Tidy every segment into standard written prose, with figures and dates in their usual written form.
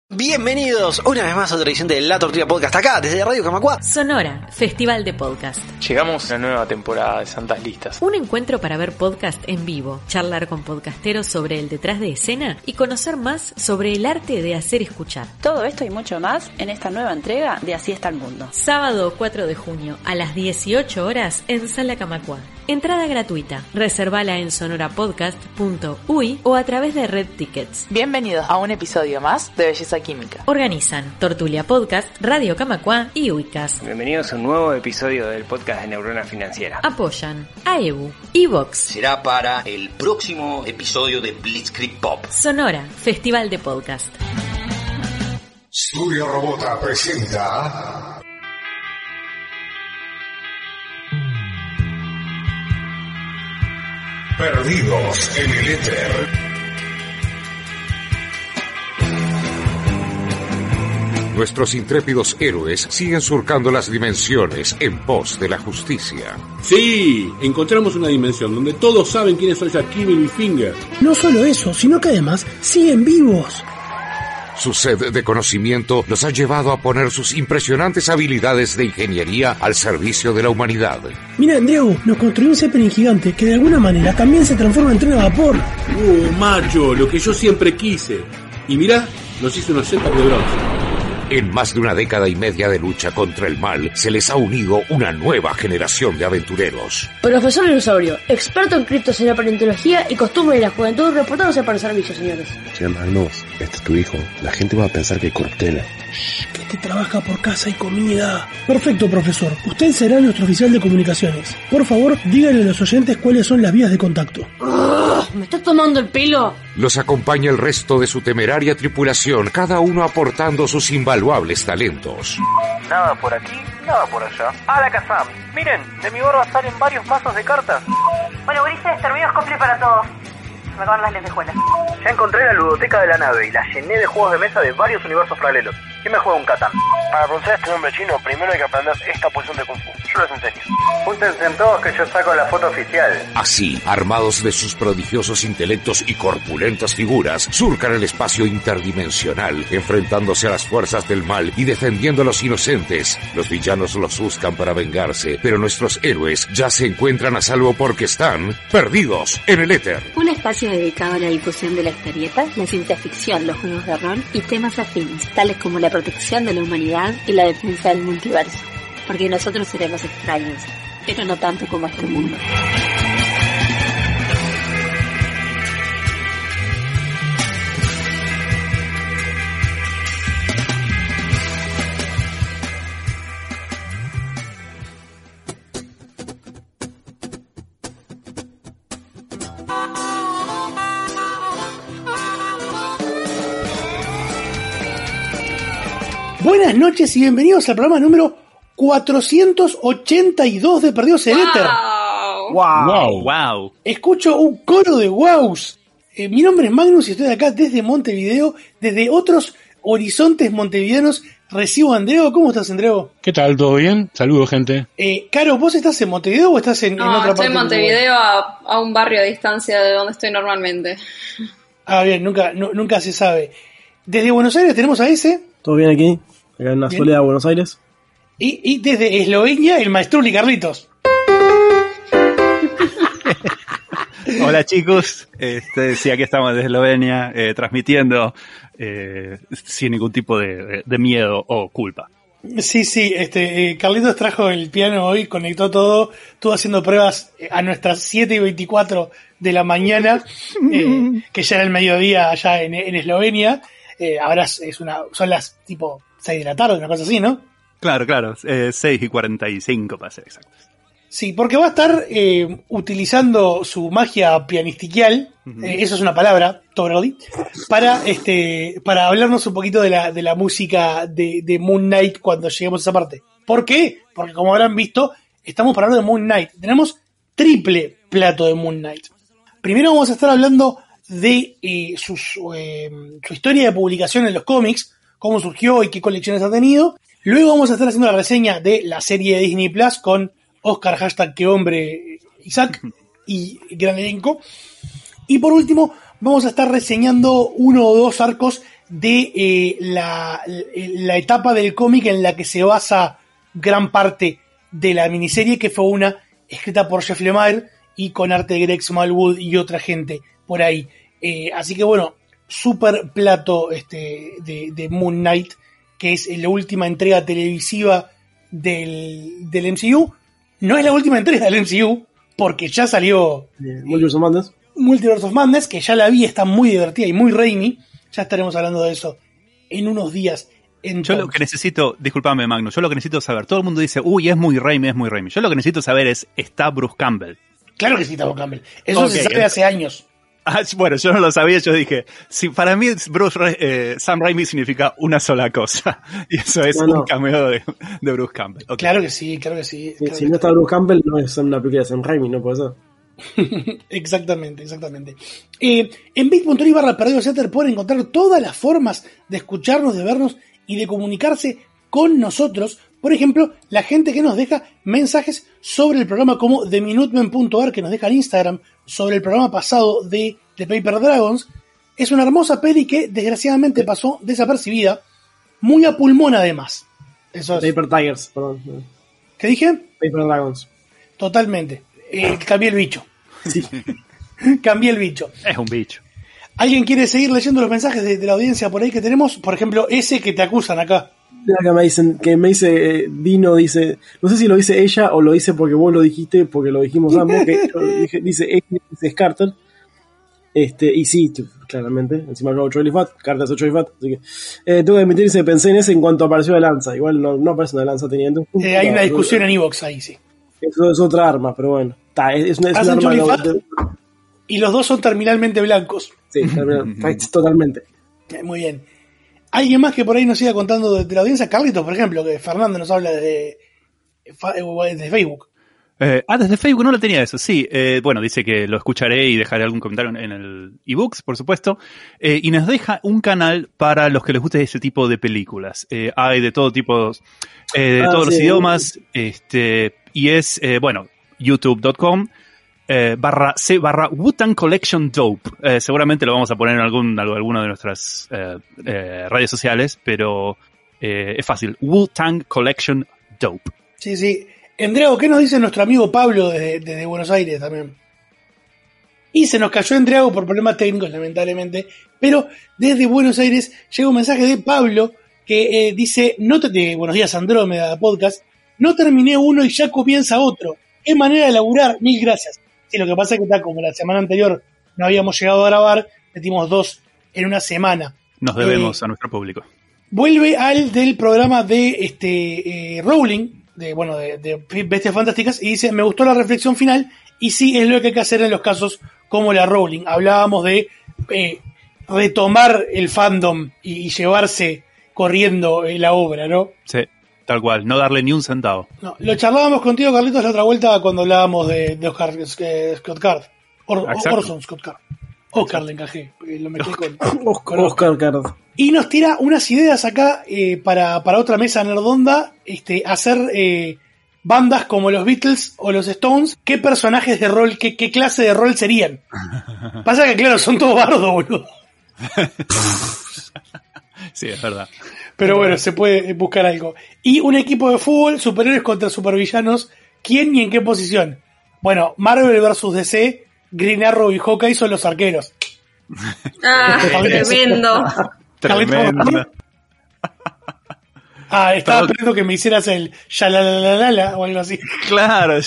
Bienvenidos una vez más a otra edición de La Tortuga Podcast acá, desde Radio Camacua. Sonora, Festival de Podcast. Llegamos a una nueva temporada de Santas Listas. Un encuentro para ver podcast en vivo, charlar con podcasteros sobre el detrás de escena y conocer más sobre el arte de hacer escuchar. Todo esto y mucho más en esta nueva entrega de Así está el mundo. Sábado 4 de junio a las 18 horas en Sala Camacua. Entrada gratuita. Reservala en sonorapodcast.uy o a través de Red Tickets. Bienvenidos a un episodio más de Belleza Química. Organizan Tortulia Podcast, Radio Camacua y Uicas. Bienvenidos a un nuevo episodio del podcast de Neurona Financiera. Apoyan AEBU y Vox. Será para el próximo episodio de Blitzkrieg Pop. Sonora, Festival de Podcast. Studio Robota presenta... Perdidos en el éter. Nuestros intrépidos héroes siguen surcando las dimensiones en pos de la justicia. Sí, encontramos una dimensión donde todos saben quiénes son Jack Kirby y Finger. No solo eso, sino que además siguen vivos. Su sed de conocimiento los ha llevado a poner sus impresionantes habilidades de ingeniería al servicio de la humanidad. Mira, Andreu, nos construyó un Zeppelin gigante que de alguna manera también se transforma en tren a vapor. Macho, lo que yo siempre quise. Y mirá, nos hizo unos Zeppelin de bronce. En más de una década y media de lucha contra el mal, se les ha unido una nueva generación de aventureros. Profesor Dinosaurio, experto en criptos, paleontología y costumbre de la juventud, reportándose para el servicio, señores. Señor Magnus, este es tu hijo. La gente va a pensar que hay corruptela. Shh, que te trabaja por casa y comida. Perfecto, profesor. Usted será nuestro oficial de comunicaciones. Por favor, díganle a los oyentes cuáles son las vías de contacto. ¿Me estás tomando el pelo? Los acompaña el resto de su temeraria tripulación, cada uno aportando sus invaluables talentos. Nada por aquí, nada por allá. ¡Hala Kazam! Miren, de mi barba salen varios mazos de cartas. Bueno, Ulises, terminó cumple para todos. Se me acaban las lentejuelas. Ya encontré la ludoteca de la nave y la llené de juegos de mesa de varios universos paralelos. ¿Quién me juega un Catán? Para pronunciar este nombre chino, primero hay que aprender esta posición de Kung Fu. Yo les enseño. Júntense en todos que yo saco la foto oficial. Así, armados de sus prodigiosos intelectos y corpulentas figuras, surcan el espacio interdimensional, enfrentándose a las fuerzas del mal y defendiendo a los inocentes. Los villanos los buscan para vengarse, pero nuestros héroes ya se encuentran a salvo porque están perdidos en el éter. Un espacio dedicado a la difusión de la historieta, la ciencia ficción, los juegos de rol y temas afines, tales como la protección de la humanidad y la defensa del multiverso. Porque nosotros seremos extraños, pero no tanto como este mundo. Buenas noches y bienvenidos al programa número 482 de Perdidos en el Éter. Wow. Escucho un coro de wows. Mi nombre es Magnus y estoy acá desde Montevideo, desde otros horizontes montevideanos. Recibo a Andreu. ¿Cómo estás, Andreu? ¿Qué tal? ¿Todo bien? Saludos, gente. Caro, ¿vos estás en Montevideo o estás en otra parte? No, estoy en Montevideo a un barrio de distancia de donde estoy normalmente. Ah, bien, nunca se sabe. Desde Buenos Aires tenemos a ese. ¿Todo bien aquí? Acá en la soledad de Buenos Aires. Y desde Eslovenia, el Maestruli Carlitos. Hola chicos, sí, aquí estamos desde Eslovenia, transmitiendo sin ningún tipo de miedo o culpa. Sí, Carlitos trajo el piano hoy, conectó todo, estuvo haciendo pruebas a nuestras 7:24 de la mañana, que ya era el mediodía allá en Eslovenia. Ahora son las tipo 6 de la tarde, una cosa así, ¿no? Claro, 6:45 para ser exactos. Sí, porque va a estar utilizando su magia pianistiquial, eso es una palabra, Tobrodi, para hablarnos un poquito de la música de Moon Knight cuando lleguemos a esa parte. ¿Por qué? Porque como habrán visto, estamos para hablar de Moon Knight. Tenemos triple plato de Moon Knight. Primero vamos a estar hablando de su historia de publicación en los cómics, cómo surgió y qué colecciones ha tenido. Luego vamos a estar haciendo la reseña de la serie de Disney Plus con Oscar, #qué hombre, Isaac, y gran elenco. Y por último, vamos a estar reseñando uno o dos arcos de la etapa del cómic en la que se basa gran parte de la miniserie, que fue una escrita por Jeff Lemire y con arte de Greg Smallwood y otra gente por ahí. Así que bueno, super plato de Moon Knight, que es la última entrega televisiva del MCU. No es la última entrega del MCU, porque ya salió Multiverse of Madness, que ya la vi, está muy divertida y muy Raimi. Ya estaremos hablando de eso en unos días. Entonces, yo lo que necesito, discúlpame Magno, yo lo que necesito saber, todo el mundo dice, uy, es muy Raimi. Yo lo que necesito saber es, ¿está Bruce Campbell? Claro que sí está Bruce Campbell. Eso se sabe hace años. Bueno, yo no lo sabía, yo dije, si para mí Sam Raimi significa una sola cosa, y eso es un cameo de Bruce Campbell. Okay. Claro que sí, claro que sí. Claro si no está Bruce Campbell, no es una película de Sam Raimi, no puede ser. Exactamente. En bit.ly/PerdidoCenter pueden encontrar todas las formas de escucharnos, de vernos y de comunicarse con nosotros. Por ejemplo, la gente que nos deja mensajes sobre el programa, como TheMinutemen.ar, que nos deja en Instagram sobre el programa pasado de Paper Dragons. Es una hermosa peli que desgraciadamente pasó desapercibida, muy a pulmón además. Eso es. Paper Tigers, perdón. ¿Qué dije? Paper Dragons. Totalmente. Cambié el bicho. Sí. Cambié el bicho. Es un bicho. ¿Alguien quiere seguir leyendo los mensajes de la audiencia por ahí que tenemos? Por ejemplo, ese que te acusan acá. Que me dice Dino, dice, no sé si lo dice ella o lo dice porque vos lo dijiste, porque lo dijimos ambos, que dice ella, dice Carter. Y sí, claramente, encima no Troy Fat, Carter es Troy Fat, así que tengo que admitir que pensé en ese en cuanto apareció la lanza. Igual no aparece una lanza teniendo. Hay una discusión en Evox ahí, sí. Eso es otra arma, pero bueno. Es un arma. Y los dos son terminalmente blancos. Sí, totalmente. Muy bien. ¿Alguien más que por ahí nos siga contando de la audiencia? Carlitos, por ejemplo, que Fernando nos habla de Facebook. Desde Facebook no lo tenía eso, sí. Bueno, dice que lo escucharé y dejaré algún comentario en el ebooks, por supuesto. Y nos deja un canal para los que les guste ese tipo de películas. Hay de todo tipo, todos los idiomas. Y es, youtube.com /Wu-Tang Collection Dope. Seguramente lo vamos a poner en alguna de nuestras redes sociales, pero es fácil. Wu-Tang Collection Dope. Sí. Endriago, ¿qué nos dice nuestro amigo Pablo desde Buenos Aires también? Y se nos cayó Endriago por problemas técnicos, lamentablemente, pero desde Buenos Aires llega un mensaje de Pablo que dice, buenos días Andrómeda Podcast, no terminé uno y ya comienza otro. Qué manera de laburar, mil gracias. Sí, lo que pasa es que como la semana anterior no habíamos llegado a grabar, metimos 2 en una semana. Nos debemos a nuestro público. Vuelve al del programa de Rowling, de Bestias Fantásticas, y dice, me gustó la reflexión final, y sí, es lo que hay que hacer en los casos como la Rowling. Hablábamos de retomar el fandom y llevarse corriendo la obra, ¿no? Sí, tal cual, no darle ni un centavo. No, lo charlábamos contigo, Carlitos, la otra vuelta cuando hablábamos de Oscar Scott Card. Orson Scott Card. Oscar le encajé, lo metí con Oscar Card. Y nos tira unas ideas acá para otra mesa nerdonda, hacer bandas como los Beatles o los Stones. ¿Qué personajes de rol, qué clase de rol serían? Pasa que claro, son todos bardos, boludo. Sí, es verdad. Pero bueno, se puede buscar algo. Y un equipo de fútbol, superhéroes contra supervillanos. ¿Quién y en qué posición? Bueno, Marvel vs DC, Green Arrow y Hawkeye son los arqueros. Tremendo. Tremendo. Estaba esperando que me hicieras el yalalalala o algo así. Claro,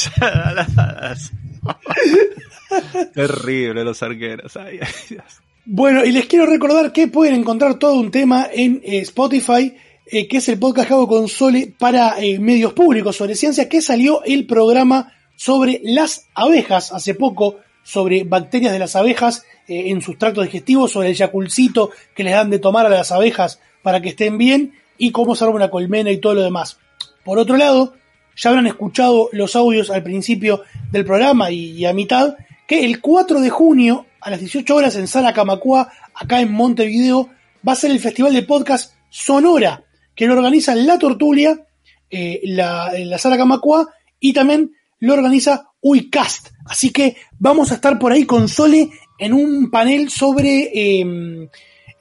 terrible los arqueros. Ay, Dios. Bueno, y les quiero recordar que pueden encontrar todo un tema en Spotify, que es el podcast que hago con Sole para medios públicos sobre ciencia, que salió el programa sobre las abejas hace poco, sobre bacterias de las abejas en sus tractos digestivos, sobre el yaculcito que les dan de tomar a las abejas para que estén bien, y cómo se arma una colmena y todo lo demás. Por otro lado, ya habrán escuchado los audios al principio del programa y a mitad, que el 4 de junio, a las 18 horas en Sala Camacuá, acá en Montevideo, va a ser el Festival de Podcast Sonora, que lo organiza La Tortulia, la Sala Camacuá, y también lo organiza Uycast. Así que vamos a estar por ahí con Sole en un panel sobre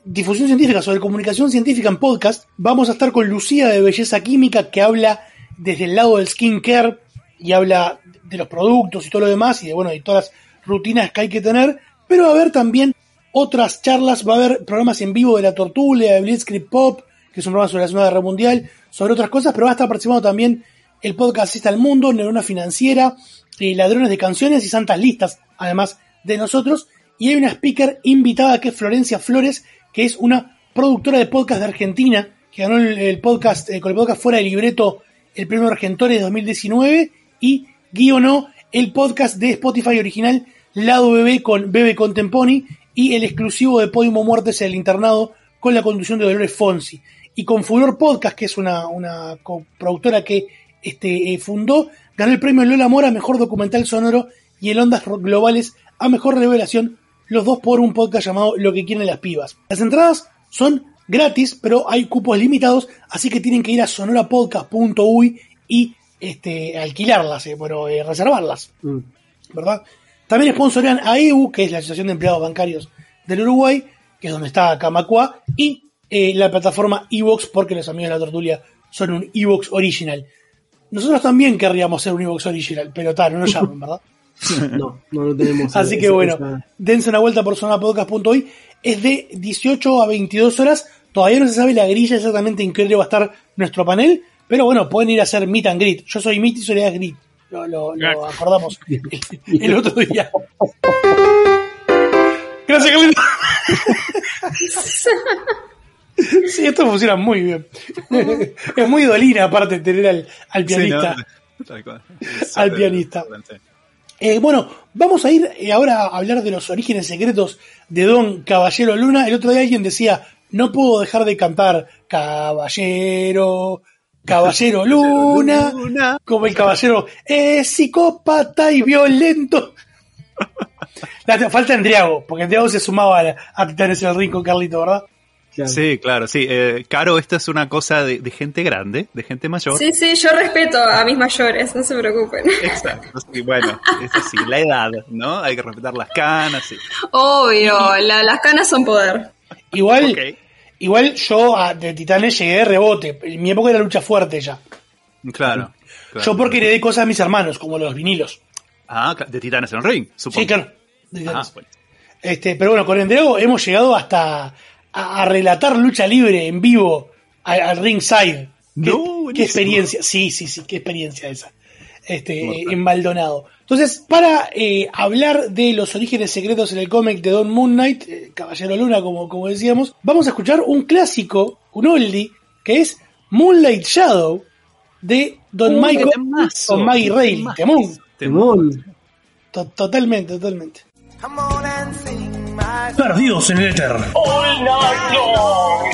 difusión científica, sobre comunicación científica en podcast. Vamos a estar con Lucía de Belleza Química, que habla desde el lado del skincare y habla de los productos y todo lo demás y de, bueno, y todas las rutinas que hay que tener. Pero va a haber también otras charlas, va a haber programas en vivo de La Tortulia, de Blitzkrieg Pop, que es un programa sobre la Segunda Guerra Mundial, sobre otras cosas, pero va a estar participando también el podcast Así está el Mundo, Neurona Financiera, Ladrones de Canciones y Santas Listas, además de nosotros. Y hay una speaker invitada que es Florencia Flores, que es una productora de podcast de Argentina, que ganó el podcast, con el podcast Fuera de Libreto, el premio Argentores de 2019, y guionó el podcast de Spotify original Lado Bebé con Bebe Contemponi, y el exclusivo de Podimo Muertes en el Internado, con la conducción de Dolores Fonsi. Y con Furor Podcast, que es una coproductora que fundó, ganó el premio Lola Mora a Mejor Documental Sonoro y el Ondas Globales a Mejor Revelación, los dos por un podcast llamado Lo que quieren las pibas. Las entradas son gratis, pero hay cupos limitados, así que tienen que ir a sonorapodcast.uy y alquilarlas, reservarlas, ¿verdad? También sponsorean a EU, que es la Asociación de Empleados Bancarios del Uruguay, que es donde está Camacua, y la plataforma iVoox, porque los amigos de La Tortulia son un iVoox original. Nosotros también querríamos ser un iVoox original, pero no nos llaman, ¿verdad? No lo tenemos. Así que bueno, dense una vuelta por sonorapodcast.uy. Es de 18 a 22 horas. Todavía no se sabe la grilla exactamente en qué hora va a estar nuestro panel, pero bueno, pueden ir a hacer meet and greet. Yo soy Meet y Soledad Greet. Lo acordamos el otro día. Gracias, Carlito. Sí, esto funciona muy bien. Es muy dolina, aparte, tener al pianista. Sí, no, al pianista. Bueno, vamos a ir ahora a hablar de los orígenes secretos de Don Caballero Luna. El otro día alguien decía, no puedo dejar de cantar Caballero Luna, como el caballero es psicópata y violento. Falta Andriago, porque Andriago se sumaba a Titanes en el Ring con Carlito, ¿verdad? Claro. Sí, claro, sí. Caro, esto es una cosa de gente grande, de gente mayor. Sí, yo respeto a mis mayores, no se preocupen. Exacto, sí, bueno, es así, la edad, ¿no? Hay que respetar las canas, sí. Obvio, las canas son poder. Igual yo de Titanes llegué de rebote, en mi época era lucha fuerte ya. Claro. Yo porque heredé cosas a mis hermanos, como los vinilos. Ah, de Titanes en el Ring, supongo. Sí, claro. Bueno. Pero bueno, con Andriago hemos llegado hasta a relatar lucha libre en vivo al ringside. ¿Qué experiencia? Sí, qué experiencia esa. En Maldonado. Entonces, para hablar de los orígenes secretos en el cómic de Don Moon Knight, Caballero Luna, como decíamos, vamos a escuchar un clásico, un oldie, que es Moonlight Shadow, de Don Michael con Maggie Reilly. Temón. Totalmente. Perdidos en el éter. All night long.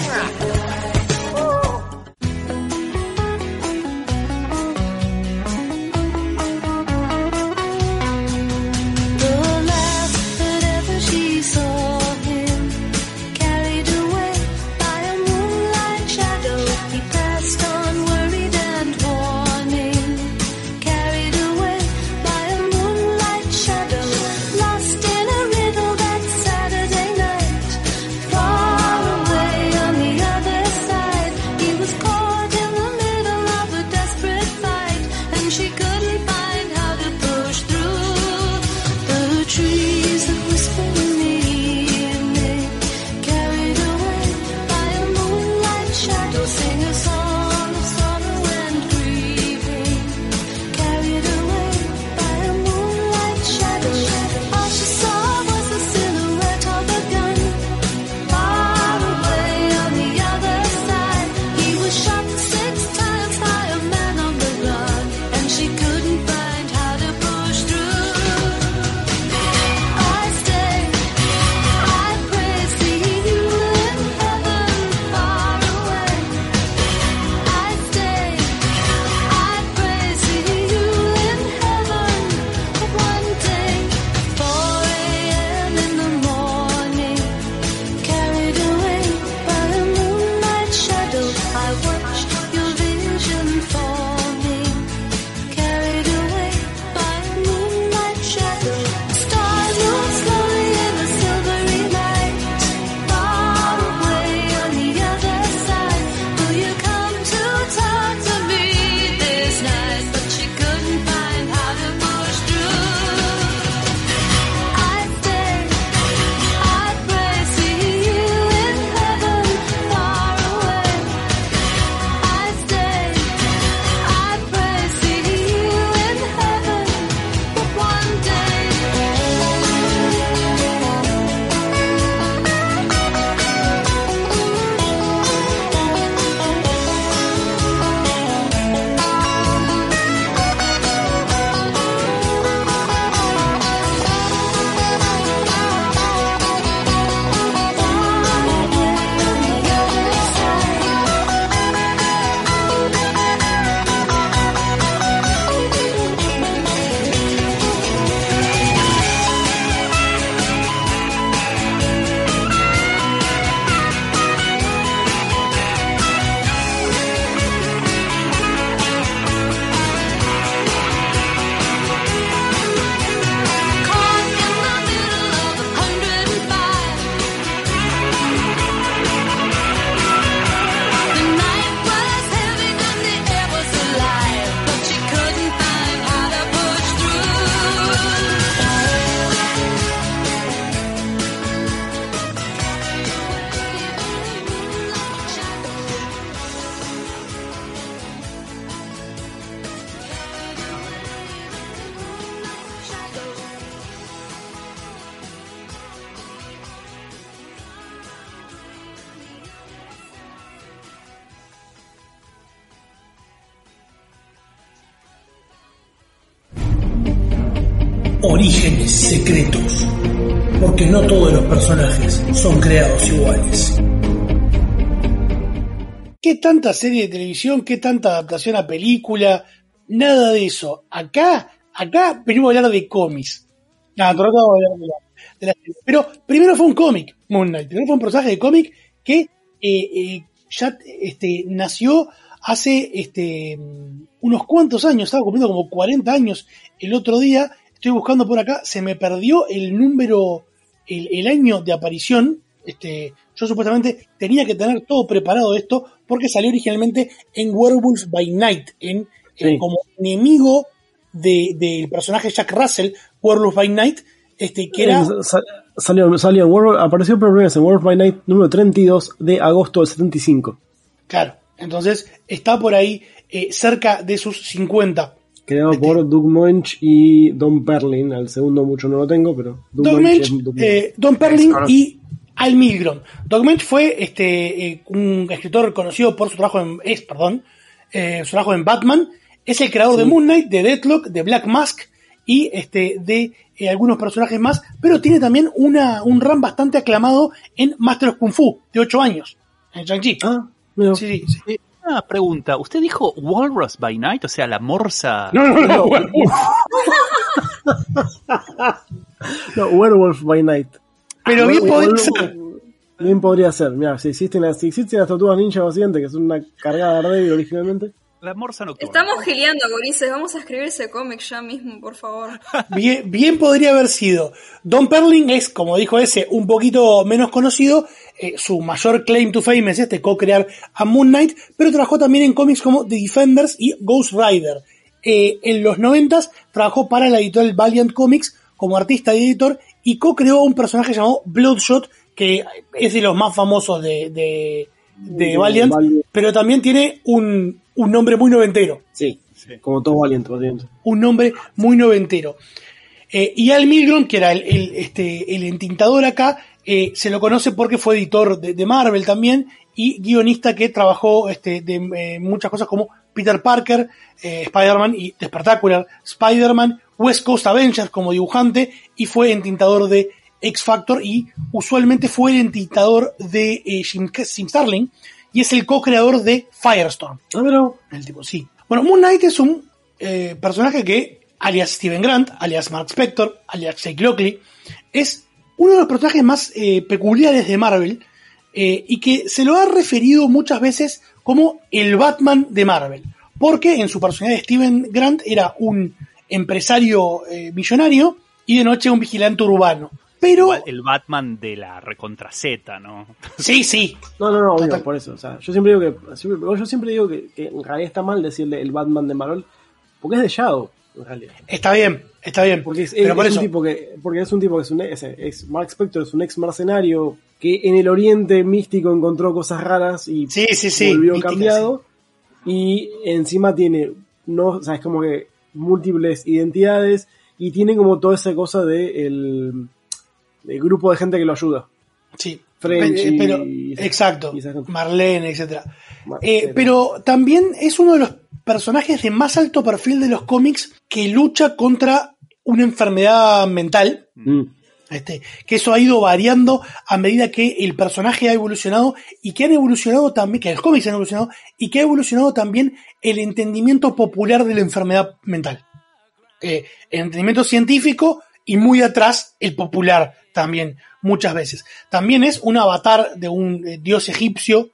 Orígenes secretos. Porque no todos los personajes son creados iguales. ¿Qué tanta serie de televisión? ¿Qué tanta adaptación a película? Nada de eso. Acá venimos a hablar de cómics. Tratamos de hablar de la serie. Pero primero fue un cómic, Moon Knight. Primero fue un personaje de cómic que ya nació hace unos cuantos años. Estaba cumpliendo como 40 años el otro día. Estoy buscando por acá. Se me perdió el número, el año de aparición. Yo supuestamente tenía que tener todo preparado esto porque salió originalmente en Werewolf by Night, como enemigo del personaje Jack Russell, Werewolf by Night, que era... Salió en Werewolf, apareció por primera vez en Werewolf by Night número 32 de agosto del 75. Claro, entonces está por ahí cerca de sus 50. Creado por Doug Moench y Don Perlin. Al segundo mucho no lo tengo, pero Doug Moench, Don Perlin y Al Milgrom. Doug Moench fue un escritor conocido por su trabajo en Batman. Es el creador de Moon Knight, de Deathlock, de Black Mask y de algunos personajes más, pero tiene también un run bastante aclamado en Master of Kung Fu, de 8 años, en Shang-Chi. Sí. Una pregunta, ¿usted dijo Walrus by Night? O sea, la morsa... No, Werewolf by Night. Pero bien podría ser. Bien podría ser. Mira, si existen las tortugas ninja vacíantes, que son una cargada de Daredevil originalmente. La morsa nocturna. Estamos gileando, gurises. Vamos a escribir ese cómic ya mismo, por favor. Bien podría haber sido. Don Perlin es, como dijo un poquito menos conocido. Su mayor claim to fame es co-crear a Moon Knight, pero trabajó también en cómics como The Defenders y Ghost Rider. En los 90s trabajó para la editorial Valiant Comics como artista y editor y co-creó un personaje llamado Bloodshot, que es de los más famosos de Valiant, pero también tiene un nombre muy noventero. Sí, como todo Valiant. Un nombre muy noventero. Y Al Milgrom, que era el entintador acá, se lo conoce porque fue editor de Marvel también y guionista que trabajó de muchas cosas como Peter Parker, Spider-Man y The Spectacular Spider-Man, West Coast Avengers como dibujante y fue entintador de X-Factor y usualmente fue el entintador de Jim Starlin y es el co-creador de Firestorm. El tipo, sí. Bueno, Moon Knight es un personaje que, alias Steven Grant, alias Mark Spector, alias Jake Lockley, es uno de los personajes más peculiares de Marvel y que se lo ha referido muchas veces como el Batman de Marvel, porque en su personalidad Steven Grant era un empresario millonario y de noche un vigilante urbano. Pero igual el Batman de la recontra Z, ¿no? Sí. No, obvio, por eso. O sea, yo siempre digo que en realidad está mal decirle el Batman de Marvel, porque es de Shadow, en realidad. Está bien. Porque es un tipo que es Mark Spector es un ex mercenario que en el Oriente místico encontró cosas raras y volvió cambiado. Sí. Y encima tiene, es como que múltiples identidades y tiene como toda esa cosa de el grupo de gente que lo ayuda. Sí, exacto. Marlene, etcétera. Pero también es uno de los personajes de más alto perfil de los cómics que lucha contra una enfermedad mental. Que eso ha ido variando a medida que el personaje ha evolucionado y que han evolucionado también, que los cómics han evolucionado y que ha evolucionado también el entendimiento popular de la enfermedad mental. El entendimiento científico y muy atrás el popular también, muchas veces. También es un avatar de un dios egipcio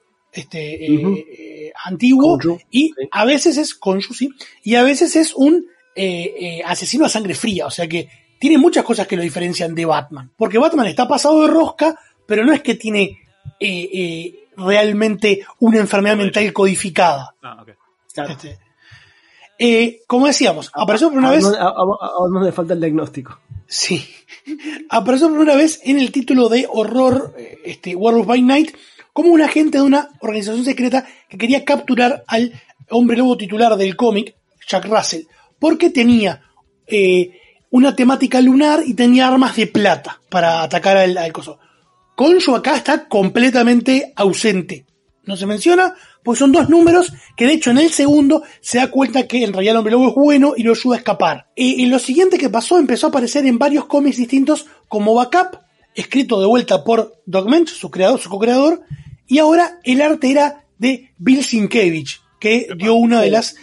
antiguo Khonshu, y a veces es Khonshu, sí, y a veces es un asesino a sangre fría, o sea que tiene muchas cosas que lo diferencian de Batman, porque Batman está pasado de rosca, pero no es que tiene realmente una enfermedad mental codificada. Okay. Claro. Como decíamos, apareció por una vez... No le falta el diagnóstico. Sí. Apareció por una vez en el título de horror Werewolf by Night como un agente de una organización secreta que quería capturar al hombre lobo titular del cómic, Jack Russell, porque tenía una temática lunar y tenía armas de plata para atacar al coso. Khonshu acá está completamente ausente. No se menciona pues son 2 números que de hecho en el segundo se da cuenta que en realidad el Hombre Lobo es bueno y lo ayuda a escapar. Y lo siguiente que pasó, empezó a aparecer en varios cómics distintos como backup, escrito de vuelta por Doug Moench, su co-creador, y ahora el arte era de Bill Sienkiewicz, que dio una de las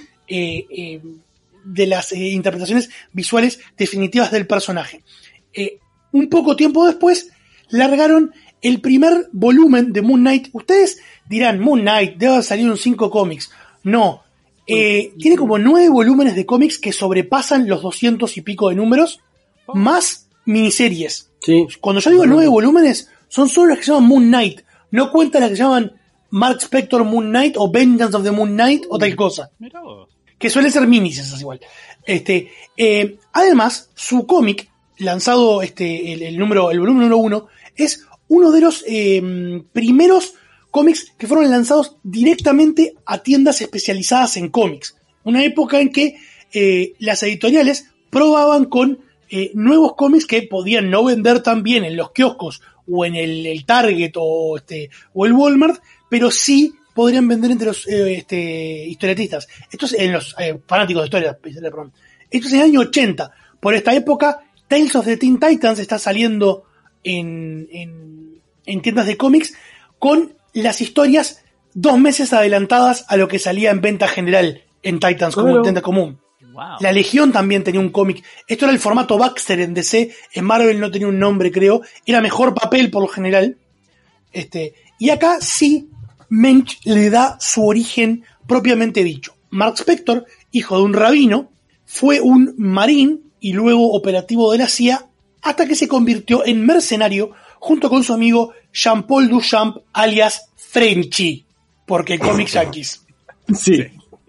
interpretaciones visuales definitivas del personaje. Un poco tiempo después largaron el primer volumen de Moon Knight. Ustedes dirán, Moon Knight debe haber salido en 5 cómics. No, tiene como 9 volúmenes de cómics que sobrepasan los 200 y pico de números, más miniseries. Sí. Cuando yo digo 9 volúmenes, son solo las que se llaman Moon Knight. No cuentan las que se llaman Mark Spector Moon Knight o Vengeance of the Moon Knight o tal cosa. Que suelen ser minis esas igual. Además, su cómic, lanzado el volumen número 1, es uno de los primeros cómics que fueron lanzados directamente a tiendas especializadas en cómics. Una época en que las editoriales probaban con nuevos cómics que podían no vender tan bien en los kioscos o en el Target o el Walmart, pero sí podrían vender entre los historietistas. Esto es en los fanáticos de historia, perdón. Esto es en el año 80. Por esta época, Tales of the Teen Titans está saliendo en tiendas de cómics con las historias 2 meses adelantadas a lo que salía en venta general en Titans como tienda común. Wow. La Legión también tenía un cómic. Esto era el formato Baxter en DC. En Marvel no tenía un nombre, creo. Era mejor papel por lo general. Y acá sí, Moench le da su origen propiamente dicho. Mark Spector, hijo de un rabino, fue un marín y luego operativo de la CIA hasta que se convirtió en mercenario junto con su amigo Jean-Paul Duchamp, alias Frenchy, porque cómics yankees. Sí.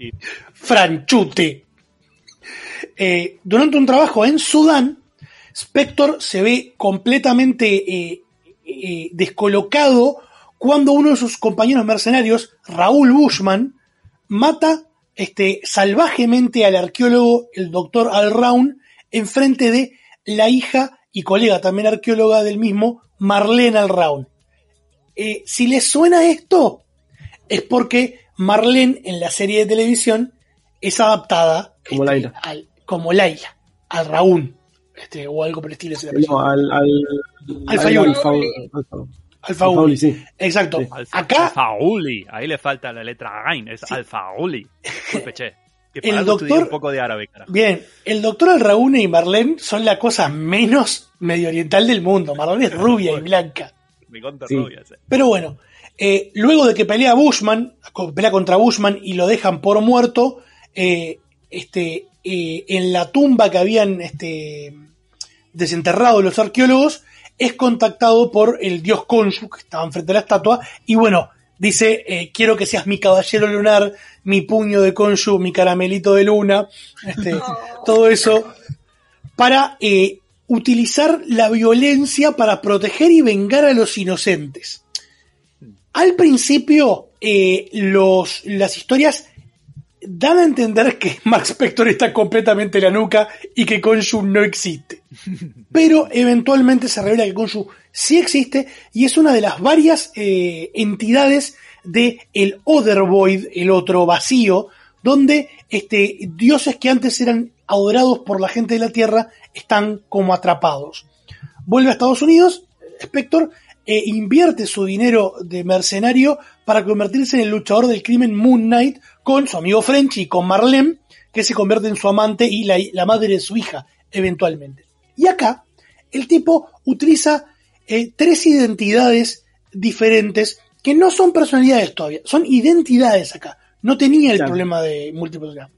Franchute. Durante un trabajo en Sudán, Spector se ve completamente descolocado cuando uno de sus compañeros mercenarios, Raúl Bushman, mata salvajemente al arqueólogo, el doctor Al Raun, enfrente de la hija y colega también arqueóloga del mismo, Marlene Al Raun. Si les suena esto, es porque Marlene en la serie de televisión es adaptada como Laila. Como Laila, al Raun, o algo por el estilo. No, al Al-Fauli, sí. Exacto. Sí. Al-Fauli, ahí le falta la letra Gain, es sí. Al-Fauli. El doctor, un poco de árabe, carajo. Bien, el doctor Al-Raune y Marlene son la cosa menos medio oriental del mundo. Marlene es rubia y blanca. Sí. Rubia, sí. Pero bueno, luego de que pelea contra Bushman y lo dejan por muerto, en la tumba que habían desenterrado los arqueólogos, es contactado por el dios Khonshu, que estaba enfrente de la estatua, y bueno, dice, quiero que seas mi caballero lunar, mi puño de Khonshu, mi caramelito de luna, todo eso, para utilizar la violencia para proteger y vengar a los inocentes. Al principio, las historias dan a entender que Mark Spector está completamente en la nuca y que Khonshu no existe. Pero eventualmente se revela que Khonshu sí existe y es una de las varias entidades de el Other Void, el otro vacío, donde dioses que antes eran adorados por la gente de la Tierra están como atrapados. Vuelve a Estados Unidos, Spector, invierte su dinero de mercenario para convertirse en el luchador del crimen Moon Knight con su amigo Frenchy y con Marlene, que se convierte en su amante y la madre de su hija, eventualmente. Y acá, el tipo utiliza 3 identidades diferentes que no son personalidades todavía, son identidades acá. No tenía el problema de multipersonalidad.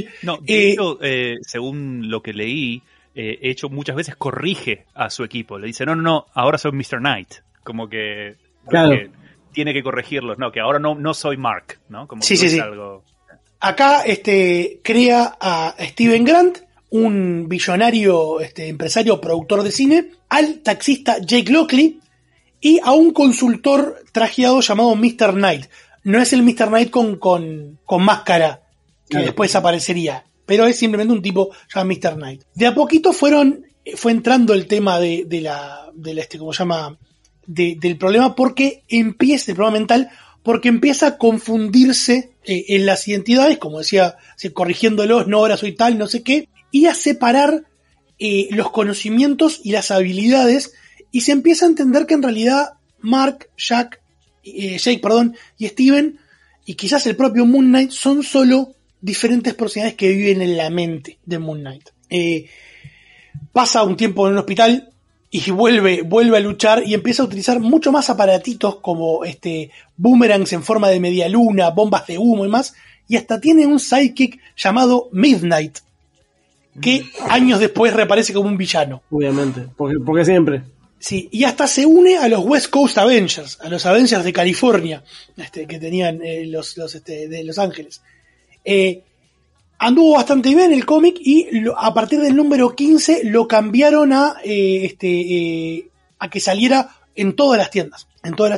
Según lo que leí, hecho muchas veces corrige a su equipo. Le dice, no, ahora soy Mr. Knight. Como que, que tiene que corregirlos. No, que ahora no soy Mark, ¿no? Como sí. Algo... Acá crea a Steven Grant, un billonario empresario productor de cine, al taxista Jake Lockley y a un consultor trajeado llamado Mr. Knight. No es el Mr. Knight con máscara que después aparecería, pero es simplemente un tipo llamado Mr. Knight. De a poquito fue entrando el tema ¿cómo se llama? Del problema el problema mental, porque empieza a confundirse en las identidades, como decía, corrigiéndolos, no, ahora soy tal, no sé qué, y a separar los conocimientos y las habilidades, y se empieza a entender que en realidad Mark, Jake, y Steven, y quizás el propio Moon Knight, son solo diferentes personalidades que viven en la mente de Moon Knight. Pasa un tiempo en un hospital y vuelve a luchar y empieza a utilizar mucho más aparatitos como boomerangs en forma de media luna, bombas de humo y más, y hasta tiene un sidekick llamado Midnight, que años después reaparece como un villano. Obviamente, porque siempre. Sí, y hasta se une a los West Coast Avengers, a los Avengers de California, que tenían los de Los Ángeles. Anduvo bastante bien el cómic y a partir del número 15 lo cambiaron a que saliera en todas las tiendas.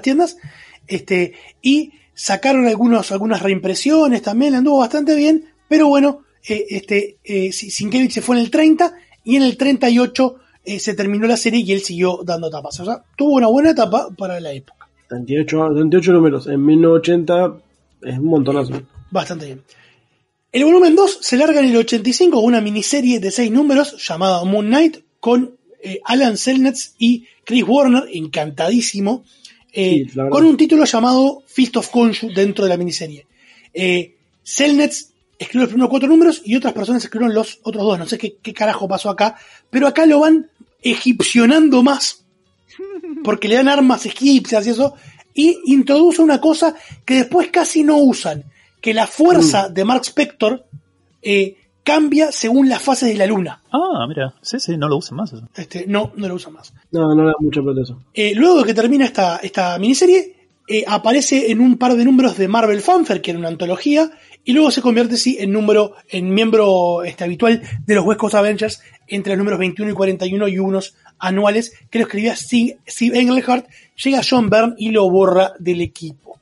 Y sacaron algunas reimpresiones también, anduvo bastante bien, pero bueno, Sienkiewicz se fue en el 30 y en el 38 se terminó la serie y él siguió dando tapas. O sea, tuvo una buena etapa para la época. 38 números, en 1980 es un montonazo. Bastante bien. El volumen 2 se larga en el 85 con una miniserie de 6 números llamada Moon Knight con Alan Selnitz y Chris Warner, encantadísimo, con un título llamado Fist of Khonshu dentro de la miniserie. Selnitz escribió los primeros 4 números y otras personas escribieron los otros 2. No sé qué carajo pasó acá, pero acá lo van egipcionando más porque le dan armas egipcias y eso, y introduce una cosa que después casi no usan, que la fuerza de Mark Spector cambia según las fases de la luna. Ah, mira, sí, no lo usan más eso. No lo usan más. No le da mucho pelota eso. Luego de que termina esta miniserie, aparece en un par de números de Marvel Fanfare, que era una antología, y luego se convierte en miembro habitual de los West Coast Avengers entre los números 21 y 41 y unos anuales que lo escribía Steve Englehart. Llega John Byrne y lo borra del equipo.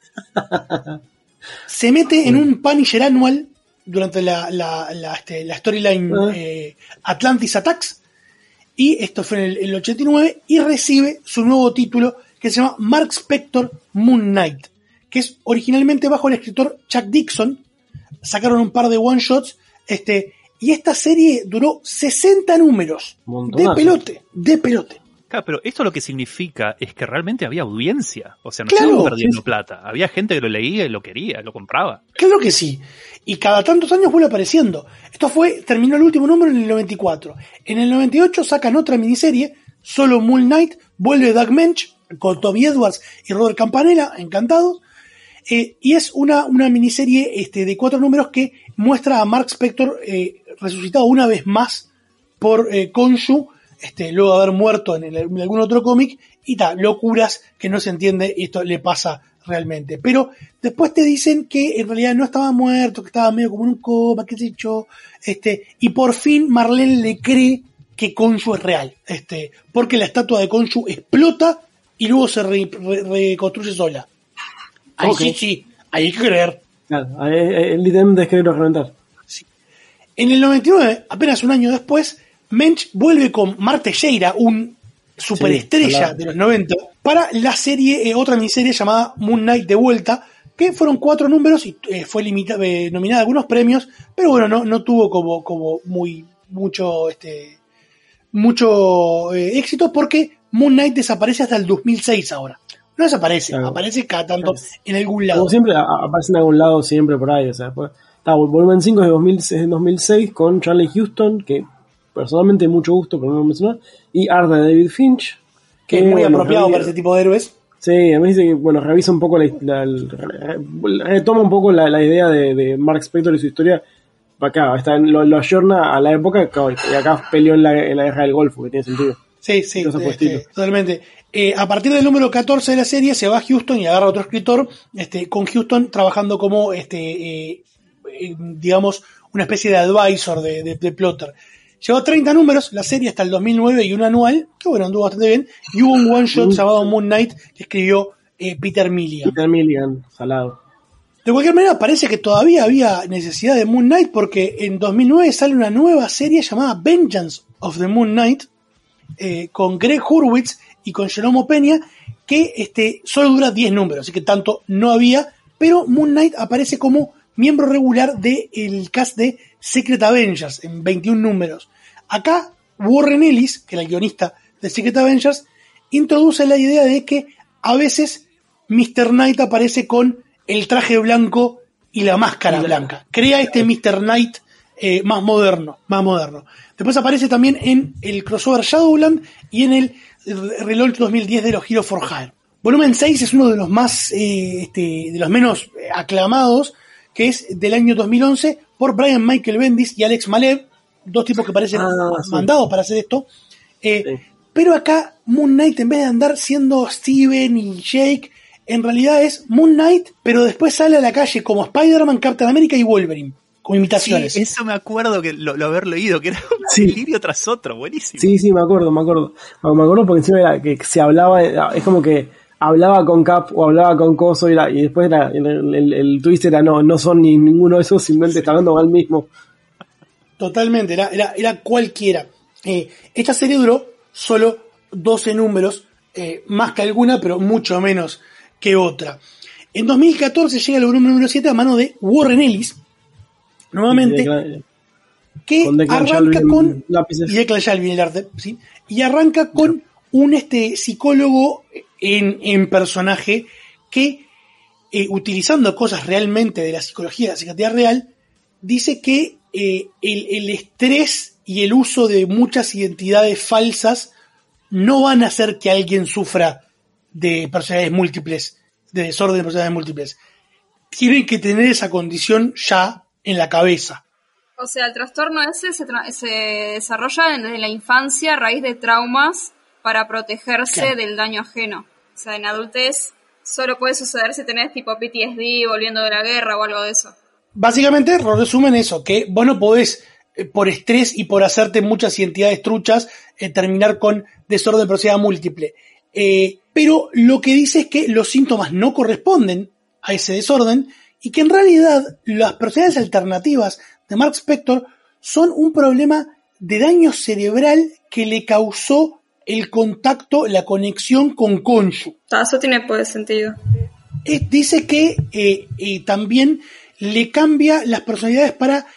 Se mete en un Punisher anual durante la storyline Atlantis Attacks, y esto fue en el 89, y recibe su nuevo título que se llama Mark Spector Moon Knight, que es originalmente bajo el escritor Chuck Dixon. Sacaron un par de one shots, y esta serie duró 60 números. Montonazo. de pelote. Claro, pero esto lo que significa es que realmente había audiencia. O sea, no estaban perdiendo plata. Había gente que lo leía y lo quería, lo compraba. Claro que sí. Y cada tantos años vuelve apareciendo. Terminó el último número en el 94. En el 98 sacan otra miniserie, solo Moon Knight, vuelve Doug Moench con Toby Edwards y Robert Campanella, encantados. Y es una miniserie de 4 números que muestra a Mark Spector resucitado una vez más por Khonshu, luego de haber muerto en algún otro cómic, y locuras que no se entiende, esto le pasa realmente. Pero después te dicen que en realidad no estaba muerto, que estaba medio como en un coma, qué sé yo, y por fin Marlene le cree que Khonshu es real, porque la estatua de Khonshu explota y luego se reconstruye sola. Ahí sí, hay que creer. Claro, el ítem de quererlo reventar. Sí. En el 99, apenas un año después, Mensch vuelve con Mark Teixeira, un superestrella de los 90, para la serie, otra miniserie llamada Moon Knight de vuelta, que fueron 4 números y fue nominada a algunos premios, pero bueno, no tuvo como mucho éxito, porque Moon Knight desaparece hasta el 2006 ahora. No desaparece, aparece cada tanto en algún lado. Como siempre, aparece en algún lado, siempre por ahí. O sea, volumen 5 es de 2006 con Charlie Houston, que personalmente mucho gusto, pero no lo mencioné, y Art de David Finch, que es muy apropiado para ese tipo de héroes. Sí, a mí dice que, revisa un poco retoma un poco la idea de Mark Spector y su historia. Acá, lo ayorna a la época, y acá peleó en la guerra del Golfo, que tiene sentido. Sí, totalmente. A partir del número 14 de la serie se va a Houston y agarra a otro escritor, con Houston trabajando como, digamos, una especie de advisor de plotter. Llevó 30 números la serie hasta el 2009 y un anual, que anduvo bastante bien, y hubo un one shot llamado Moon Knight que escribió Peter Milligan. Salado. De cualquier manera, parece que todavía había necesidad de Moon Knight, porque en 2009 sale una nueva serie llamada Vengeance of the Moon Knight, con Greg Hurwitz y con Jerome Peña, que solo dura 10 números, así que tanto no había, pero Moon Knight aparece como miembro regular del cast de Secret Avengers en 21 números. Acá Warren Ellis, que era el guionista de Secret Avengers, introduce la idea de que a veces Mr. Knight aparece con el traje blanco y la máscara blanca. Crea Mr. Knight más moderno. Después aparece también en el crossover Shadowland y en el relaunch 2010 de los Heroes for Hire. Volumen 6 es uno de los más, de los menos aclamados, que es del año 2011 por Brian Michael Bendis y Alex Maleev, dos tipos que parecen mandados para hacer esto. Pero acá Moon Knight, en vez de andar siendo Steven y Jake, en realidad es Moon Knight, pero después sale a la calle como Spider-Man, Captain America y Wolverine, con imitaciones. Sí, eso me acuerdo que lo haber leído, que era un delirio tras otro, buenísimo. Sí, me acuerdo. Me acuerdo porque encima era que se hablaba, es como que hablaba con Cap o hablaba con Coso y después era el twist era no son ni ninguno de esos, simplemente está hablando mal mismo. Totalmente, era cualquiera. Esta serie duró solo 12 números, más que alguna, pero mucho menos que otra. En 2014 llega el volumen número 7 a mano de Warren Ellis, nuevamente, que arranca con lápices. Y Declan Shalvey en el arte, ¿sí? Y arranca con un psicólogo en personaje que, utilizando cosas realmente de la psicología, de la psiquiatría real, dice que el estrés y el uso de muchas identidades falsas no van a hacer que alguien sufra de personalidades múltiples, de desorden de personalidades múltiples. Tienen que tener esa condición ya en la cabeza. O sea, el trastorno ese se desarrolla desde la infancia a raíz de traumas para protegerse del daño ajeno. O sea, en adultez solo puede suceder si tenés tipo PTSD, volviendo de la guerra o algo de eso. Básicamente resumen eso, que vos no podés, por estrés y por hacerte muchas identidades truchas, terminar con desorden de personalidad múltiple. Pero lo que dice es que los síntomas no corresponden a ese desorden y que en realidad las personalidades alternativas de Mark Spector son un problema de daño cerebral que le causó el contacto, la conexión con Khonshu. Eso tiene sentido. Dice que también le cambia las personalidades para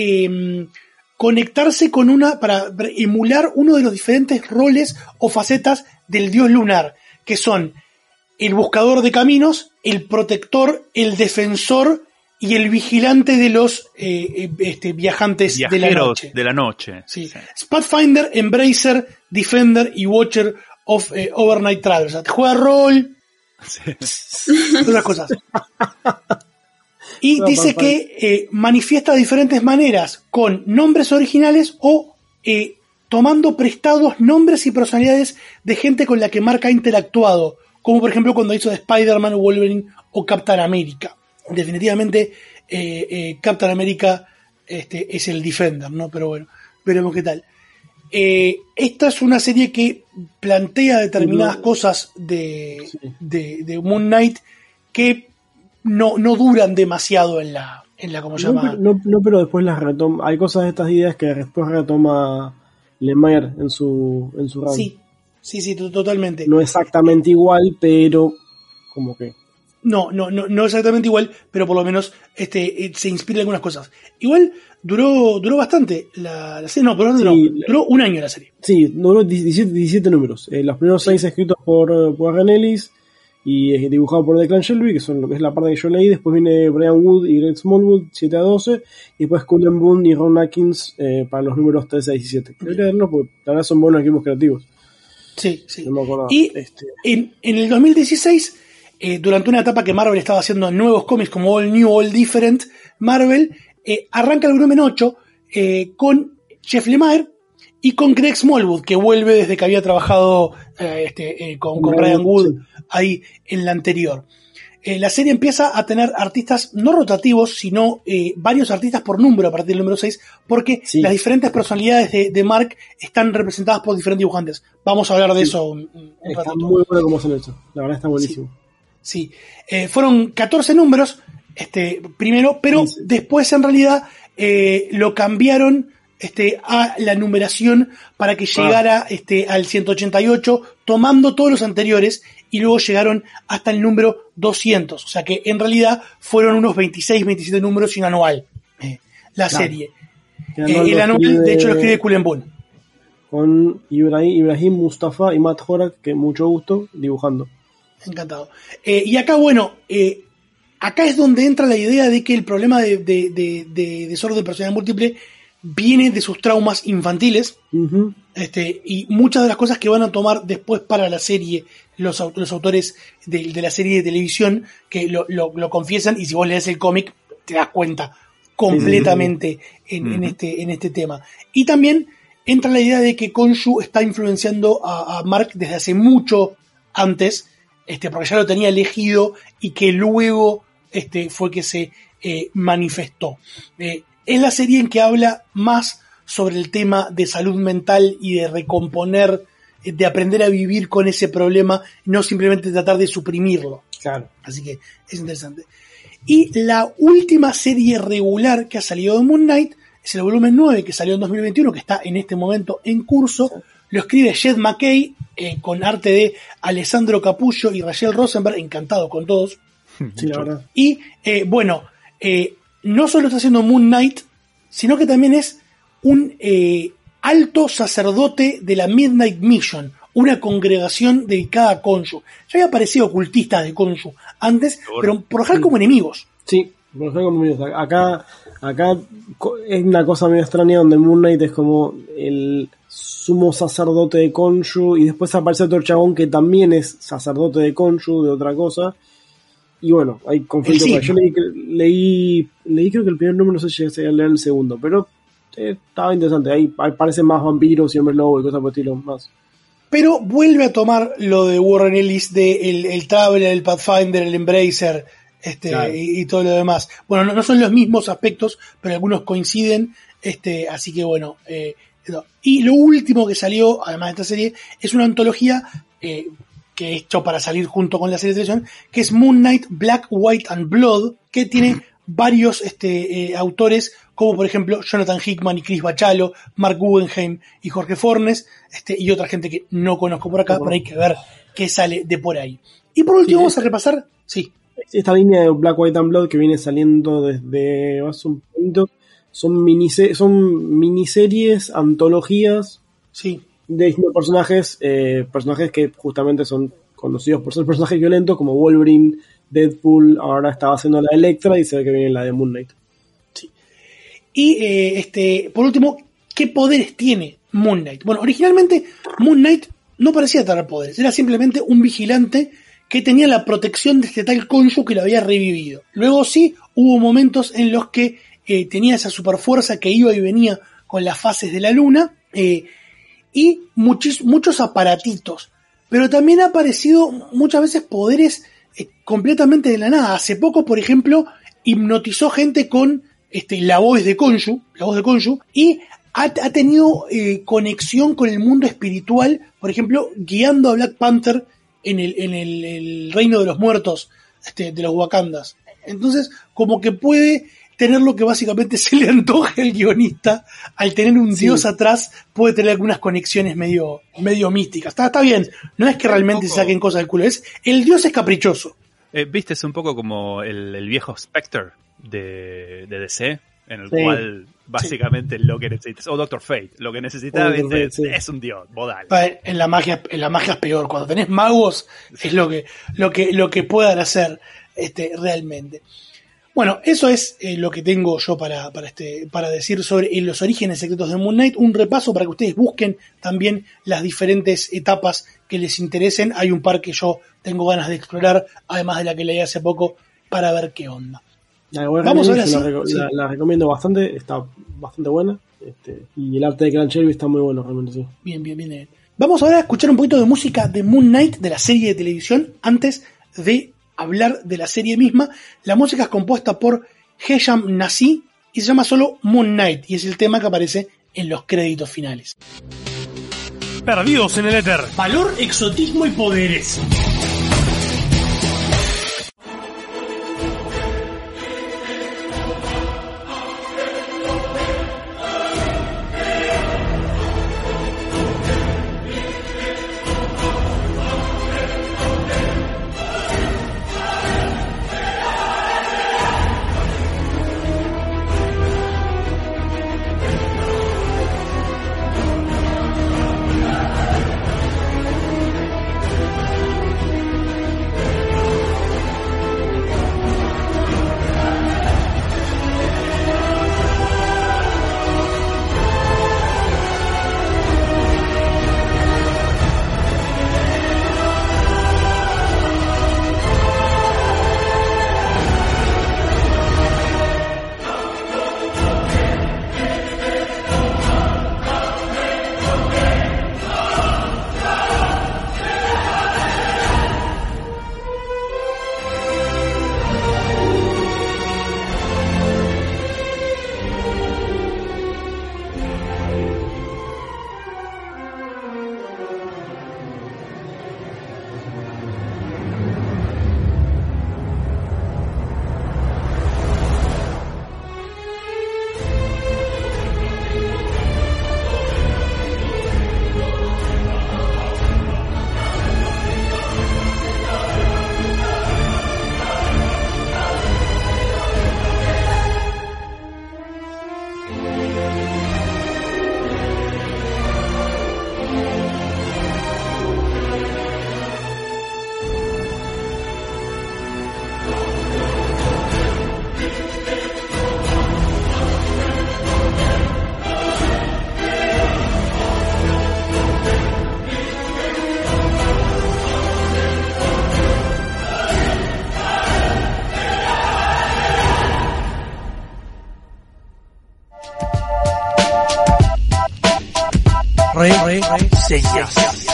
conectarse con para emular uno de los diferentes roles o facetas del dios lunar, que son el buscador de caminos, el protector, el defensor y el vigilante de los viajeros de la noche. Sí. Pathfinder, Embracer, Defender y Watcher of Overnight Travel. O sea, te juega rol, otras cosas. Y dice que manifiesta de diferentes maneras, con nombres originales o tomando prestados nombres y personalidades de gente con la que Mark ha interactuado, como por ejemplo cuando hizo de Spider-Man, Wolverine o Captain America. Definitivamente Captain America es el Defender, ¿no? Pero bueno, veremos qué tal. Esta es una serie que plantea determinadas cosas de Moon Knight que no duran demasiado en la ¿cómo se llama? No, pero después las retoma. Hay cosas de estas ideas que después retoma Lemire en su run. Sí, totalmente. No exactamente igual, pero como que no exactamente igual, pero por lo menos se inspira en algunas cosas. Igual duró bastante la serie, duró un año la serie. Sí, duró 17 números. Los primeros 6 escritos por Warren Ellis y dibujado por Declan Shalvey, que son lo que es la parte que yo leí. Después viene Brian Wood y Greg Smallwood, 7-12, y después Cullen Boone y Ron Atkins para los números 13-17. Debería leerlo porque la verdad son buenos equipos creativos. Sí. No y en el 2016, durante una etapa que Marvel estaba haciendo nuevos cómics como All New, All Different, Marvel arranca el volumen 8 con Jeff Lemire y con Greg Smallwood, que vuelve desde que había trabajado con Brian Wood ahí en la anterior. La serie empieza a tener artistas no rotativos, sino varios artistas por número a partir del número 6, porque las diferentes personalidades de Mark están representadas por diferentes dibujantes. Vamos a hablar de eso un está ratito. Muy bueno como hacen eso, la verdad está buenísimo. Sí. Fueron 14 números primero, pero después en realidad lo cambiaron a la numeración para que llegara al 188, tomando todos los anteriores, y luego llegaron hasta el número 200. O sea que en realidad fueron unos 26, 27 números y un anual, la serie. El anual, de hecho, lo escribe Cullen Bunn. Con Ibrahim Mustafa y Matt Horak, que mucho gusto, dibujando. Encantado. Y acá, acá es donde entra la idea de que el problema de desorden de personalidad múltiple viene de sus traumas infantiles. Uh-huh. Y muchas de las cosas que van a tomar después para la serie los autores de la serie de televisión, que lo confiesan, y si vos lees el cómic te das cuenta completamente en este tema. Y también entra la idea de que Khonshu está influenciando a Mark desde hace mucho antes, porque ya lo tenía elegido y que luego fue que se manifestó. Es la serie en que habla más sobre el tema de salud mental y de recomponer, de aprender a vivir con ese problema, no simplemente tratar de suprimirlo. Claro. Así que es interesante. Y la última serie regular que ha salido de Moon Knight es el volumen 9, que salió en 2021, que está en este momento en curso. Lo escribe Jed McKay, con arte de Alessandro Capullo y Rachel Rosenberg, encantado con todos. Sí, la verdad. Y no solo está haciendo Moon Knight, sino que también es un alto sacerdote de la Midnight Mission, una congregación dedicada a Khonshu. Ya había aparecido ocultistas de Khonshu antes, pero por lo general como enemigos. Sí, por lo general como enemigos. Acá es una cosa medio extraña donde Moon Knight es como el sumo sacerdote de Khonshu, y después aparece otro chabón que también es sacerdote de Khonshu, de otra cosa. Y bueno, hay conflicto. Yo leí creo que el primer número, no sé si llegué a leer el segundo, pero estaba interesante. Ahí aparecen más vampiros y hombres lobo y cosas por el estilo más. Pero vuelve a tomar lo de Warren Ellis de el Traveler, el Pathfinder, el Embracer, claro, y todo lo demás. Bueno, no son los mismos aspectos, pero algunos coinciden, así que bueno. Y lo último que salió, además de esta serie, es una antología que he hecho para salir junto con la serie de televisión, que es Moon Knight Black, White and Blood, que tiene varios autores, como por ejemplo Jonathan Hickman y Chris Bachalo, Mark Guggenheim y Jorge Fornes, y otra gente que no conozco por acá, pero hay que ver qué sale de por ahí. Y por último vamos a repasar, esta línea de Black, White and Blood que viene saliendo desde hace un poquito, son miniseries, antologías, de distintos personajes que justamente son conocidos por ser personajes violentos, como Wolverine, Deadpool, ahora estaba haciendo la de Electra y se ve que viene la de Moon Knight. Sí. Y por último, ¿qué poderes tiene Moon Knight? Bueno, originalmente Moon Knight no parecía tener poderes, era simplemente un vigilante que tenía la protección de este tal Khonshu que lo había revivido. Luego sí, hubo momentos en los que tenía esa superfuerza que iba y venía con las fases de la luna, y muchos aparatitos. Pero también ha aparecido muchas veces poderes completamente de la nada. Hace poco, por ejemplo, hipnotizó gente con la voz de Khonshu, y ha tenido conexión con el mundo espiritual, por ejemplo, guiando a Black Panther en el reino de los muertos, de los Wakandas. Entonces, como que puede tener lo que básicamente se le antoja al guionista, al tener un dios atrás, puede tener algunas conexiones medio místicas. Está bien, no es que realmente se saquen cosas del culo, el dios es caprichoso. Viste, es un poco como el viejo Spectre de DC, en el cual básicamente lo que necesitas, o Doctor Fate, lo que necesitas es un dios, bodal. En la magia es peor, cuando tenés magos es lo que puedan hacer realmente. Bueno, eso es lo que tengo yo para decir sobre los orígenes secretos de Moon Knight. Un repaso para que ustedes busquen también las diferentes etapas que les interesen. Hay un par que yo tengo ganas de explorar, además de la que leí hace poco, para ver qué onda. Vamos a ver la recomiendo bastante, está bastante buena. Y el arte de Grant Shelby está muy bueno, realmente, sí. Bien. Vamos ahora a escuchar un poquito de música de Moon Knight, de la serie de televisión, antes de hablar de la serie misma. La música es compuesta por Hesham Nasi y se llama solo Moon Knight, y es el tema que aparece en los créditos finales. Perdidos en el éter. Valor, exotismo y poderes. Reseñas.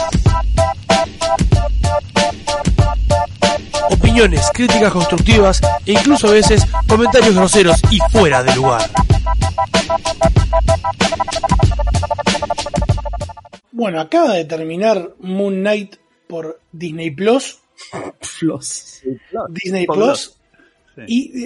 Opiniones, críticas constructivas e incluso a veces comentarios groseros y fuera de lugar. Bueno, acaba de terminar Moon Knight por Disney Plus. Disney Plus. Sí.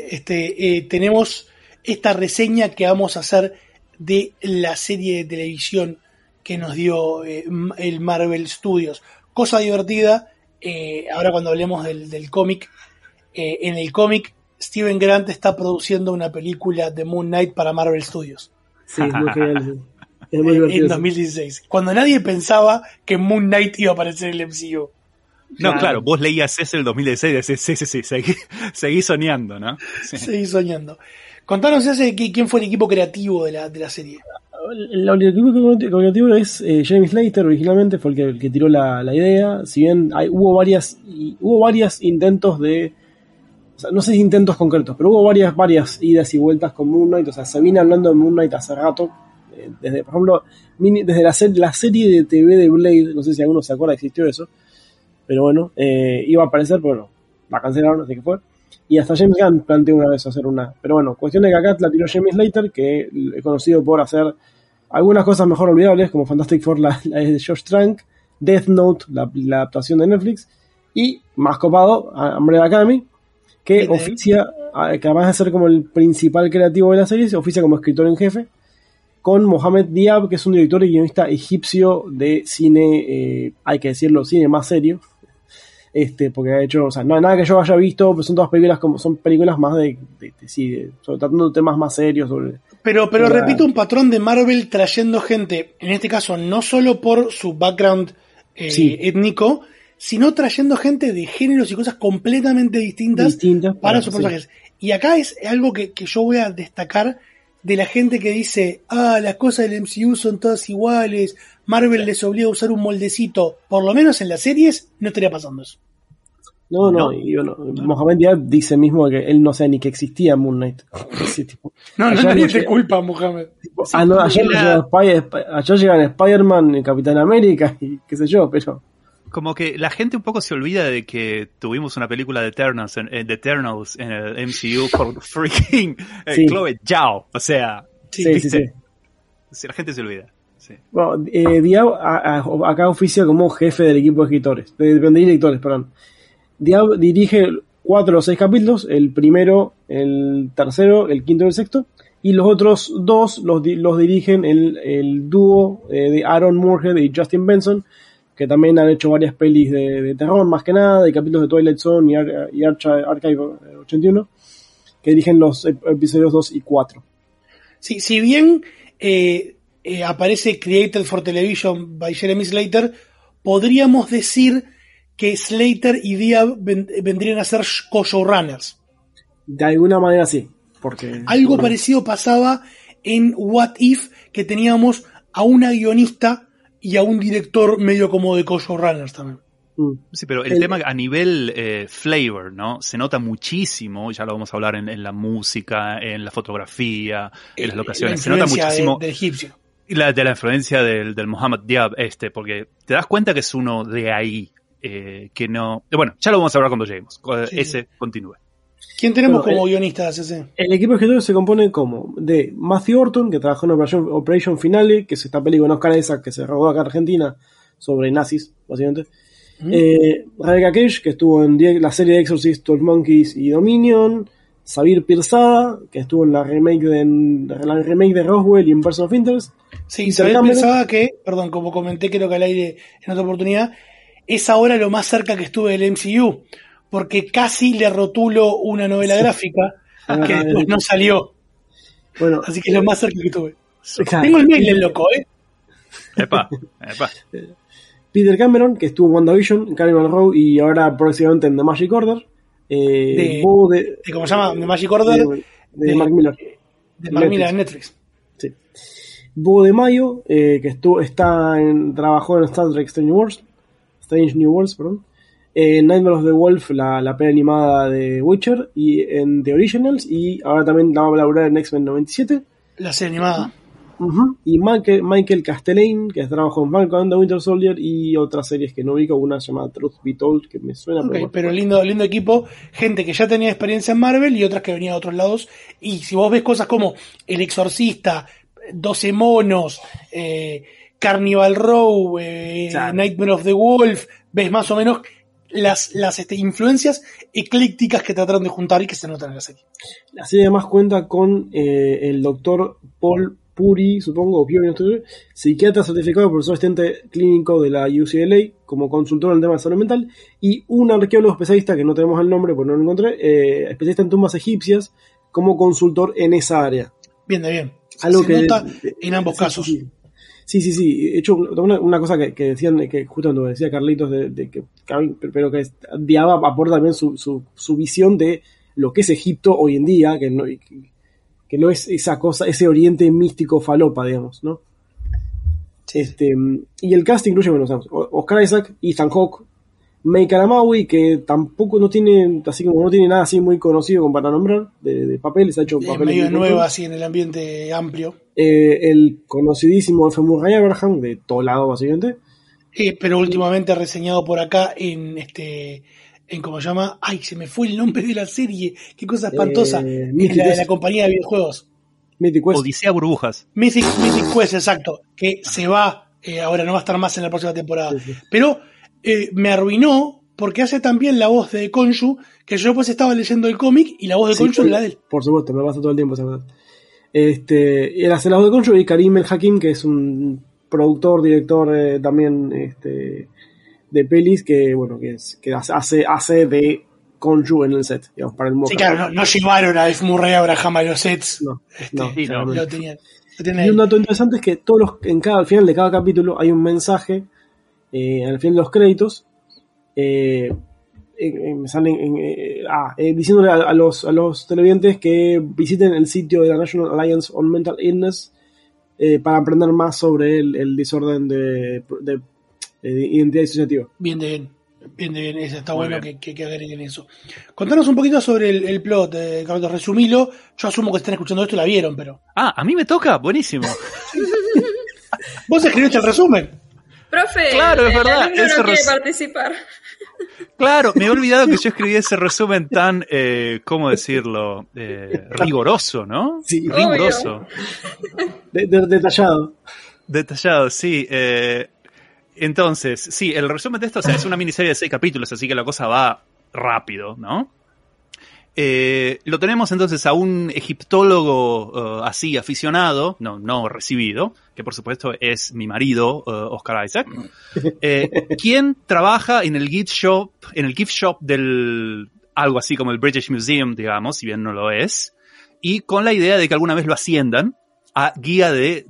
Y tenemos esta reseña que vamos a hacer de la serie de televisión que nos dio el Marvel Studios. Cosa divertida, ahora cuando hablemos del cómic, en el cómic Steven Grant está produciendo una película de Moon Knight para Marvel Studios. Sí, es muy genial. Es muy divertido. En 2016, cuando nadie pensaba que Moon Knight iba a aparecer en el MCU. No, claro, vos leías ese el 2016 y decís, sí, seguí soñando, ¿no? Sí. Seguí soñando. Contanos quién fue el equipo creativo de la serie. El equipo creativo es James Slater, originalmente fue el que tiró la idea. Si bien hubo varios intentos de... O sea, no sé si intentos concretos, pero hubo varias idas y vueltas con Moon Knight. O sea, se viene hablando de Moon Knight hace rato. Desde, por ejemplo, desde la serie de TV de Blade, no sé si alguno se acuerda, existió eso. Pero bueno, iba a aparecer, pero bueno, la cancelaron, así que fue. Y hasta James Gunn planteó una vez hacer una. Pero bueno, cuestión de que acá la tiró James Slater, que es conocido por hacer algunas cosas mejor olvidables, como Fantastic Four, la de Josh Trank, Death Note, la adaptación de Netflix, y más copado, Umbrella Academy, que oficia, que además de ser como el principal creativo de la serie, se oficia como escritor en jefe, con Mohamed Diab, que es un director y guionista egipcio de cine, hay que decirlo, cine más serio. Porque ha hecho, o sea, no nada que yo haya visto, pues son todas películas son películas más sobre tratando de temas más serios sobre. Pero repito un patrón de Marvel trayendo gente, en este caso no solo por su background étnico, sino trayendo gente de géneros y cosas completamente distintas para sus personajes. Y acá es algo que yo voy a destacar de la gente que dice, las cosas del MCU son todas iguales, Marvel les obliga a usar un moldecito. Por lo menos en las series no estaría pasando eso. No. Y bueno, Mohamed Diab dice mismo que él no sabe ni que existía Moon Knight. Sí, tipo, nadie te culpa, Mohamed. Allá llegan Spider-Man y Capitán América y qué sé yo, pero... Como que la gente un poco se olvida de que tuvimos una película de Eternals en el MCU por freaking Chloe Zhao. O sea, sí. La gente se olvida. Sí. Bueno, Diab acá oficia como jefe del equipo de directores, perdón. Diab dirige 4 o 6 capítulos, el primero, el tercero, el quinto y el sexto, y los otros 2 los dirigen el dúo de Aaron Moorhead y Justin Benson, que también han hecho varias pelis de terror, más que nada, de capítulos de Twilight Zone y Archive 81, que dirigen los episodios 2 y 4. Sí, si bien aparece Created for Television by Jeremy Slater, podríamos decir que Slater y Diab vendrían a ser co-showrunners. De alguna manera sí. Porque algo parecido pasaba en What If, que teníamos a una guionista y a un director medio como de co-showrunners también. Sí, pero el tema a nivel flavor, ¿no? Se nota muchísimo, ya lo vamos a hablar en la música, en la fotografía, en las locaciones. Se nota muchísimo. Del egipcio. De la influencia del Mohamed Diab, porque te das cuenta que es uno de ahí. Que no... Bueno, ya lo vamos a hablar cuando lleguemos. Continúe. ¿Quién tenemos como guionista ese? El equipo de escritores se compone como de Matthew Orton, que trabajó en Operation Finale, que es esta película oscarense que se rodó acá en Argentina sobre nazis, básicamente. Rebecca Cage, que estuvo en la serie de Exorcist, 12 Monkeys y Dominion. Sabir Pirzada, que estuvo en la remake de Roswell y en Person of Interest. Sí, Sabir Pirzada que, perdón, como comenté creo que al aire en otra oportunidad, es ahora lo más cerca que estuve del MCU, porque casi le rotulo una novela gráfica que después no salió. Bueno, así que es lo más cerca que tuve. Tengo el mail del loco, Epa. Peter Cameron, que estuvo en WandaVision, Carnival Row y ahora próximamente en The Magic Order. ¿Cómo se llama? The Magic Order. De Mark Miller. De Mark Miller en Netflix. Sí. Bo de Mayo, que trabajó en Star Trek Strange New Worlds, Nightmare of the Wolf, la peli animada de Witcher, y en The Originals, y ahora también la va a laburar en X-Men 97. La serie animada. Y Michael Castellane, que trabajó en Falcon and the Winter Soldier y otras series que no ubico, una llamada Truth Be Told, que me suena. Pero lindo equipo, gente que ya tenía experiencia en Marvel y otras que venían de otros lados. Y si vos ves cosas como El Exorcista, 12 monos, Carnival Row, Nightmare of the Wolf, ves más o menos las influencias eclécticas que trataron de juntar y que se notan en la serie. La serie además cuenta con el doctor Paul Puri, supongo, o Puri, psiquiatra certificado, profesor asistente clínico de la UCLA, como consultor en el tema de salud mental, y un arqueólogo especialista, que no tenemos el nombre porque no lo encontré, especialista en tumbas egipcias, como consultor en esa área. Bien. Algo se que nota en ambos casos. Sí. De hecho, una cosa que decían, que justo cuando decía Carlitos, pero que Diaba aporta también su visión de lo que es Egipto hoy en día, que no es esa cosa, ese oriente místico falopa, digamos, ¿no? Y el cast incluye, Oscar Isaac, Ethan Hawke, Mei Karamawi, que tampoco no tiene nada así muy conocido como para nombrar, de papeles, ha hecho papeles medio nuevo así en el ambiente amplio. El conocidísimo F. Murray Abraham, de todo lado básicamente. Pero últimamente reseñado por acá en ¿cómo se llama? Ay, se me fue el nombre de la serie. Qué cosa espantosa. De la compañía de videojuegos. Mythic Quest. Odisea Burbujas. Mythic Quest, exacto. Que se va, ahora no va a estar más en la próxima temporada. Sí. Pero me arruinó porque hace también la voz de Khonshu, que yo pues estaba leyendo el cómic y la voz de Khonshu es la de él. Por supuesto, me pasa todo el tiempo esa verdad. Él hace la voz de Khonshu, y Karim El Hakim, que es un productor, director también de pelis, que hace de Khonshu en el set, digamos, para el Mocha. Sí, claro, no llevaron a F. Murray Abraham a los sets. No. Lo tenían. Y un dato interesante es que al final de cada capítulo hay un mensaje al final de los créditos, diciéndole a los televidentes que visiten el sitio de la National Alliance on Mental Illness para aprender más sobre el desorden de identidad disociativa. Bien, eso está muy bueno que agreguen eso. Contanos un poquito sobre el plot, Carlos, resumilo. Yo asumo que están escuchando esto y la vieron, pero... a mí me toca, buenísimo. Vos escribiste el resumen. Profe, claro, es verdad. El alumno no quiere participar. Claro, me he olvidado que yo escribí ese resumen tan, ¿cómo decirlo? Rigoroso, ¿no? Sí, riguroso. Detallado. Detallado, sí. Entonces, sí, el resumen de esto, es una miniserie de 6 capítulos, así que la cosa va rápido, ¿no? Lo tenemos entonces a un egiptólogo así aficionado, no recibido, que por supuesto es mi marido, Oscar Isaac, quien trabaja en el gift shop del algo así como el British Museum, digamos, si bien no lo es, y con la idea de que alguna vez lo asciendan a guía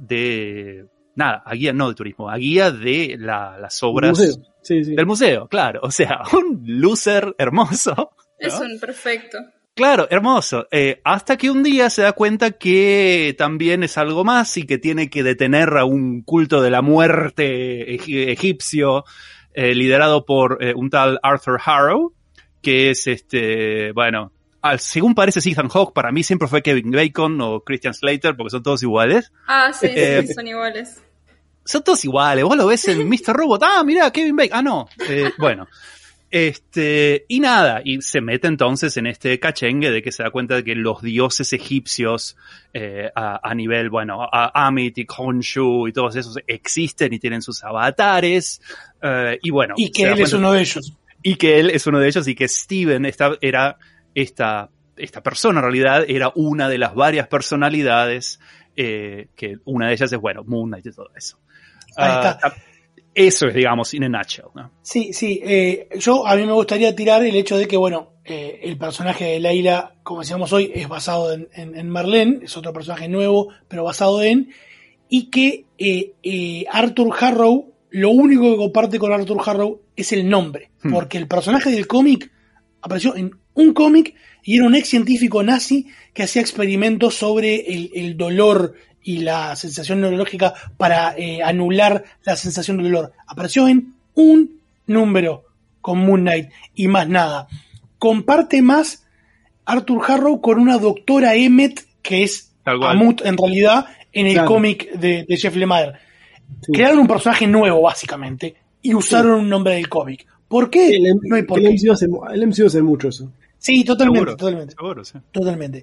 a guía no de turismo, a guía de las obras del museo, claro, o sea, un loser hermoso. ¿No? Es un perfecto. Claro, hermoso. Hasta que un día se da cuenta que también es algo más y que tiene que detener a un culto de la muerte egipcio liderado por un tal Arthur Harrow, que es según parece Ethan Hawke, para mí siempre fue Kevin Bacon o Christian Slater, porque son todos iguales. Sí, son iguales. Son todos iguales. Vos lo ves en Mr. Robot. Mirá, Kevin Bacon. No. Bueno. Y nada, y se mete entonces en este cachengue de que se da cuenta de que los dioses egipcios a nivel, Amit y Khonshu y todos esos existen y tienen sus avatares, y que él es uno de ellos. Y que él es uno de ellos y que Steven esta persona en realidad era una de las varias personalidades, que una de ellas es, Moon Knight y todo eso. Ahí está. Eso es, digamos, in a nutshell, ¿no? Sí. A mí me gustaría tirar el hecho de que, el personaje de Layla, como decíamos hoy, es basado en Marlene, es otro personaje nuevo, pero basado en, y que Arthur Harrow, lo único que comparte con Arthur Harrow es el nombre, porque el personaje del cómic apareció en un cómic y era un ex científico nazi que hacía experimentos sobre el dolor y la sensación neurológica para anular la sensación de dolor. Apareció en un número con Moon Knight y más nada. Comparte más Arthur Harrow con una doctora Emmett, que es Amut en realidad en el cómic de Jeff Lemire. Sí. Crearon un personaje nuevo, básicamente, y usaron un nombre del cómic. ¿Por qué? No hay por qué. El MCU hace mucho eso. Sí, totalmente. Seguro, sí. Totalmente.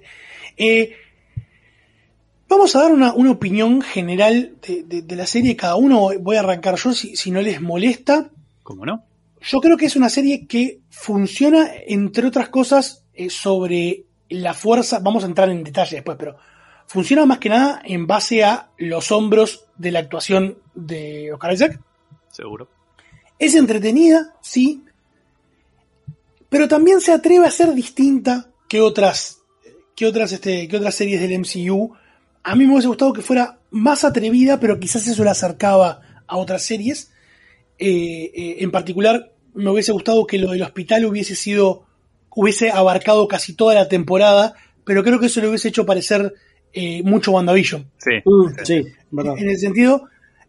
Vamos a dar una opinión general de la serie. Cada uno, voy a arrancar yo, si no les molesta. ¿Cómo no? Yo creo que es una serie que funciona, entre otras cosas, sobre la fuerza. Vamos a entrar en detalle después, pero funciona más que nada en base a los hombros de la actuación de Oscar Isaac. Seguro. Es entretenida, sí, pero también se atreve a ser distinta que otras series del MCU. A mí me hubiese gustado que fuera más atrevida, pero quizás eso la acercaba a otras series. En particular, me hubiese gustado que lo del hospital hubiese abarcado casi toda la temporada, pero creo que eso le hubiese hecho parecer mucho WandaVision. Sí. Sí, verdad. En el sentido,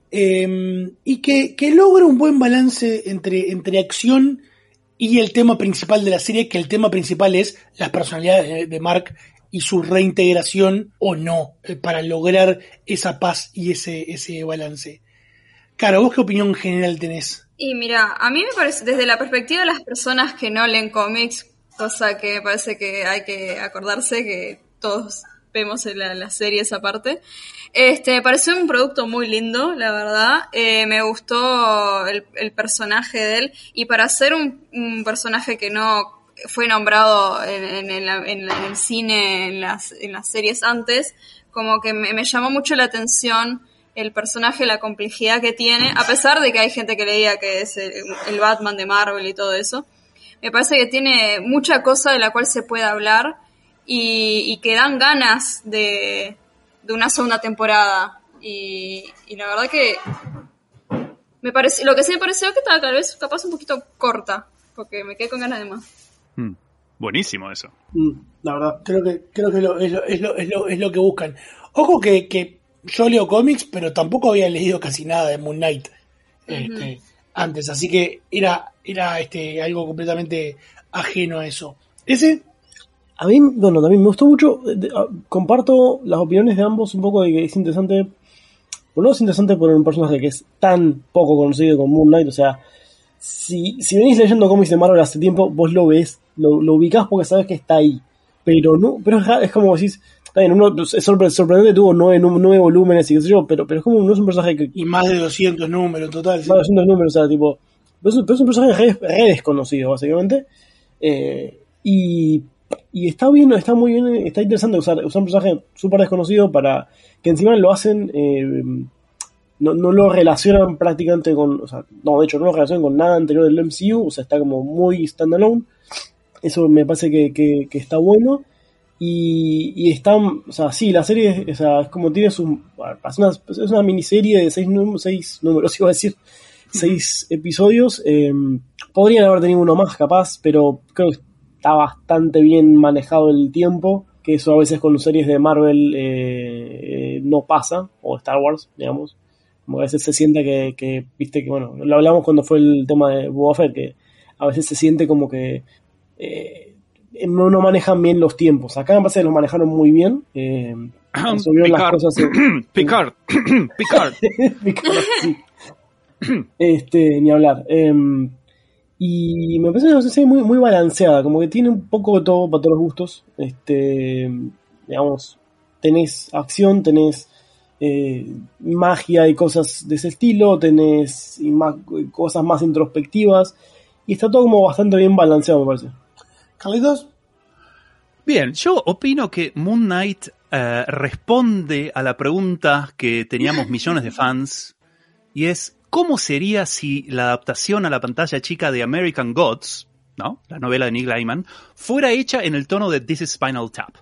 y que logre un buen balance entre acción y el tema principal de la serie, que el tema principal es las personalidades de Mark y su reintegración o no, para lograr esa paz y ese balance. Caro, ¿vos qué opinión general tenés? Y mira, a mí me parece, desde la perspectiva de las personas que no leen cómics, cosa que me parece que hay que acordarse que todos vemos en la serie esa parte, me pareció un producto muy lindo, la verdad. Me gustó el personaje de él, y para ser un personaje que no fue nombrado en el cine, en las series antes, como que me llamó mucho la atención el personaje, la complejidad que tiene, a pesar de que hay gente que le diga que es el Batman de Marvel y todo eso. Me parece que tiene mucha cosa de la cual se puede hablar y que dan ganas de una segunda temporada. Y la verdad que lo que sí me pareció que estaba tal vez capaz un poquito corta, porque me quedé con ganas de más. Buenísimo eso. La verdad, creo que es lo que buscan. Ojo que yo leo cómics, pero tampoco había leído casi nada de Moon Knight antes, así que era algo completamente ajeno a eso. A mí, bueno, también me gustó mucho. Comparto las opiniones de ambos un poco, de que es interesante. Bueno, es interesante por un personaje que es tan poco conocido como Moon Knight. O sea, si venís leyendo cómics de Marvel hace tiempo, vos lo ves, lo ubicás porque sabes que está ahí. Pero no, es como decís, está bien, uno es sorprendente, tuvo 9 volúmenes y qué sé yo, pero es como, no es un personaje que... Y más de 200 números, total. Más de 200 números, o sea, tipo... Pero es un personaje re desconocido, básicamente. Y está bien, está muy bien, está interesante usar un personaje súper desconocido para que encima lo hacen... No lo relacionan prácticamente con... O sea, no, de hecho, no lo relacionan con nada anterior del MCU, o sea, está como muy standalone. Eso me parece que está bueno. Y está, o sea, sí, la serie, o sea, es como tiene es una miniserie de 6 números, iba a decir, 6 episodios. Podrían haber tenido uno más, capaz, pero creo que está bastante bien manejado el tiempo, que eso a veces con series de Marvel no pasa, o Star Wars, digamos. Como a veces se siente que viste que, bueno, lo hablamos cuando fue el tema de Boba Fett, que a veces se siente como que no manejan bien los tiempos. Acá me parece que los manejaron muy bien. Picard. Sí. Ni hablar. Y me parece una serie muy, muy balanceada, como que tiene un poco de todo para todos los gustos. Digamos, tenés acción, tenés magia y cosas de ese estilo, tenés cosas más introspectivas, y está todo como bastante bien balanceado, me parece. ¿Carlitos? Bien, yo opino que Moon Knight responde a la pregunta que teníamos millones de fans, y es, ¿cómo sería si la adaptación a la pantalla chica de American Gods, ¿no?, la novela de Neil Gaiman, fuera hecha en el tono de This is Spinal Tap?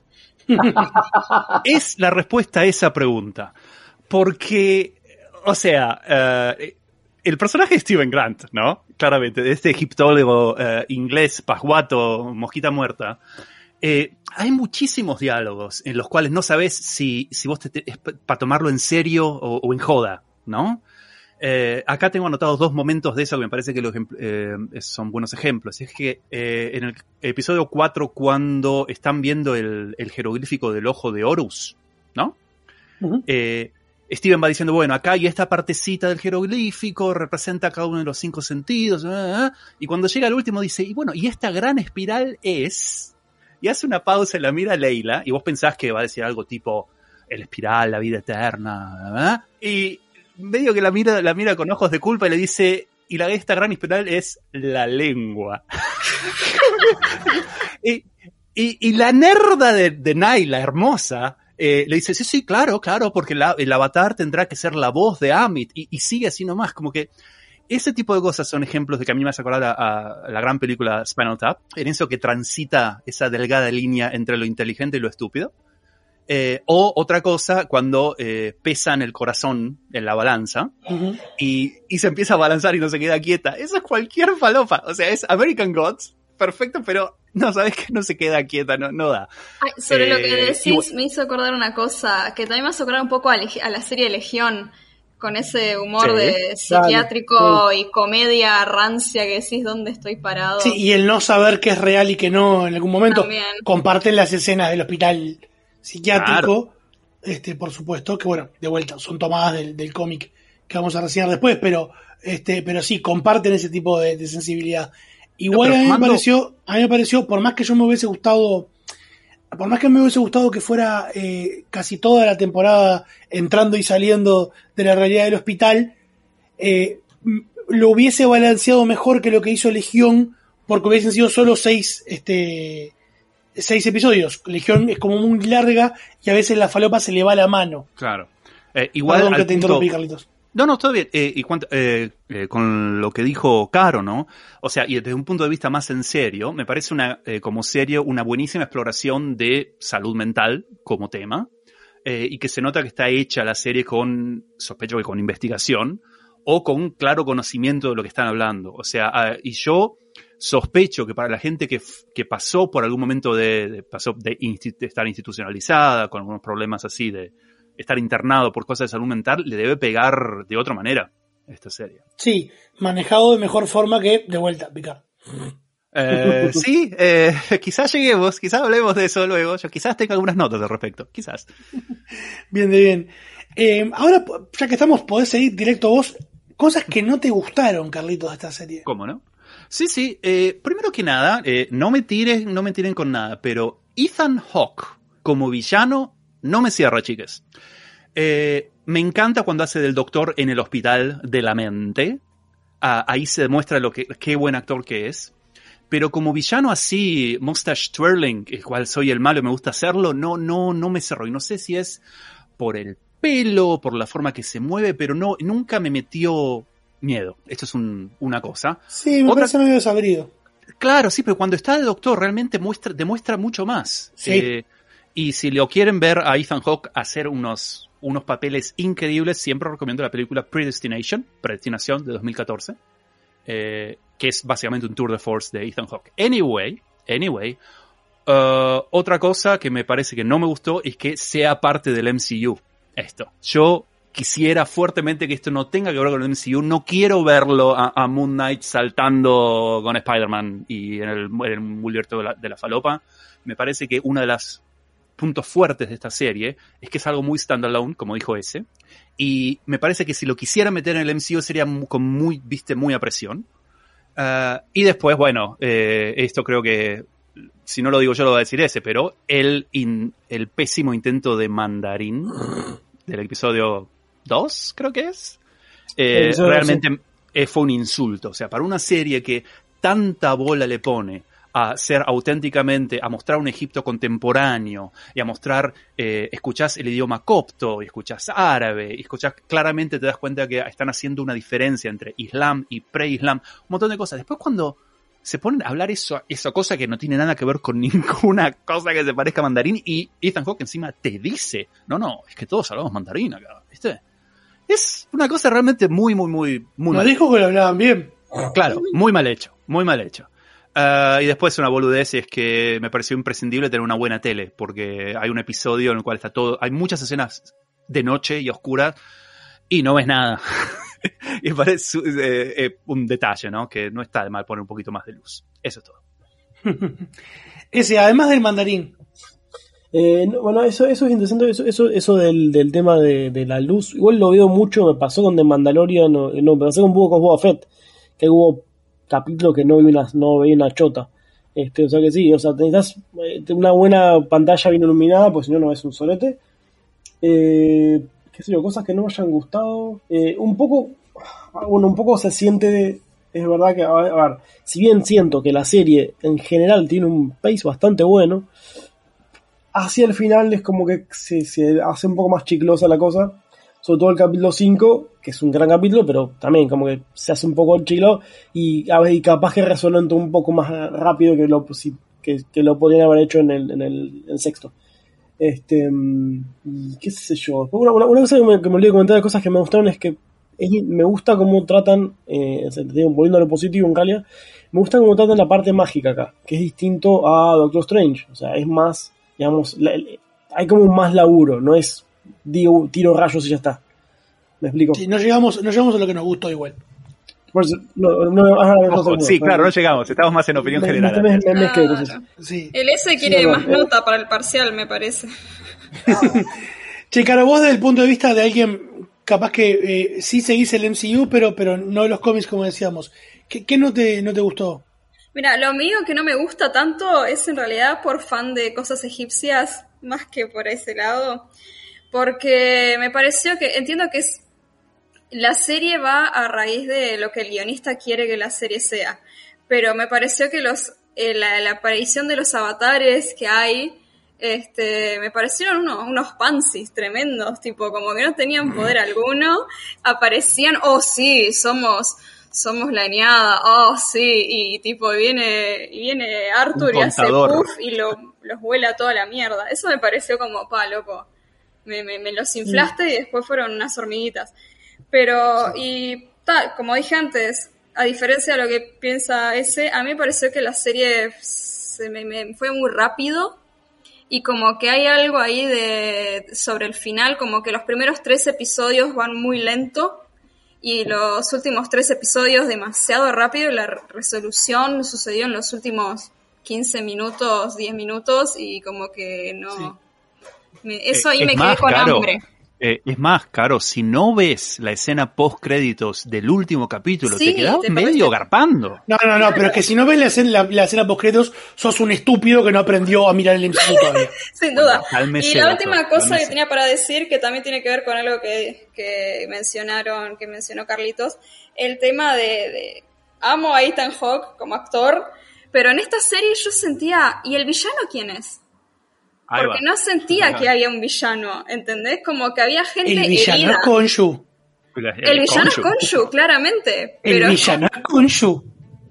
Es la respuesta a esa pregunta. Porque, o sea, el personaje de Steven Grant, ¿no?, claramente, de este egiptólogo inglés, pasguato, mosquita muerta, hay muchísimos diálogos en los cuales no sabes si vos es para tomarlo en serio o en joda, ¿no? Acá tengo anotados 2 momentos de eso que me parece que son buenos ejemplos. Es que en el episodio 4, cuando están viendo el jeroglífico del ojo de Horus, ¿no? Steven va diciendo, bueno, acá y esta partecita del jeroglífico representa cada uno de los 5 sentidos, y cuando llega al último dice, y bueno, y esta gran espiral es, y hace una pausa y la mira a Leila, y vos pensás que va a decir algo tipo, el espiral, la vida eterna, y medio que la mira con ojos de culpa y le dice, y esta gran espiral es la lengua. y la nerda de Naila, hermosa, le dice, sí, claro, porque el avatar tendrá que ser la voz de Amit, y sigue así nomás, como que ese tipo de cosas son ejemplos de que a mí me hace acordar a la gran película Spinal Tap, en eso que transita esa delgada línea entre lo inteligente y lo estúpido, o otra cosa, cuando pesan el corazón en la balanza, y se empieza a balanzar y no se queda quieta, eso es cualquier falopa, o sea, es American Gods, perfecto, pero no, sabes que no se queda quieta, no da. Ay, sobre lo que decís, me hizo acordar una cosa, que también me hace acordar un poco a la serie Legión, con ese humor de psiquiátrico y comedia rancia que decís, ¿dónde estoy parado? Sí, y el no saber qué es real y qué no, en algún momento también comparten las escenas del hospital psiquiátrico, por supuesto, que bueno, de vuelta, son tomadas del cómic que vamos a reseñar después, pero sí, comparten ese tipo de sensibilidad. Igual a mí me pareció, por más que me hubiese gustado que fuera casi toda la temporada entrando y saliendo de la realidad del hospital, lo hubiese balanceado mejor que lo que hizo Legión, porque hubiesen sido solo 6 episodios. Legión es como muy larga y a veces la falopa se le va la mano. Claro. Igual perdón que te interrumpí, Carlitos. No, todo bien. Y con lo que dijo Caro, ¿no? O sea, y desde un punto de vista más en serio, me parece como serie una buenísima exploración de salud mental como tema, y que se nota que está hecha la serie sospecho que con investigación, o con claro conocimiento de lo que están hablando. O sea, y yo sospecho que para la gente que pasó por algún momento de estar institucionalizada, con algunos problemas así de estar internado por cosas de salud mental, le debe pegar de otra manera esta serie. Sí, manejado de mejor forma que de vuelta, Picard. Sí, quizás lleguemos, quizás hablemos de eso luego. Yo quizás tenga algunas notas al respecto, quizás. Bien. Ahora, ya que estamos, podés seguir directo vos. Cosas que no te gustaron, Carlitos, de esta serie. ¿Cómo no? Sí. Primero que nada, no me tiren con nada, pero Ethan Hawke como villano no me cierra, chicas. Me encanta cuando hace del doctor en el hospital de la mente. Ahí se demuestra qué buen actor que es. Pero como villano así, mustache twirling, el cual soy el malo y me gusta hacerlo, no me cerró. Y no sé si es por el pelo, por la forma que se mueve, pero nunca me metió miedo. Esto es una cosa. Sí, me parece medio desabrido. Claro, sí, pero cuando está de doctor realmente demuestra mucho más. Sí. Y si lo quieren ver a Ethan Hawke hacer unos papeles increíbles, siempre recomiendo la película Predestinación de 2014, que es básicamente un tour de force de Ethan Hawke. Anyway, otra cosa que me parece que no me gustó es que sea parte del MCU. Yo quisiera fuertemente que esto no tenga que ver con el MCU. No quiero verlo a Moon Knight saltando con Spider-Man y en el multiverso de la falopa. Me parece que una de las puntos fuertes de esta serie es que es algo muy standalone, como dijo ese, y me parece que si lo quisiera meter en el MCU sería muy a presión. Y después, bueno, esto creo que, si no lo digo yo lo va a decir ese, pero el pésimo intento de Mandarín del episodio 2, creo que es, realmente fue un insulto. O sea, para una serie que tanta bola le pone a ser auténticamente, a mostrar un Egipto contemporáneo y a mostrar, escuchás el idioma copto y escuchás árabe y escuchás, claramente te das cuenta que están haciendo una diferencia entre Islam y pre-Islam, un montón de cosas. Después cuando se ponen a hablar esa cosa que no tiene nada que ver con ninguna cosa que se parezca a mandarín, y Ethan Hawke encima te dice, no, es que todos hablamos mandarín acá, ¿viste? Es una cosa realmente muy no dijo que lo hablaban bien. Claro, muy mal hecho. Y después una boludez es que me pareció imprescindible tener una buena tele, porque hay un episodio en el cual hay muchas escenas de noche y oscuras y no ves nada. Y parece un detalle, ¿no? Que no está de mal poner un poquito más de luz. Eso es todo. Además del mandarín, Bueno, eso es interesante, eso del tema de la luz. Igual lo veo mucho, me pasó con The Mandalorian, me pasó un poco con Boba Fett, que hubo capítulos que no veía una chota. O sea que sí, o sea, necesitas una buena pantalla bien iluminada, pues si no, no es un solete. Qué sé yo, cosas que no me hayan gustado. Un poco se siente, es verdad que, a ver, si bien siento que la serie en general tiene un pace bastante bueno, hacia el final es como que se hace un poco más chiclosa la cosa, sobre todo el capítulo 5, que es un gran capítulo, pero también como que se hace un poco chiclo y capaz que resuelven un poco más rápido que lo podrían haber hecho en el sexto. Y qué sé yo. Una cosa que me olvidé de comentar de cosas que me gustaron es que me gusta cómo tratan, volviendo a lo positivo en realidad, me gusta cómo tratan la parte mágica acá, que es distinto a Doctor Strange. O sea, es más, digamos, hay como más laburo, no es tiro rayos y ya está. ¿Me explico? Sí, no llegamos a lo que nos gustó igual. Por eso, sí, claro, no llegamos, estamos más en opinión general. Sí. El S quiere más nota para el parcial, me parece. Che, Caro, vos desde el punto de vista de alguien capaz que sí seguís el MCU, pero no los cómics como decíamos, ¿qué no te gustó? Mira, lo mío que no me gusta tanto es en realidad por fan de cosas egipcias, más que por ese lado, porque me pareció que, entiendo que la serie va a raíz de lo que el guionista quiere que la serie sea, pero me pareció que la aparición de los avatares que hay, me parecieron unos pansis tremendos, tipo como que no tenían poder alguno, aparecían, sí, somos la eñada, sí, y tipo viene Arthur y hace puff y los vuela toda la mierda. Eso me pareció como, loco, me los inflaste y después fueron unas hormiguitas. Pero, como dije antes, a diferencia de lo que piensa ese, a mí me pareció que la serie me fue muy rápido y como que hay algo ahí sobre el final, como que los primeros 3 episodios van muy lento y los últimos 3 episodios demasiado rápido y la resolución sucedió en los últimos 15 minutos, 10 minutos y como que no... Sí. Eso ahí me quedé con hambre. Es más, Caro, si no ves la escena post-créditos del último capítulo, te quedás medio garpando. No, pero es que si no ves la escena post-créditos, sos un estúpido que no aprendió a mirar el MCU todavía. Sin duda. Y la última cosa que tenía para decir, que también tiene que ver con algo que mencionó Carlitos, el tema de amo a Ethan Hawke como actor, pero en esta serie yo sentía, ¿y el villano quién es? Porque no sentía que había un villano, ¿entendés? Como que había gente herida. El villano es Khonshu. El villano es Khonshu, claramente. El villano es Khonshu.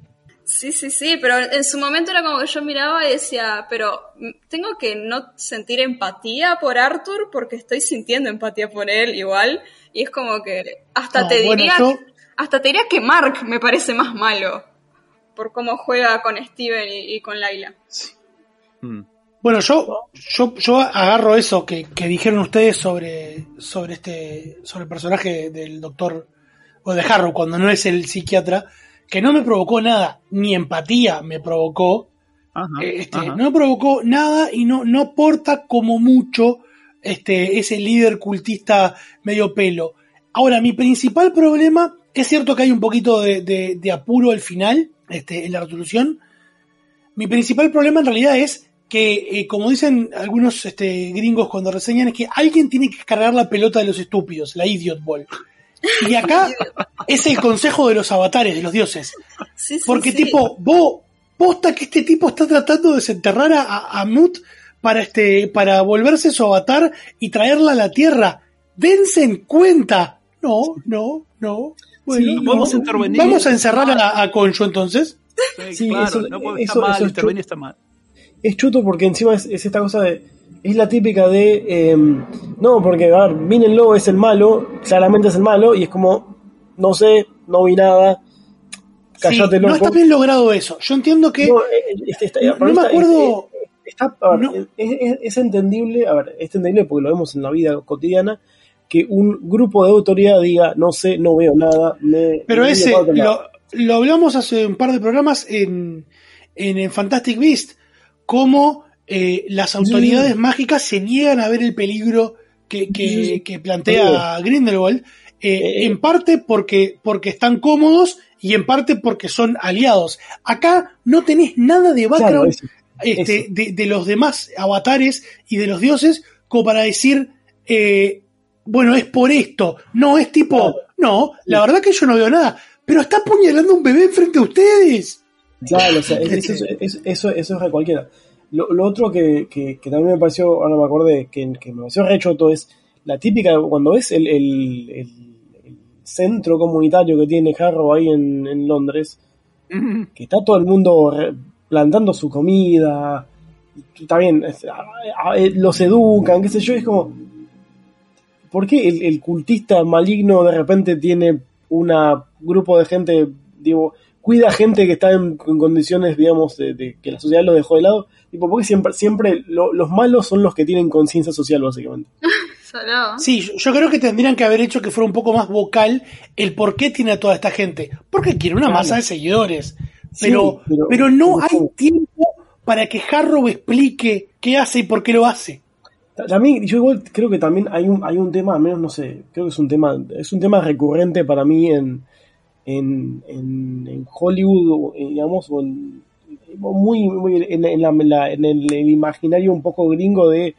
Sí, pero en su momento era como que yo miraba y decía, pero tengo que no sentir empatía por Arthur porque estoy sintiendo empatía por él igual. Y es como que hasta te diría que Mark me parece más malo por cómo juega con Steven y con Layla. Sí. Bueno, yo agarro eso que dijeron ustedes sobre el personaje del doctor o de Harrow cuando no es el psiquiatra, que no me provocó nada, ni empatía me provocó, no me provocó nada y no aporta como mucho ese líder cultista medio pelo. Ahora, mi principal problema, es cierto que hay un poquito de apuro al final, en la resolución. Mi principal problema en realidad es que, como dicen algunos gringos cuando reseñan, es que alguien tiene que cargar la pelota de los estúpidos, la idiot ball. Y acá es el consejo de los avatares, de los dioses. Sí, porque tipo, vos, posta que este tipo está tratando de desenterrar a Mut para volverse su avatar y traerla a la Tierra. Dense en cuenta. No. Bueno, vamos a intervenir. Vamos a encerrar a Khonshu entonces. Sí, claro, intervenir está mal. Es chuto porque encima es esta cosa de... Es la típica de... no, porque, a ver, mírenlo, es el malo, claramente es el malo, y es como, no sé, no vi nada, cállate, loco. No está bien logrado eso. Yo entiendo que... No me acuerdo... Es entendible, es entendible porque lo vemos en la vida cotidiana, que un grupo de autoridad diga, no sé, no veo nada, pero ese, lo hablamos hace un par de programas en Fantastic Beast, cómo las autoridades mágicas se niegan a ver el peligro que plantea Grindelwald, en parte porque están cómodos y en parte porque son aliados. Acá no tenés nada de background de los demás avatares y de los dioses como para decir, bueno, es por esto. No, es tipo, no, la verdad que yo no veo nada, pero está apuñalando un bebé enfrente de ustedes. Claro, o sea, eso es re cualquiera. Lo otro que también me pareció, ahora me acordé, que me pareció re choto, es la típica, cuando ves el centro comunitario que tiene Harrow ahí en Londres, que está todo el mundo plantando su comida, está bien, los educan, qué sé yo, es como, ¿por qué el cultista maligno de repente tiene un grupo de gente, digo, cuida gente que está en condiciones, digamos, de que la sociedad los dejó de lado? Tipo, porque siempre los malos son los que tienen conciencia social, básicamente. Sí, yo creo que tendrían que haber hecho que fuera un poco más vocal el por qué tiene a toda esta gente. Porque quiere una masa de seguidores. Pero no hay tiempo para que Harrow explique qué hace y por qué lo hace. También, yo igual creo que también hay un tema, al menos no sé, creo que es un tema recurrente para mí en Hollywood, digamos, o muy en el imaginario un poco gringo de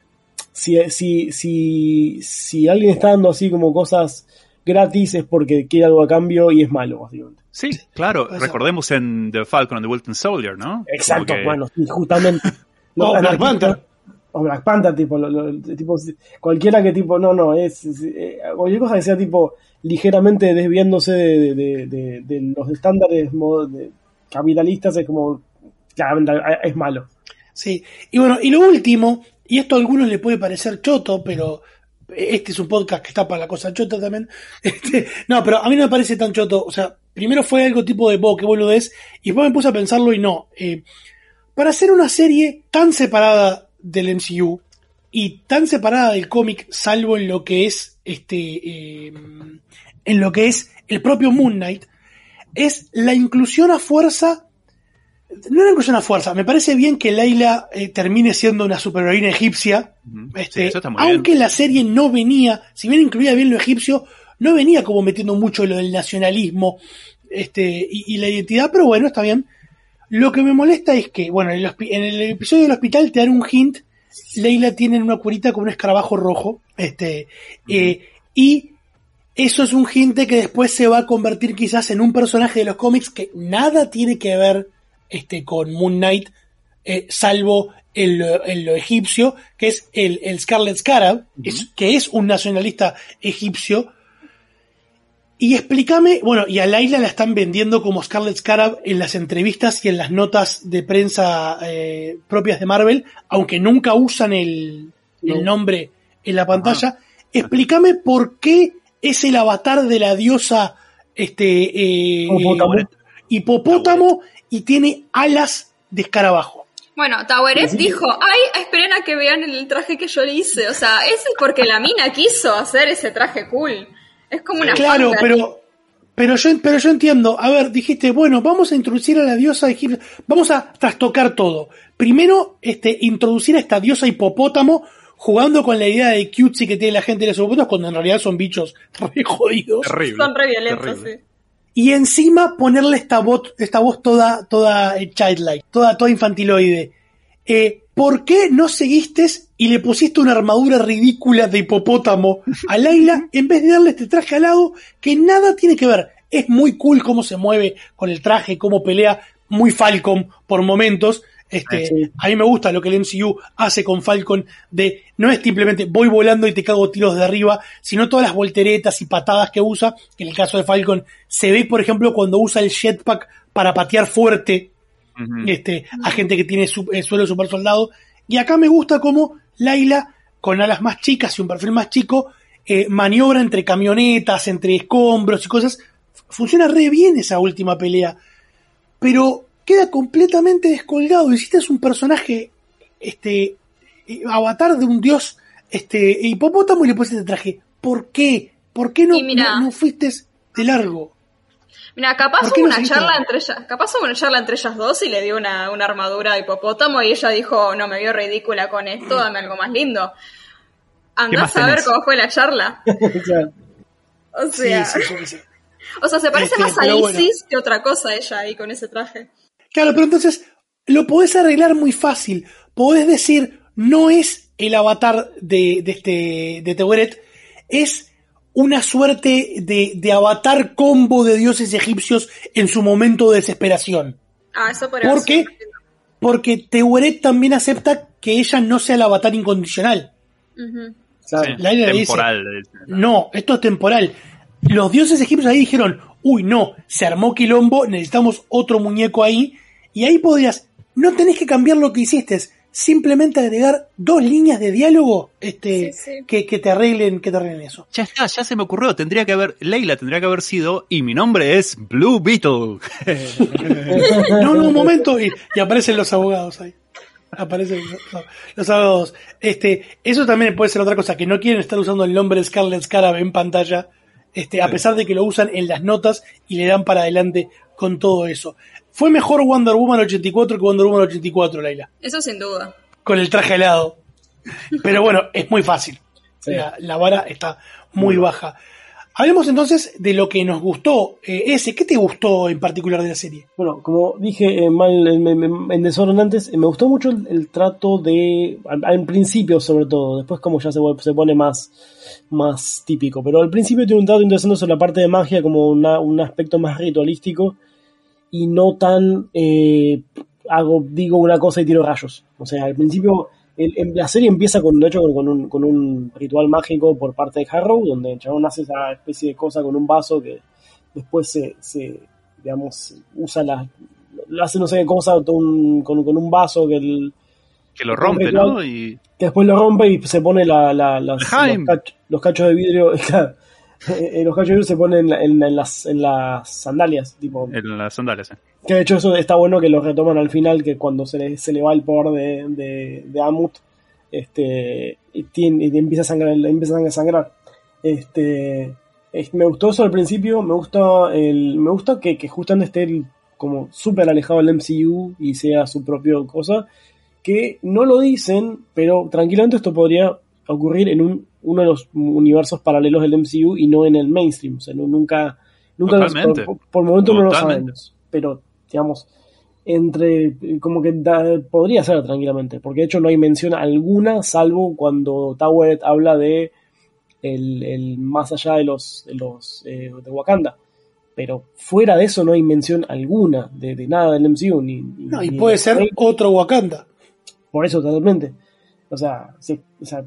si alguien está dando así como cosas gratis es porque quiere algo a cambio y es malo, básicamente. Sí, claro, recordemos en The Falcon and the Winter Soldier, ¿no? Exacto, bueno, sí, justamente. Black Panther. O Black Panther, tipo cualquiera que tipo, cualquier cosa que sea tipo ligeramente desviándose de los estándares capitalistas es como, claramente es malo. Sí, y bueno, y lo último, y esto a algunos les puede parecer choto, pero este es un podcast que está para la cosa chota también, no, pero a mí no me parece tan choto, o sea, primero fue algo tipo de, qué boludez, y después me puse a pensarlo y no, para hacer una serie tan separada del MCU y tan separada del cómic, salvo en lo que es en lo que es el propio Moon Knight, es la inclusión a fuerza. No la inclusión a fuerza, me parece bien que Layla termine siendo una superheroína egipcia, sí, eso está muy aunque bien. La serie no venía, si bien incluía bien lo egipcio, no venía como metiendo mucho lo del nacionalismo y la identidad, pero bueno, está bien. Lo que me molesta es que, bueno, en el episodio del hospital te dan un hint, Layla tiene una curita con un escarabajo rojo, y eso es un hint que después se va a convertir quizás en un personaje de los cómics que nada tiene que ver con Moon Knight, salvo en lo egipcio, que es el Scarlet Scarab, que es un nacionalista egipcio. Y explícame, bueno, y a Layla la están vendiendo como Scarlet Scarab en las entrevistas y en las notas de prensa propias de Marvel, aunque nunca usan el nombre en la pantalla. Explícame por qué es el avatar de la diosa hipopótamo y tiene alas de escarabajo. Bueno, Taweret dijo, ay, esperen a que vean el traje que yo le hice. O sea, ese es porque la mina quiso hacer ese traje cool. Es como una claro, falta. pero yo entiendo. A ver, dijiste, bueno, vamos a introducir a la diosa egipcia, vamos a trastocar todo. Primero, introducir a esta diosa hipopótamo jugando con la idea de cutesy que tiene la gente de los hipopótamos cuando en realidad son bichos re jodidos. Terrible, son re violentos, sí. Y encima ponerle esta voz toda childlike, toda infantiloide. ¿Por qué no seguiste y le pusiste una armadura ridícula de hipopótamo a Layla en vez de darle este traje al lado que nada tiene que ver? Es muy cool cómo se mueve con el traje, cómo pelea, muy Falcon por momentos. A mí me gusta lo que el MCU hace con Falcon, no es simplemente voy volando y te cago tiros de arriba, sino todas las volteretas y patadas que usa, que en el caso de Falcon se ve, por ejemplo, cuando usa el jetpack para patear fuerte a gente que tiene suelo super soldado. Y acá me gusta cómo Layla, con alas más chicas y un perfil más chico, maniobra entre camionetas, entre escombros y cosas. Funciona re bien esa última pelea, pero queda completamente descolgado. Hiciste un personaje avatar de un dios hipopótamo y le pusiste traje. ¿Por qué? ¿Por qué no fuiste de largo? Mira, capaz hubo una charla entre ellas dos y le dio una armadura de hipopótamo y ella dijo, no, me vio ridícula con esto, dame algo más lindo. Andás a ver cómo fue la charla. O sea, o sea, se parece más a Isis que otra cosa ella ahí con ese traje. Claro, pero entonces lo podés arreglar muy fácil. Podés decir, no es el avatar de Teweret, es una suerte de avatar combo de dioses egipcios en su momento de desesperación. Eso podría ¿Por qué? Porque Teweret también acepta que ella no sea el avatar incondicional. Uh-huh. Sí, temporal. Dice, no, esto es temporal. Los dioses egipcios ahí dijeron, uy, no, se armó quilombo, necesitamos otro muñeco ahí. Y ahí podrías, no tenés que cambiar lo que hiciste, simplemente agregar 2 líneas de diálogo que te arreglen eso. Ya está, ya se me ocurrió, Leila tendría que haber sido, y mi nombre es Blue Beetle. No, un momento, y aparecen los abogados ahí. Aparecen los abogados. Eso también puede ser otra cosa, que no quieren estar usando el nombre de Scarlet Scarab en pantalla, a pesar de que lo usan en las notas y le dan para adelante con todo eso. Fue mejor Wonder Woman 84 que Wonder Woman 84, Leila. Eso sin duda. Con el traje helado. Pero bueno, es muy fácil. Sí. La vara está muy baja. Hablemos entonces de lo que nos gustó. ¿Qué te gustó en particular de la serie? Bueno, como dije en desorden antes, me gustó mucho el trato al principio sobre todo, después como ya se pone más típico, pero al principio tiene un trato interesante sobre la parte de magia como un aspecto más ritualístico y no tan digo una cosa y tiro rayos. O sea, al principio la serie empieza con un ritual mágico por parte de Harrow, donde el chabón hace esa especie de cosa con un vaso que después se usa hace no sé qué cosa con un vaso que lo rompe, ritual, ¿no? Y que después lo rompe y se pone los cachos de vidrio. Los cachos de vidrio se ponen en las sandalias, tipo. En las sandalias, Que de hecho eso está bueno que lo retoman al final, que cuando se le va el poder de Amut, y empieza a sangrar. Me gustó eso al principio, me gusta que justamente esté como súper alejado del MCU y sea su propia cosa, que no lo dicen, pero tranquilamente esto podría ocurrir en uno de los universos paralelos del MCU y no en el mainstream. O sea, nunca por el momento no lo sabemos, pero digamos, como que podría ser tranquilamente, porque de hecho no hay mención alguna, salvo cuando Taweret habla de el más allá de Wakanda, pero fuera de eso no hay mención alguna de nada del MCU y puede ser otro Wakanda, por eso totalmente. O sea, sí,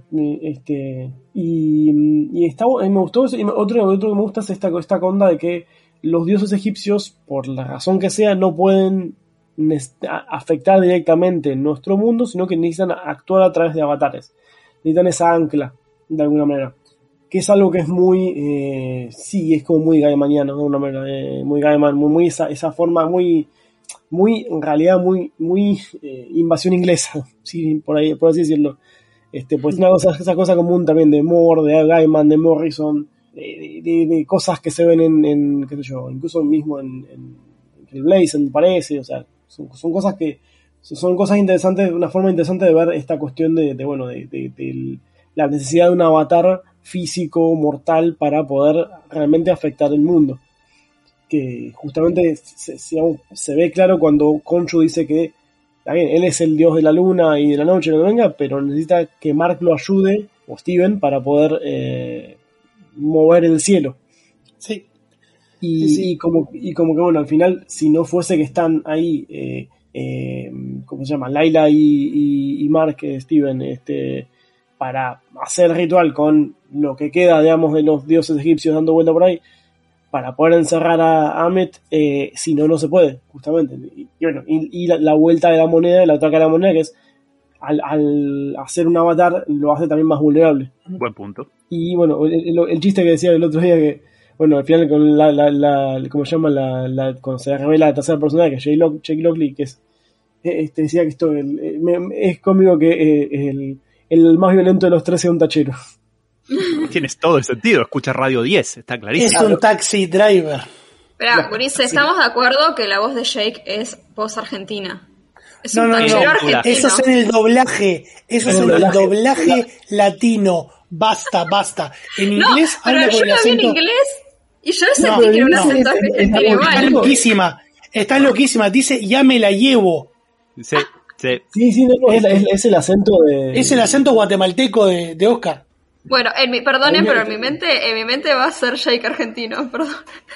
y está, me gustó eso. Y otro que me gusta es esta onda de que los dioses egipcios, por la razón que sea, no pueden afectar directamente nuestro mundo, sino que necesitan actuar a través de avatares. Necesitan esa ancla, de alguna manera. Que es algo que es muy, es como muy gaimaniano, de alguna manera, muy Gaiman, muy esa forma muy, en realidad, muy invasión inglesa, sí, por así decirlo. Pues esa cosa común también de Moore, de Gaiman, de Morrison, de cosas que se ven en qué sé yo, incluso mismo en el Blaze, me parece. O sea, son cosas que son cosas interesantes, una forma interesante de ver esta cuestión de la necesidad de un avatar físico mortal para poder realmente afectar el mundo, que justamente se ve claro cuando Khonshu dice que bien, él es el dios de la luna y de la noche, no venga, pero necesita que Mark lo ayude, o Steven, para poder mover el cielo. Sí. Y como que bueno, al final, si no fuese que están ahí, ¿cómo se llama? Layla y Mark, Steven, para hacer el ritual con lo que queda, digamos, de los dioses egipcios dando vuelta por ahí, para poder encerrar a Ammit, si no se puede, justamente. Y la vuelta de la moneda, la otra cara de la moneda, que es al hacer un avatar, lo hace también más vulnerable. Buen punto. Y bueno, el chiste que decía el otro día, que bueno, al final con ¿cómo se llama? Cuando se revela la tercera persona, que es Jake Lockley, que es decía que esto es conmigo que el más violento de los tres sea un tachero. Tienes todo el sentido, escucha Radio 10, está clarísimo. Es un taxi driver. Espera, Gurice, ¿estamos de acuerdo que la voz de Jake es voz argentina? Es un No. argentino. Eso es en el doblaje. Eso es en el doblaje latino. Basta. En inglés habla con el acento. Yo lo vi en inglés y yo sentí que era un acento argentino igual. Está loquísima. Dice, ya me la llevo. Sí, es el acento de... Es el acento guatemalteco de Oscar. Bueno, perdonen, pero en mi mente va a ser Jake argentino, perdón.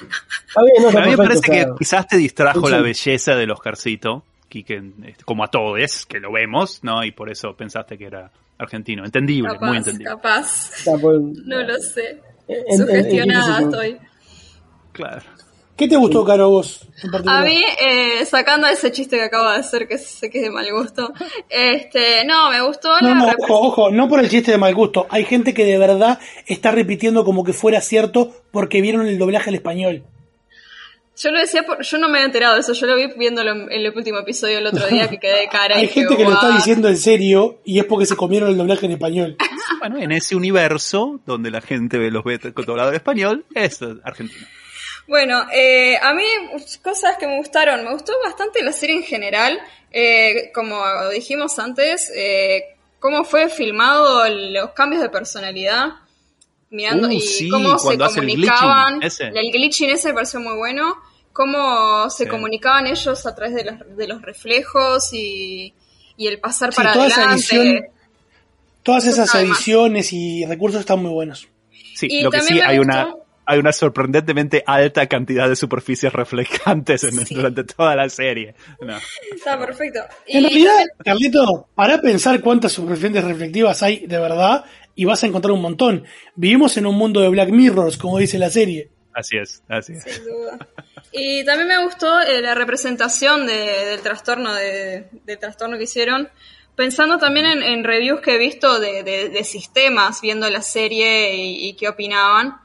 A mí me parece que quizás te distrajo la belleza del Oscarcito, como a todos, que lo vemos, ¿no? Y por eso pensaste que era argentino. Entendible, muy entendible. Capaz. No lo sé. Sugestionada estoy. Claro. ¿Qué te gustó, Caro, vos? A mí, sacando ese chiste que acabo de hacer, que sé que es de mal gusto, no, me gustó Ojo, no por el chiste de mal gusto. Hay gente que de verdad está repitiendo como que fuera cierto porque vieron el doblaje al español. Yo lo decía, yo no me había enterado de eso, yo lo vi viéndolo en el último episodio el otro día que quedé de cara. Hay gente que lo está diciendo en serio y es porque se comieron el doblaje en español. Bueno, en ese universo donde la gente los ve doblado en español, es argentino. Bueno, a mí cosas que me gustaron. Me gustó bastante la serie en general. Como dijimos antes, cómo fue filmado los cambios de personalidad. Mirando cómo se comunicaban. El glitching ese me pareció muy bueno. Cómo se comunicaban ellos a través de los reflejos y el pasar para adelante. Todas esas ediciones y recursos están muy buenos. Sí, y lo que sí hay una sorprendentemente alta cantidad de superficies reflejantes durante toda la serie. No. Está perfecto. En realidad, Carlito, para pensar cuántas superficies reflectivas hay de verdad, y vas a encontrar un montón. Vivimos en un mundo de Black Mirrors, como dice la serie. Así es. Sin duda. Y también me gustó la representación del trastorno del trastorno que hicieron, pensando también en reviews que he visto de sistemas, viendo la serie y qué opinaban.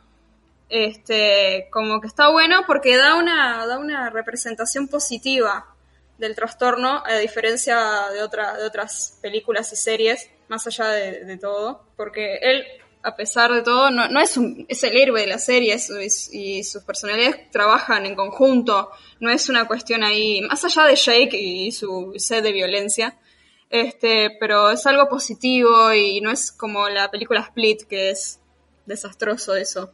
Como que está bueno porque da una representación positiva del trastorno, a diferencia de otras películas y series, más allá de todo, porque él, a pesar de todo, no es el héroe de la serie, y sus personalidades trabajan en conjunto, no es una cuestión ahí, más allá de Jake y su sed de violencia, pero es algo positivo y no es como la película Split, que es desastroso eso.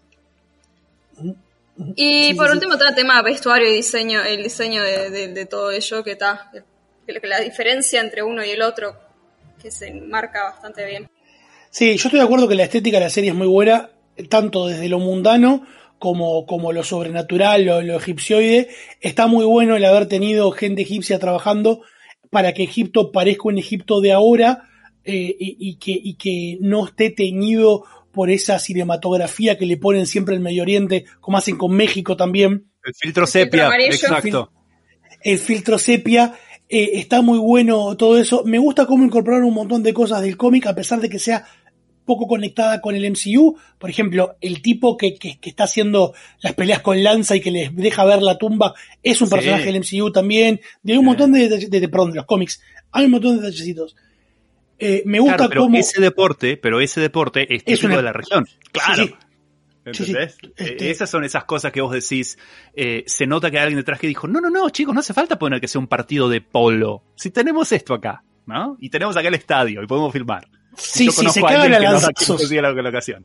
Y por último está el tema vestuario y diseño, el diseño de todo ello, que la diferencia entre uno y el otro, que se marca bastante bien. Sí, yo estoy de acuerdo que la estética de la serie es muy buena, tanto desde lo mundano como lo sobrenatural, lo egipcioide. Está muy bueno el haber tenido gente egipcia trabajando para que Egipto parezca un Egipto de ahora, y que no esté teñido por esa cinematografía que le ponen siempre en Medio Oriente, como hacen con México también. El filtro sepia, exacto. El filtro sepia, está muy bueno todo eso. Me gusta cómo incorporaron un montón de cosas del cómic, a pesar de que sea poco conectada con el MCU. Por ejemplo, el tipo que está haciendo las peleas con lanza y que les deja ver la tumba es un personaje del MCU también. Hay un montón de los cómics. Hay un montón de detallecitos. Me gusta pero cómo... ese deporte es típico de la región. Claro. Sí. ¿Entendés? Esas son esas cosas que vos decís, se nota que hay alguien detrás que dijo, no, chicos, no hace falta poner que sea un partido de polo. Si tenemos esto acá, ¿no? Y tenemos acá el estadio y podemos filmar. Sí, se cagan a lanzazos. La ocasión.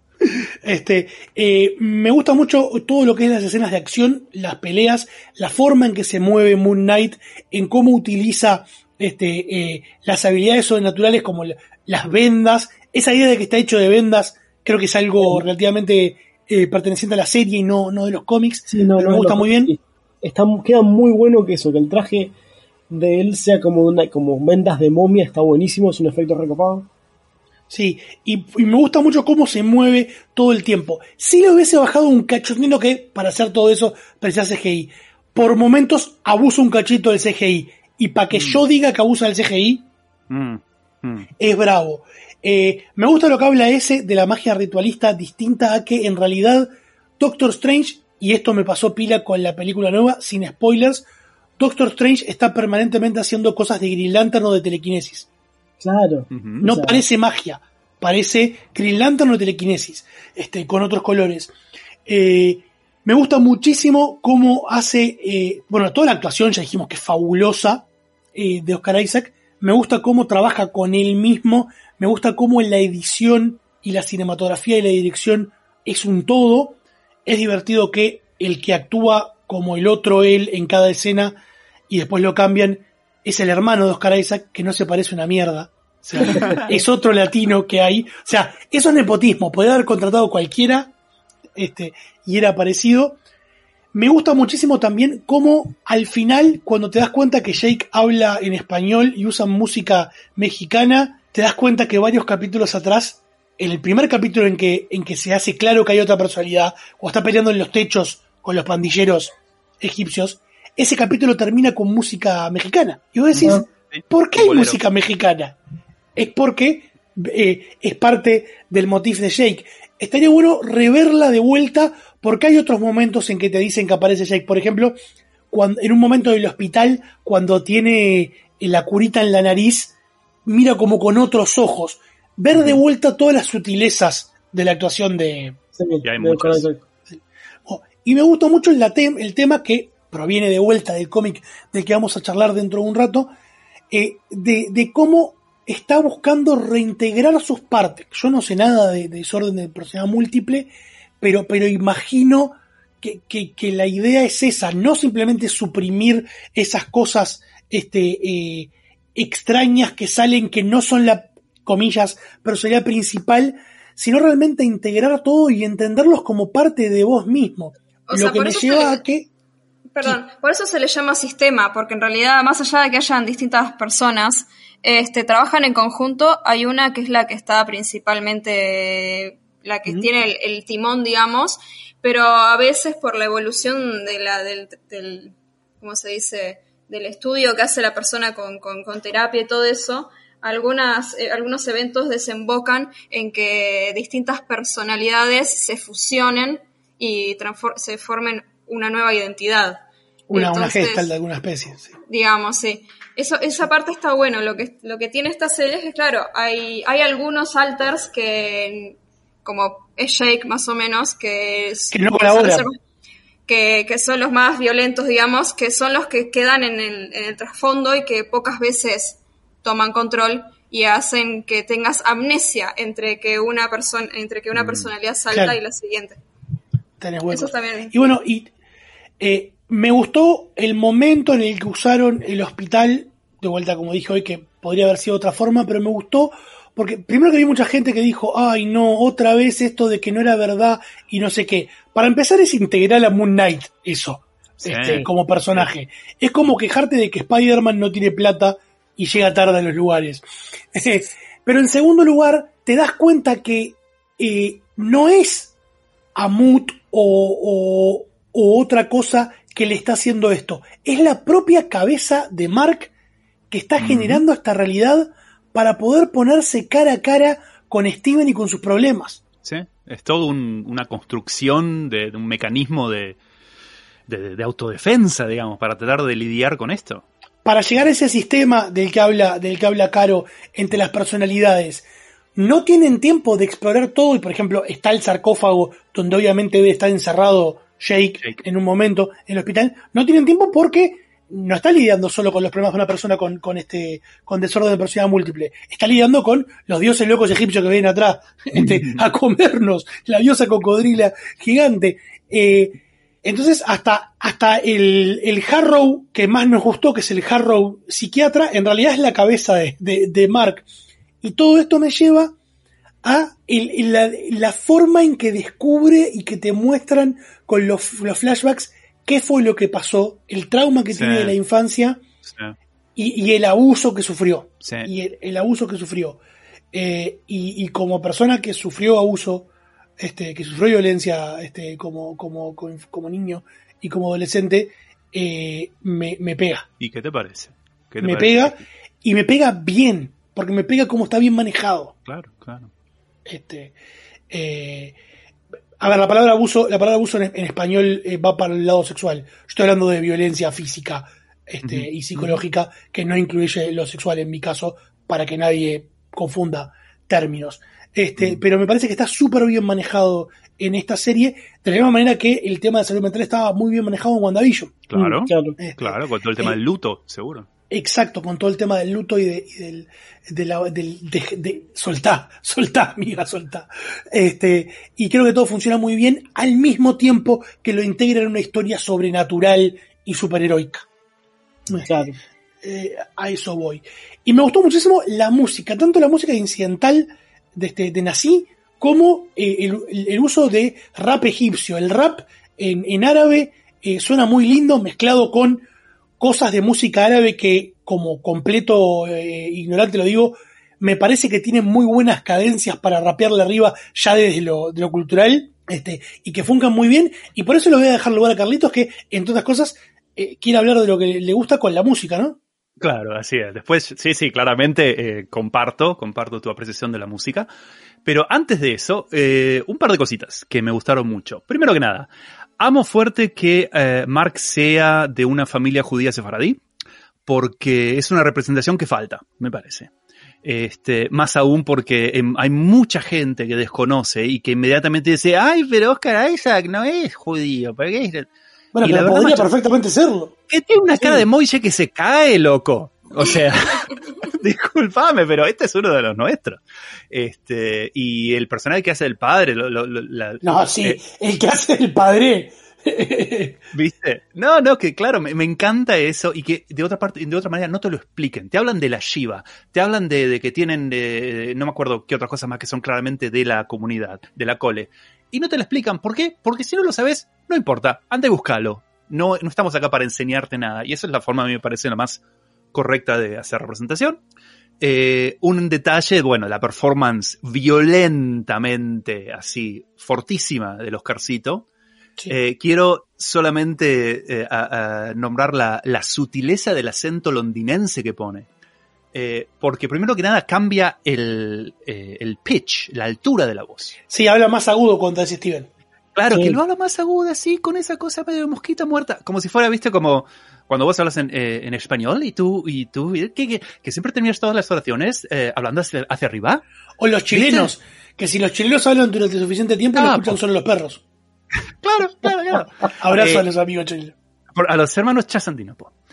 Me gusta mucho todo lo que es las escenas de acción, las peleas, la forma en que se mueve Moon Knight, en cómo utiliza las habilidades sobrenaturales como las vendas. Esa idea de que está hecho de vendas creo que es algo relativamente perteneciente a la serie y no de los cómics. Sí, me gusta muy bien. Queda muy bueno que el traje de él sea como vendas de momia, está buenísimo, es un efecto recopado. Sí, y me gusta mucho cómo se mueve todo el tiempo. Si le hubiese bajado un cacho, entiendo que para hacer todo eso precisa CGI. Por momentos abusa un cachito del CGI. Y para que yo diga que abusa del CGI, es bravo. Me gusta lo que habla ese de la magia ritualista, distinta a que en realidad Doctor Strange, y esto me pasó pila con la película nueva, sin spoilers, Doctor Strange está permanentemente haciendo cosas de Green Lantern o de telequinesis. Claro. No parece magia, parece Green Lantern o telequinesis, con otros colores. Me gusta muchísimo cómo hace, toda la actuación, ya dijimos que es fabulosa, de Oscar Isaac. Me gusta cómo trabaja con él mismo, me gusta cómo la edición y la cinematografía y la dirección es un todo. Es divertido que el que actúa como el otro él en cada escena y después lo cambian es el hermano de Oscar Isaac, que no se parece una mierda. O sea, es otro latino que hay. O sea, eso es nepotismo. Podría haber contratado cualquiera y era parecido. Me gusta muchísimo también cómo al final, cuando te das cuenta que Jake habla en español y usa música mexicana, te das cuenta que varios capítulos atrás, en el primer capítulo en que se hace claro que hay otra personalidad, o está peleando en los techos con los pandilleros egipcios, ese capítulo termina con música mexicana. Y vos decís, ¿por qué hay música mexicana? Es porque es parte del motif de Jake. Estaría bueno reverla de vuelta, porque hay otros momentos en que te dicen que aparece Jake. Por ejemplo, en un momento del hospital, cuando tiene la curita en la nariz, mira como con otros ojos. Ver de vuelta todas las sutilezas de la actuación de... Y me gusta mucho el tema que proviene de vuelta del cómic del que vamos a charlar dentro de un rato, de cómo está buscando reintegrar sus partes. Yo no sé nada de desorden de personalidad múltiple, pero imagino que la idea es esa, no simplemente suprimir esas cosas extrañas que salen, que no son la, comillas, personalidad principal, sino realmente integrar todo y entenderlos como parte de vos mismo. Lo que me lleva a que... Perdón, por eso se le llama sistema, porque en realidad, más allá de que hayan distintas personas, trabajan en conjunto. Hay una que es la que está principalmente, la que tiene el timón, digamos, pero a veces por la evolución del ¿cómo se dice?, del estudio que hace la persona con terapia y todo eso, algunos eventos desembocan en que distintas personalidades se fusionen y se formen una nueva identidad. Una gestal de alguna especie, sí. Digamos, sí. Esa parte está bueno. Lo que tiene esta serie es que, claro, hay algunos alters que, como es Jake más o menos, que no colaboran, que son los más violentos, digamos, que son los que quedan en el trasfondo y que pocas veces toman control y hacen que tengas amnesia entre que una personalidad salta, claro, y la siguiente. Eso también. Y bueno, me gustó el momento en el que usaron el hospital, de vuelta como dije hoy, que podría haber sido de otra forma, pero me gustó porque primero que vi mucha gente que dijo, ay no, otra vez esto de que no era verdad y no sé qué. Para empezar es integral a Moon Knight eso, sí, como personaje. Es como quejarte de que Spider-Man no tiene plata y llega tarde a los lugares. Pero en segundo lugar, te das cuenta que no es Amut o otra cosa que le está haciendo esto. Es la propia cabeza de Mark que está generando esta realidad para poder ponerse cara a cara con Steven y con sus problemas. Sí, es todo una construcción de un mecanismo de autodefensa, digamos, para tratar de lidiar con esto. Para llegar a ese sistema del que habla Caro entre las personalidades, no tienen tiempo de explorar todo y, por ejemplo, está el sarcófago donde obviamente debe estar encerrado Jake en un momento en el hospital. No tienen tiempo porque no está lidiando solo con los problemas de una persona con desorden de personalidad múltiple. Está lidiando con los dioses locos egipcios que vienen atrás a comernos, la diosa cocodrila gigante. Entonces, hasta el Harrow que más nos gustó, que es el Harrow psiquiatra, en realidad es la cabeza de Mark. Y todo esto me lleva a la forma en que descubre y que te muestran con los flashbacks qué fue lo que pasó, el trauma que tiene de la infancia y el abuso que sufrió. Sí. Y el abuso que sufrió. Y como persona que sufrió abuso, que sufrió violencia como niño y como adolescente, me pega. ¿Y qué te parece? Me pega, y me pega bien, porque me pega como está bien manejado. Claro, claro. A ver, la palabra abuso en español va para el lado sexual. Yo estoy hablando de violencia física y psicológica, que no incluye lo sexual en mi caso, para que nadie confunda términos. pero me parece que está súper bien manejado en esta serie, de la misma manera que el tema de salud mental estaba muy bien manejado en WandaVision. Claro, claro, con todo el tema del luto, seguro. Exacto, con todo el tema del luto y soltá, amiga, soltá. Y creo que todo funciona muy bien al mismo tiempo que lo integra en una historia sobrenatural y superheroica. Claro. A eso voy. Y me gustó muchísimo la música, tanto la música incidental de Nací, como el uso de rap egipcio. El rap en árabe suena muy lindo, mezclado con cosas de música árabe que, como completo ignorante lo digo, me parece que tienen muy buenas cadencias para rapearle arriba ya desde lo cultural, y que funcan muy bien, y por eso le voy a dejar lugar a Carlitos, que entre otras cosas quiere hablar de lo que le gusta con la música, ¿no? Claro, así es. Después, sí, claramente comparto tu apreciación de la música. Pero antes de eso, un par de cositas que me gustaron mucho. Primero que nada, amo fuerte que Mark sea de una familia judía sefaradí, porque es una representación que falta, me parece. Más aún porque hay mucha gente que desconoce y que inmediatamente dice, ay, pero Oscar Isaac no es judío, ¿por qué es? Bueno, y pero podría perfectamente serlo. Que tiene una cara de Moishe que se cae, loco. O sea, discúlpame, pero este es uno de los nuestros. Y el personaje que hace el padre... el que hace el padre... ¿Viste? No, que claro, me encanta eso, y que de otra manera no te lo expliquen. Te hablan de la Shiva, te hablan de que tienen, no me acuerdo qué otras cosas más que son claramente de la comunidad, de la cole. Y no te lo explican. ¿Por qué? Porque si no lo sabes, no importa. Anda y búscalo. No estamos acá para enseñarte nada. Y esa es la forma, a mí me parece, la más correcta de hacer representación. Un detalle, bueno, la performance violentamente así, fortísima del Oscarcito. Sí. Quiero solamente nombrar la sutileza del acento londinense que pone. Porque primero que nada cambia el pitch, la altura de la voz. Sí, habla más agudo cuando dice Steven. Claro, sí. Que lo habla más agudo así, con esa cosa medio de mosquita muerta. Como si fuera, viste, como cuando vos hablas en español y tú que siempre terminas todas las oraciones hablando hacia arriba. O los chilenos, ¿viste? Que si los chilenos hablan durante suficiente tiempo, lo escuchan solo los perros. Claro. Abrazo a los amigos chilenos. A los hermanos chasantinos.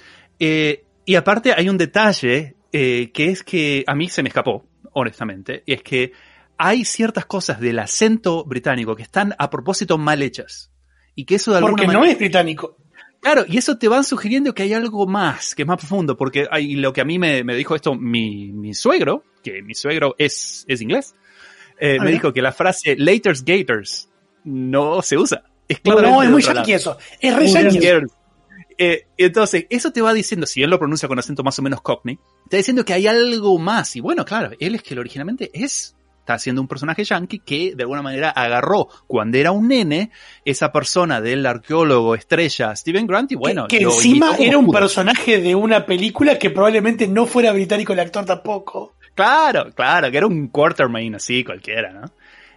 Y aparte hay un detalle que es que a mí se me escapó, honestamente, y es que hay ciertas cosas del acento británico que están a propósito mal hechas. Y que eso de alguna manera... Porque no es británico. Claro, y eso te van sugiriendo que hay algo más, que es más profundo, porque hay lo que a mí me dijo esto mi suegro, que mi suegro es inglés, me dijo que la frase Laters Gators no se usa. No, es muy yankee eso. Es re yankee. Entonces, eso te va diciendo, si él lo pronuncia con acento más o menos cockney, te va diciendo que hay algo más. Y bueno, claro, él es que él originalmente está haciendo un personaje yankee que de alguna manera agarró cuando era un nene esa persona del arqueólogo estrella Steven Grant y bueno... Que encima era un personaje de una película que probablemente no fuera británico el actor tampoco. Claro, que era un Quatermain así cualquiera, ¿no?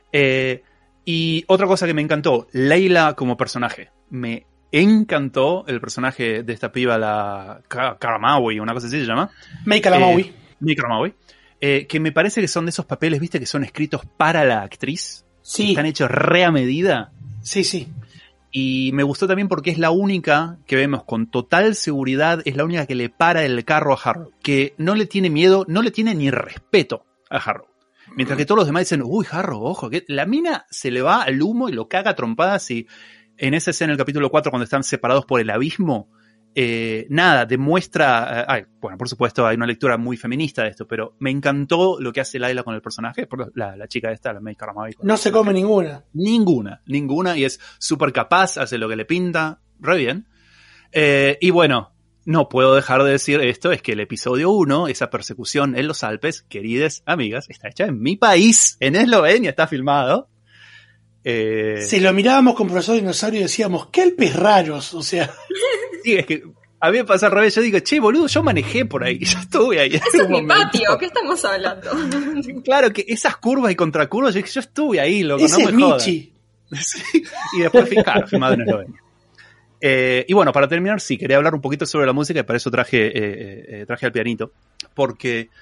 Y otra cosa que me encantó, Layla como personaje. Me encantó el personaje de esta piba, la Karamawi, una cosa así se llama. May Karamawi. Que me parece que son de esos papeles, viste, que son escritos para la actriz. Sí. Que están hechos re a medida. Sí. Y me gustó también porque es la única que vemos con total seguridad, es la única que le para el carro a Harrow. Que no le tiene miedo, no le tiene ni respeto a Harrow. Mientras que todos los demás dicen, uy, Harrow, ojo, que la mina se le va al humo y lo caga a trompadas. Y en esa escena, en el capítulo 4, cuando están separados por el abismo, demuestra, bueno, por supuesto hay una lectura muy feminista de esto, pero me encantó lo que hace Layla con el personaje, la chica esta, la May Karamawi. No se come ninguna, y es súper capaz, hace lo que le pinta, re bien. Y bueno, no puedo dejar de decir esto, es que el episodio 1, esa persecución en los Alpes, queridas amigas, está hecha en mi país, en Eslovenia, está filmado. Si lo mirábamos con Profesor Dinosaurio y decíamos, qué Alpes raros, o sea... Sí, es que a mí me pasa al revés, yo digo, che, boludo, yo manejé por ahí, yo estuve ahí. Ese es mi patio, ¿qué estamos hablando? Claro, que esas curvas y contracurvas, yo estuve ahí, loco, ese no me jodas. Michi. Sí, y después filmado en Eslovenia. Y bueno, para terminar, sí, quería hablar un poquito sobre la música y para eso traje al pianito, porque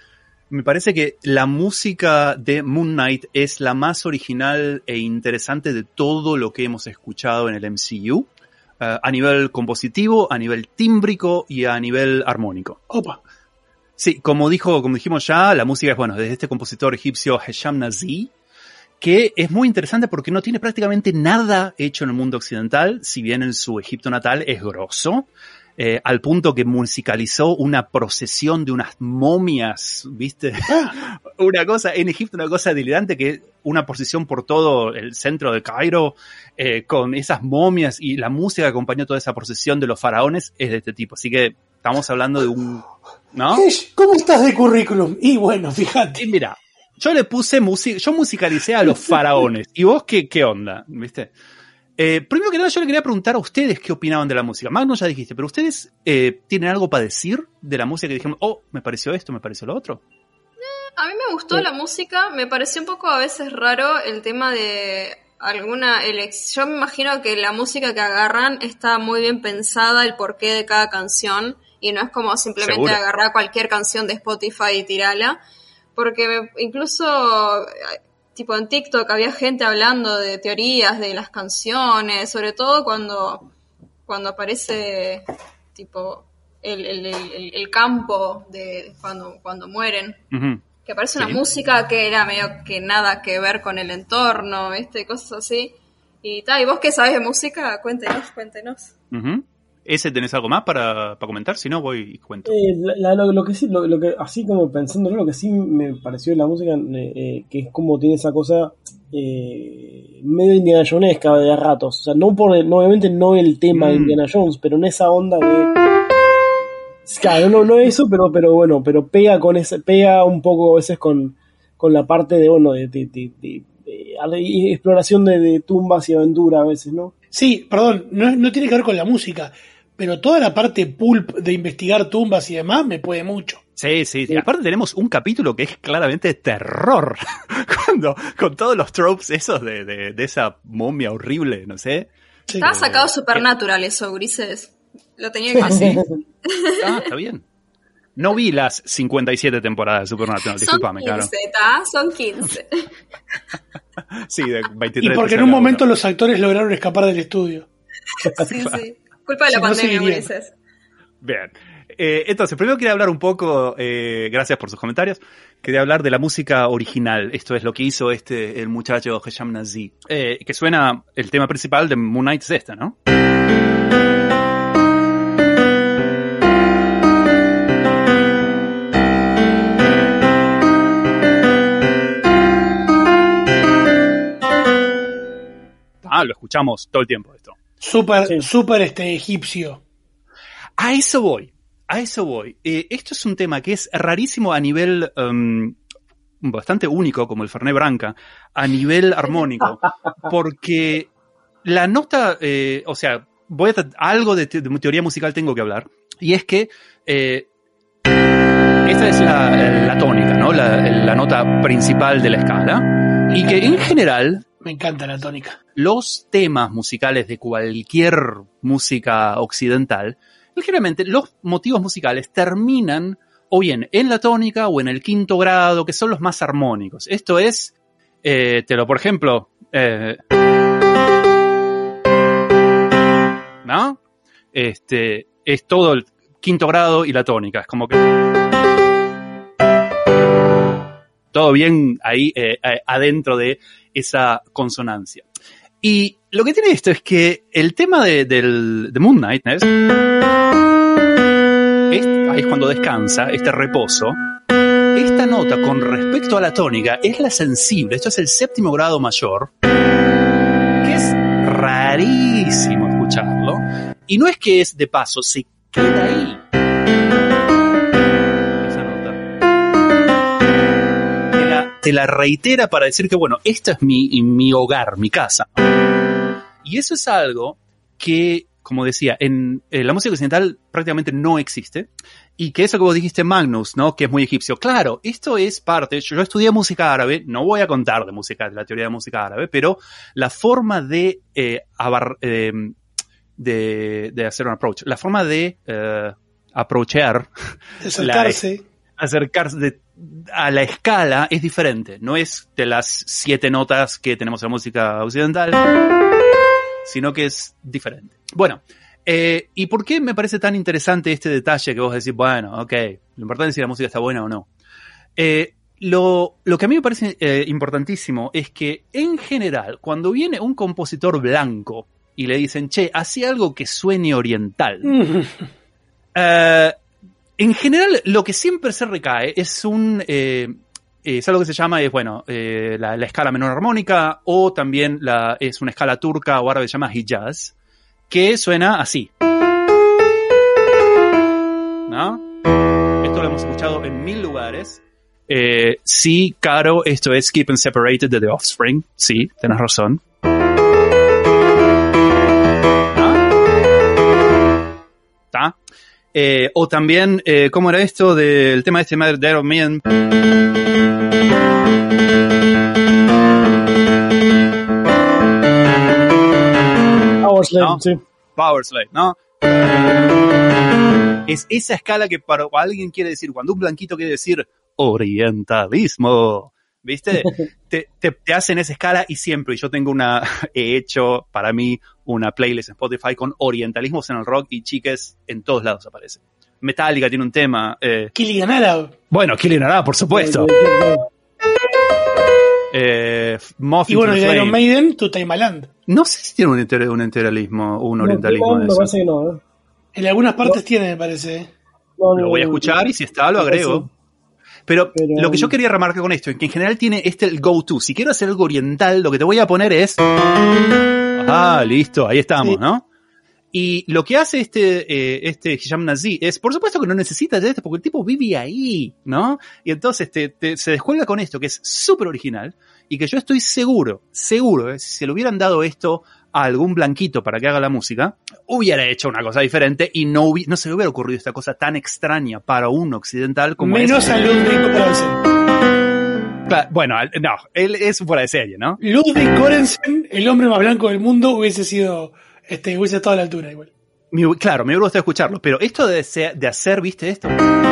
Me parece que la música de Moon Knight es la más original e interesante de todo lo que hemos escuchado en el MCU, a nivel compositivo, a nivel tímbrico y a nivel armónico. Opa. Sí, como dijimos ya, la música es, bueno, desde este compositor egipcio Hesham Nazi, que es muy interesante porque no tiene prácticamente nada hecho en el mundo occidental, si bien en su Egipto natal es grosso. Al punto que musicalizó una procesión de unas momias, ¿viste? Una cosa, en Egipto una cosa delirante, que una procesión por todo el centro de Cairo, con esas momias, y la música que acompañó toda esa procesión de los faraones es de este tipo. Así que estamos hablando de un... ¿no? ¿Cómo estás de currículum? Y bueno, fíjate. Y mira, yo le puse música, yo musicalicé a los faraones. ¿Y vos qué onda? ¿Viste? Primero que nada, yo le quería preguntar a ustedes qué opinaban de la música. Magnus ya dijiste, pero ustedes tienen algo para decir de la música que dijimos, me pareció esto, me pareció lo otro. A mí me gustó la música, me pareció un poco a veces raro el tema de alguna elección. Yo me imagino que la música que agarran está muy bien pensada, el porqué de cada canción, y no es como simplemente ¿seguro? Agarrar cualquier canción de Spotify y tirarla, porque incluso... tipo en TikTok había gente hablando de teorías de las canciones, sobre todo cuando aparece tipo el campo de cuando mueren. Uh-huh. Que aparece una música que era medio que nada que ver con el entorno, cosas así. Y vos que sabés de música, cuéntenos. Uh-huh. ¿Ese tenés algo más para comentar? Si no, voy y cuento. Lo que sí, lo que así como pensándolo, lo que sí me pareció de la música, que es como tiene esa cosa medio Indiana Jonesca de ratos. O sea, obviamente no el tema de Indiana Jones, pero en esa onda de... Claro, no eso, pero bueno, pero pega un poco a veces con la parte de, bueno, de exploración de tumbas y aventura a veces, ¿no? Sí, perdón, no tiene que ver con la música, pero toda la parte pulp de investigar tumbas y demás me puede mucho. Sí. Aparte tenemos un capítulo que es claramente terror, con todos los tropes esos de esa momia horrible, no sé. Sí. Estaba sacado Supernatural eso, Grises. Lo tenía que decir. Está bien. No vi las 57 temporadas de Supernatural, discúlpame, claro. Son 15. Sí, de 23. Y porque en un momento los actores lograron escapar del estudio. Sí. Culpa de la pandemia, Ulises. Bien. Entonces, primero quería hablar un poco, gracias por sus comentarios, quería hablar de la música original. Esto es lo que hizo el muchacho Hesham Nazi. Que suena, el tema principal de Moon Knight es esta, ¿no? Lo escuchamos todo el tiempo esto. Súper egipcio. A eso voy. Esto es un tema que es rarísimo a nivel bastante único, como el Fernet Branca, a nivel armónico, porque la nota, algo de teoría musical tengo que hablar, y es que esta es la tónica, ¿no? La nota principal de la escala, y que en general... Me encanta la tónica. Los temas musicales de cualquier música occidental, generalmente los motivos musicales terminan o bien en la tónica o en el quinto grado, que son los más armónicos. Esto es, por ejemplo, ¿no? Es todo el quinto grado y la tónica. Es como que todo bien ahí adentro de esa consonancia. Y lo que tiene esto es que el tema de Moon Knight ahí es cuando descansa, este reposo. Esta nota con respecto a la tónica es la sensible. Esto es el séptimo grado mayor, que es rarísimo escucharlo. Y no es que es de paso, se queda ahí. Esa nota te la reitera para decir que, bueno, esta es mi hogar, mi casa. Y eso es algo que, como decía, en la música occidental prácticamente no existe. Y que eso que vos dijiste, Magnus, ¿no? Que es muy egipcio. Claro, esto es parte... Yo estudié música árabe, no voy a contar de la teoría de música árabe, pero la forma de hacer un approach, la forma de approachar... De acercarse. Acercarse, a la escala es diferente. No es de las 7 notas que tenemos en la música occidental, sino que es diferente. Bueno, ¿y por qué me parece tan interesante este detalle que vos decís, bueno, ok, lo importante es si la música está buena o no? Lo que a mí me parece importantísimo es que, en general, cuando viene un compositor blanco y le dicen, che, hacé algo que suene oriental, en general, lo que siempre se recae es algo que se llama, la escala menor armónica, o también es una escala turca o árabe que se llama Hijaz, que suena así. ¿No? Esto lo hemos escuchado en 1000 lugares. Sí, Caro, esto es Keep 'Em Separated de The Offspring. Sí, tenés razón. ¿Está? O también, ¿cómo era esto del tema de este Dead of Me? Power Slave, ¿no? Sí. Power Slave, ¿no? Es esa escala que para alguien quiere decir, cuando un blanquito quiere decir orientalismo, ¿viste? te hacen esa escala y siempre, y yo tengo he hecho para mí una playlist en Spotify con orientalismos en el rock y chiques en todos lados aparece. Metallica tiene un tema. Killing Arab. Bueno, Killing Arab, por supuesto. Y bueno, y Iron Maiden, To Time Land. No sé si tiene un integralismo o un orientalismo. Me parece que no. En algunas partes tiene, me parece. Lo voy a escuchar y si está, lo agrego. Pero lo que yo quería remarcar con esto es que en general tiene el go-to. Si quiero hacer algo oriental, lo que te voy a poner es... listo, ahí estamos, sí. ¿no? Y lo que hace este Hisham Nazi es, por supuesto que no necesita de esto, porque el tipo vive ahí, ¿no? Y entonces se descuelga con esto, que es súper original, y que yo estoy seguro, si se le hubieran dado esto a algún blanquito para que haga la música, hubiera hecho una cosa diferente y no se le hubiera ocurrido esta cosa tan extraña para un occidental como menos a Ludwig Göransson. Bueno, no, él es fuera de serie, ¿no? Ludwig Göransson, el hombre más blanco del mundo, hubiese estado a la altura igual. Claro, me hubiera gustado escucharlo, pero esto de hacer, ¿viste esto?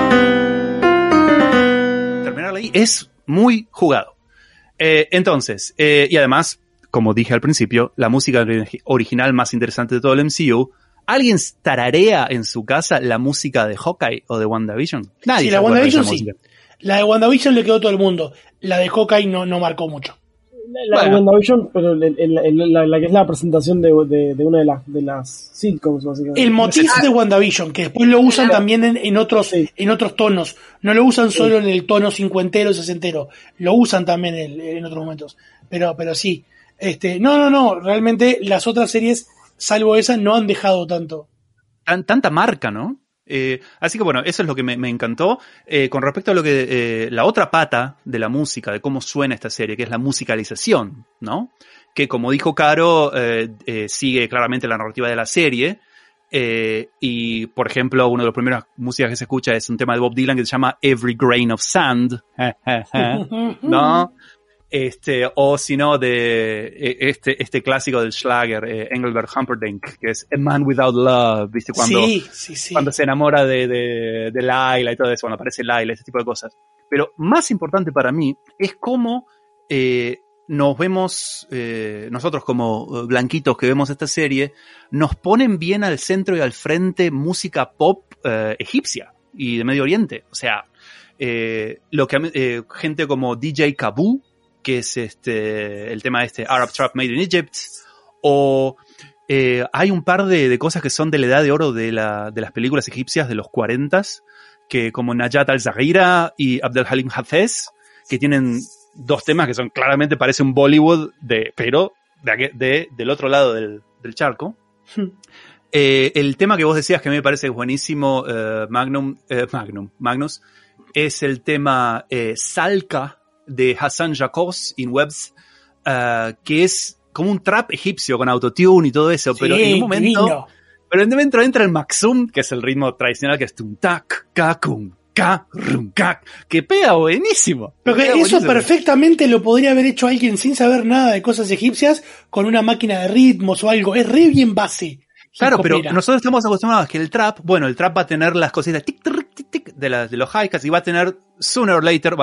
Terminarla ahí es muy jugado. Entonces, y además, como dije al principio, la música original más interesante de todo el MCU. ¿Alguien tararea en su casa la música de Hawkeye o de WandaVision? Nadie. Sí, la WandaVision sí. La de WandaVision le quedó a todo el mundo. La de Hawkeye no marcó mucho. La de WandaVision, pero la que es la presentación de una de las sitcoms, básicamente. El motif de WandaVision, que después lo usan también en otros tonos. No lo usan solo en el tono cincuentero, sesentero. Lo usan también en otros momentos. Pero sí. No. Realmente las otras series, salvo esa, no han dejado tanto. Tanta marca, ¿no? Así que bueno, eso es lo que me encantó. Con respecto a lo que la otra pata de la música, de cómo suena esta serie, que es la musicalización, ¿no? Que como dijo Caro, sigue claramente la narrativa de la serie. Y por ejemplo, una de las primeras músicas que se escucha es un tema de Bob Dylan que se llama Every Grain of Sand, ¿no? O si no, de este clásico del Schlager, Engelbert Humperdinck, que es A Man Without Love, ¿viste? Cuando se enamora de Laila y todo eso, cuando aparece Laila, ese tipo de cosas. Pero más importante para mí es cómo nos vemos, nosotros como blanquitos que vemos esta serie, nos ponen bien al centro y al frente música pop egipcia y de Medio Oriente. O sea, gente como DJ Kaboo, que es el tema Arab Trap Made in Egypt, o hay un par de cosas que son de la edad de oro de las películas egipcias de los 40s, que como Najat al-Zaghira y Abdel Halim Hafez, que tienen dos temas que son claramente, parece un Bollywood, pero del otro lado del charco. El tema que vos decías que a mí me parece buenísimo, Magnus, es el tema Salka, de Hassan Jacobs in Webs, que es como un trap egipcio con autotune y todo eso, pero en un momento divino. Pero en un momento entra el Maxum, que es el ritmo tradicional, que es tum tac kakum ka rum kak, que pega buenísimo. Pero que eso buenísimo. Perfectamente lo podría haber hecho alguien sin saber nada de cosas egipcias con una máquina de ritmos o algo, es re bien base. Claro, pero nosotros estamos acostumbrados a que el trap va a tener las cositas tic, tic, tic, tic, de los hi-hats y va a tener sooner or later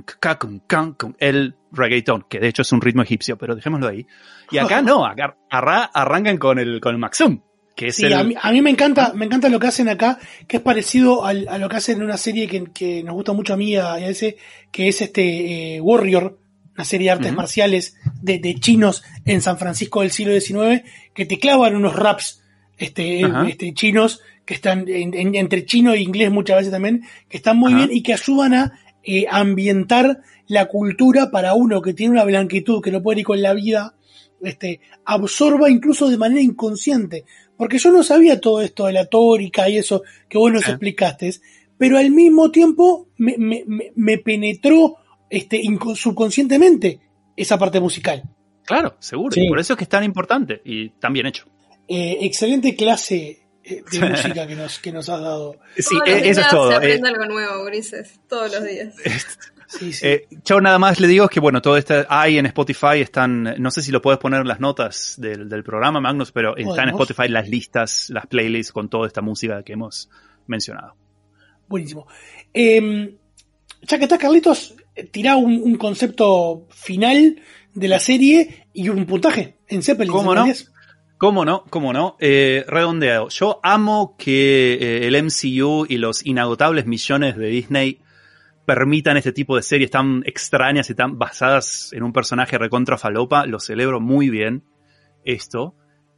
el reggaeton, que de hecho es un ritmo egipcio, pero dejémoslo ahí. Y acá no, acá arrancan con el Maxum, que es a mí me encanta lo que hacen acá, que es parecido a lo que hacen en una serie que nos gusta mucho a mí y a ese, que es Warrior, una serie de artes marciales de chinos en San Francisco del siglo XIX, que te clavan unos raps chinos que están entre chino e inglés muchas veces también, que están muy bien y que ayudan a ambientar la cultura para uno que tiene una blanquitud que no puede ir con la vida, absorba incluso de manera inconsciente, porque yo no sabía todo esto de la tórica y eso que vos nos explicaste, pero al mismo tiempo me penetró subconscientemente esa parte musical. Claro, seguro, y por eso es que es tan importante y tan bien hecho. Excelente clase de música que nos has dado. Sí, eso es todo. Se aprende algo nuevo, Ulises, todos los días. Sí. Yo nada más le digo que bueno, todo esto hay en Spotify, están, no sé si lo puedes poner en las notas del programa, Magnus, pero están en Spotify las listas, las playlists con toda esta música que hemos mencionado. Buenísimo. Ya que está, Carlitos, tirá un concepto final de la serie y un puntaje en Zeppelin. ¿Cómo no? Redondeado. Yo amo que el MCU y los inagotables millones de Disney permitan este tipo de series tan extrañas y tan basadas en un personaje recontra falopa. Lo celebro muy bien esto.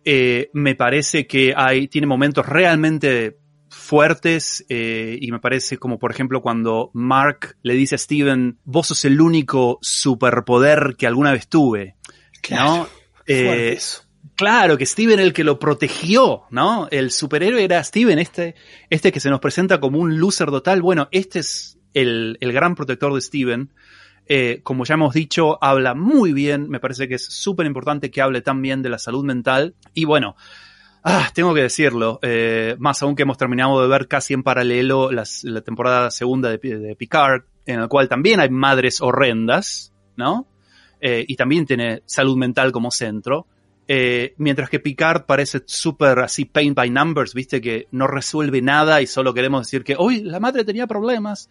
Me parece que tiene momentos realmente fuertes y me parece como por ejemplo cuando Mark le dice a Steven, vos sos el único superpoder que alguna vez tuve, ¿no? Eso. Claro, que Steven el que lo protegió, ¿no? El superhéroe era Steven, este que se nos presenta como un loser total. Bueno, este es el gran protector de Steven. Como ya hemos dicho, habla muy bien. Me parece que es súper importante que hable tan bien de la salud mental. Y bueno, tengo que decirlo, más aún que hemos terminado de ver casi en paralelo la temporada segunda de Picard, en la cual también hay madres horrendas, ¿no? Y también tiene salud mental como centro. Mientras que Picard parece súper así paint by numbers, viste, que no resuelve nada y solo queremos decir que hoy la madre tenía problemas.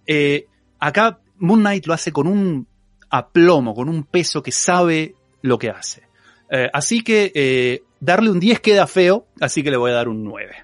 Acá Moon Knight lo hace con un aplomo, con un peso que sabe lo que hace. Así que darle un 10 queda feo, así que le voy a dar un 9.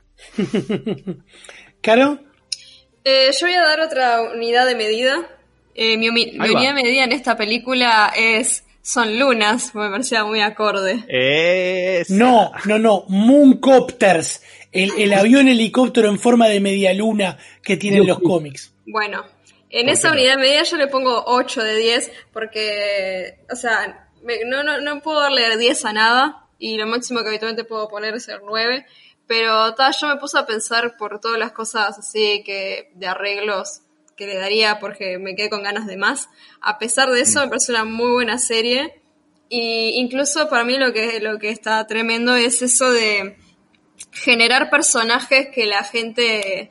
¿Caro? Yo voy a dar otra unidad de medida. Mi unidad de medida en esta película son lunas, me parecía muy acorde. No, Mooncopters, el avión helicóptero en forma de media luna que tienen los cómics. Bueno, en esa unidad de medida yo le pongo 8 de 10 porque, o sea, no puedo darle 10 a nada y lo máximo que habitualmente puedo poner es el 9, pero yo me puse a pensar por todas las cosas así que de arreglos que le daría porque me quedé con ganas de más. A pesar de eso, me parece una muy buena serie. Y incluso para mí lo que está tremendo es eso de generar personajes que la gente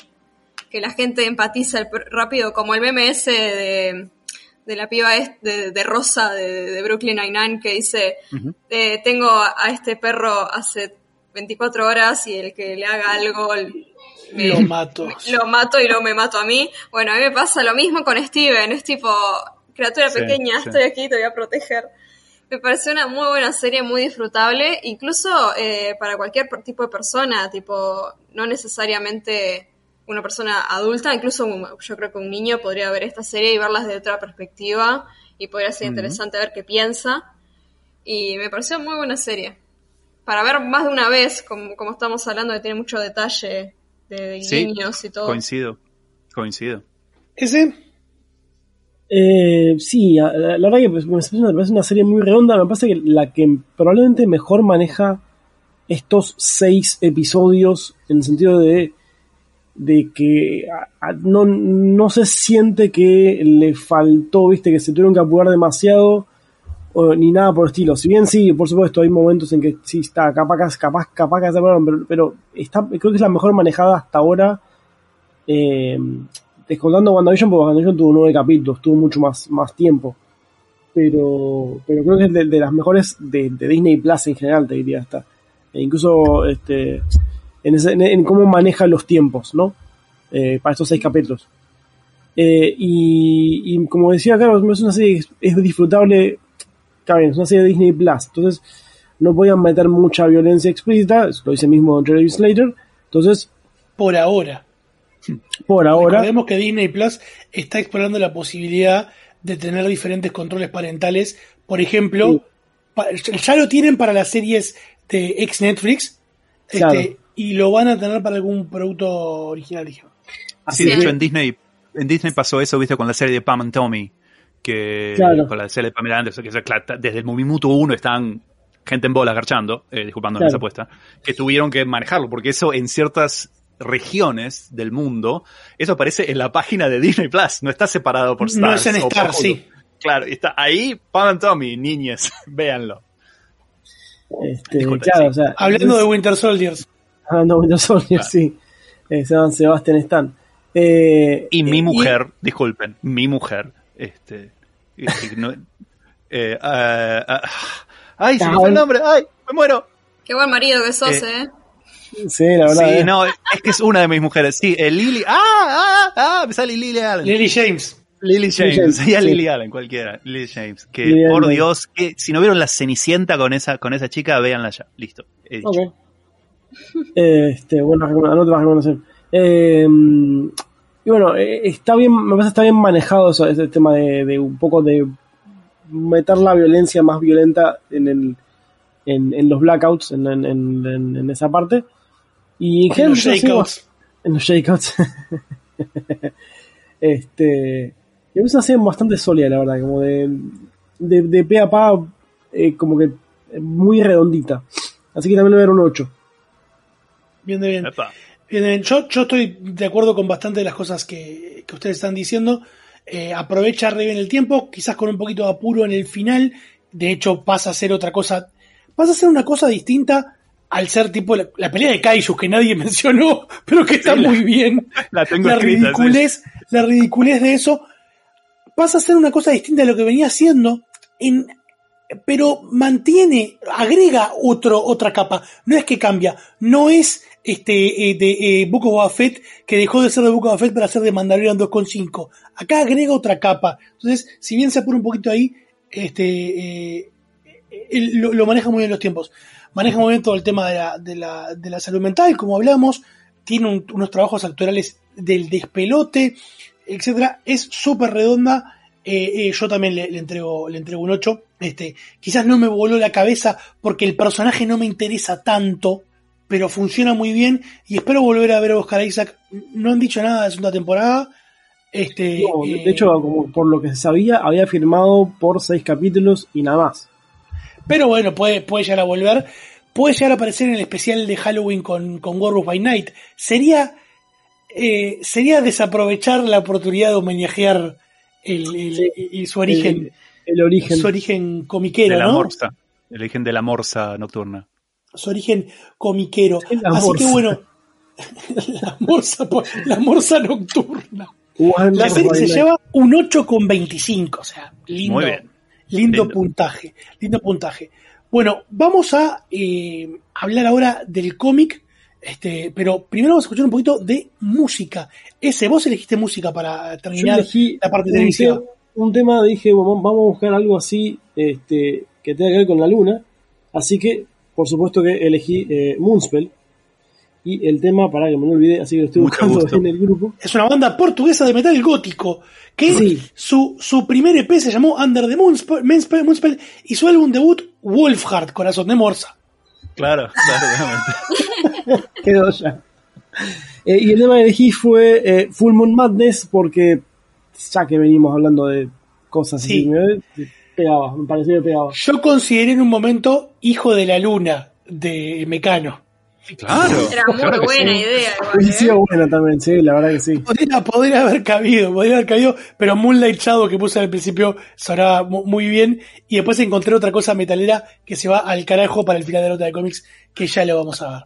empatiza rápido, como el meme ese de la piba de Rosa de Brooklyn Nine-Nine que dice tengo a este perro hace 24 horas y el que le haga algo lo mato y luego me mato a mí. Bueno, a mí me pasa lo mismo con Steven, es tipo, criatura pequeña, estoy aquí, te voy a proteger. Me pareció una muy buena serie, muy disfrutable, incluso para cualquier tipo de persona, tipo, no necesariamente una persona adulta, incluso yo creo que un niño podría ver esta serie y verla desde otra perspectiva y podría ser interesante ver qué piensa. Y me pareció muy buena serie. Para ver más de una vez, como estamos hablando, que tiene mucho detalle de guiños y todo. Coincido. ¿Ese? Sí, la verdad que me parece una serie muy redonda. Me parece que la que probablemente mejor maneja estos 6 episodios en el sentido de que no se siente que le faltó, viste, que se tuvieron que apurar demasiado ni nada por el estilo. Si bien sí, por supuesto, hay momentos en que sí está capaz que se apuraron, pero creo que es la mejor manejada hasta ahora, descontando WandaVision, porque WandaVision tuvo 9 capítulos, tuvo mucho más tiempo, pero creo que es de las mejores de Disney Plus en general, te diría hasta. E incluso en cómo maneja los tiempos, ¿no? Para estos 6 capítulos. Y como decía Carlos, es una serie, es disfrutable, es una serie de Disney Plus, entonces no podían meter mucha violencia explícita, eso lo dice mismo Jerry Slater, entonces... Por ahora. Recordemos que Disney Plus está explorando la posibilidad de tener diferentes controles parentales, por ejemplo, ya lo tienen para las series de ex Netflix, claro. Y lo van a tener para algún producto original. Así de hecho en Disney pasó eso, viste, con la serie de Pam and Tommy, que con la serie de Pamela Anderson, que desde el minuto 1 están gente en bola garchando, disculpando esa apuesta, que tuvieron que manejarlo, porque eso en ciertas regiones del mundo, eso aparece en la página de Disney Plus, no está separado por Stars. No es en Star, sí. Claro, está ahí Pam and Tommy, niñes, véanlo. Claro, o sea, hablando de Winter Soldiers. Hablando de Winter Soldiers, sí. Sebastian Stan. Y mi mujer, disculpen, mi mujer, ay, se me fue el nombre, ay, me muero. Qué buen marido que sos, Sí, la verdad. Sí, no, es que es una de mis mujeres. Sí, Lily. Me sale Lily Allen. Lily James. Sí, a Lily Allen, cualquiera. Lily James. Que Lily por Allen. Dios, que si no vieron La Cenicienta con esa chica, véanla ya. Listo. He dicho. Okay. Bueno, anote más recomendación. Y bueno, está bien, me parece que está bien manejado ese tema de un poco de meter la violencia más violenta en los blackouts, en esa parte. Y en los shakeouts. En los shakeouts. Y a veces hacen bastante sólida, la verdad, como de pe a pa, como que muy redondita. Así que también le voy a dar un 8. Bien. Yo estoy de acuerdo con bastante de las cosas que ustedes están diciendo. Aprovecha re bien el tiempo, quizás con un poquito de apuro en el final. De hecho, pasa a ser otra cosa. Pasa a ser una cosa distinta al ser tipo la pelea de Kaijus que nadie mencionó, pero que está muy bien. La ridiculez de eso pasa a ser una cosa distinta a lo que venía haciendo, pero agrega otra capa. No es que cambia, no es de Book of Boba Fett, que dejó de ser de Book of Boba Fett para ser de Mandalorian 2.5. Acá agrega otra capa. Entonces, si bien se apura un poquito ahí, lo maneja muy bien los tiempos. Maneja muy bien todo el tema de la salud mental, como hablamos. Tiene unos trabajos actorales del despelote, etcétera. Es súper redonda. Yo también le entrego un 8. Quizás no me voló la cabeza porque el personaje no me interesa tanto, pero funciona muy bien y espero volver a ver a Oscar Isaac. No han dicho nada de segunda temporada. No, de hecho, como por lo que se sabía, había firmado por 6 capítulos y nada más. Pero bueno, puede llegar a volver. Puede llegar a aparecer en el especial de Halloween con Werewolf by Night. Sería desaprovechar la oportunidad de homenajear su origen. El origen. Su origen comiquero, de la ¿no? morsa. El origen de la morsa nocturna. Su origen comiquero. Así que bueno, la morsa nocturna. La serie se lleva un 8,25. O sea, lindo. Muy bien. Lindo puntaje. Bueno, vamos a hablar ahora del cómic, pero primero vamos a escuchar un poquito de música. Vos elegiste música para terminar la parte de televisiva. Un tema, dije, bueno, vamos a buscar algo así que tenga que ver con la luna. Así que, por supuesto que elegí Moonspell. Y el tema, para que me no olvide, así que lo estoy buscando en el grupo. Es una banda portuguesa de metal gótico que su primer EP se llamó Under the Moonspell y su álbum debut Wolfheart, Corazón de Morsa. Claro. Quedó ya. Y el tema que elegí fue Full Moon Madness, porque ya que venimos hablando de cosas así, me pareció que pegaba. Yo consideré en un momento Hijo de la Luna de Mecano. Claro. Era muy buena idea. Sí, buena también, sí, la verdad que sí. Podría haber cabido, pero Moonlight Shadow que puse al principio sonaba muy bien, y después encontré otra cosa metalera que se va al carajo para el final de la nota de cómics, que ya lo vamos a ver.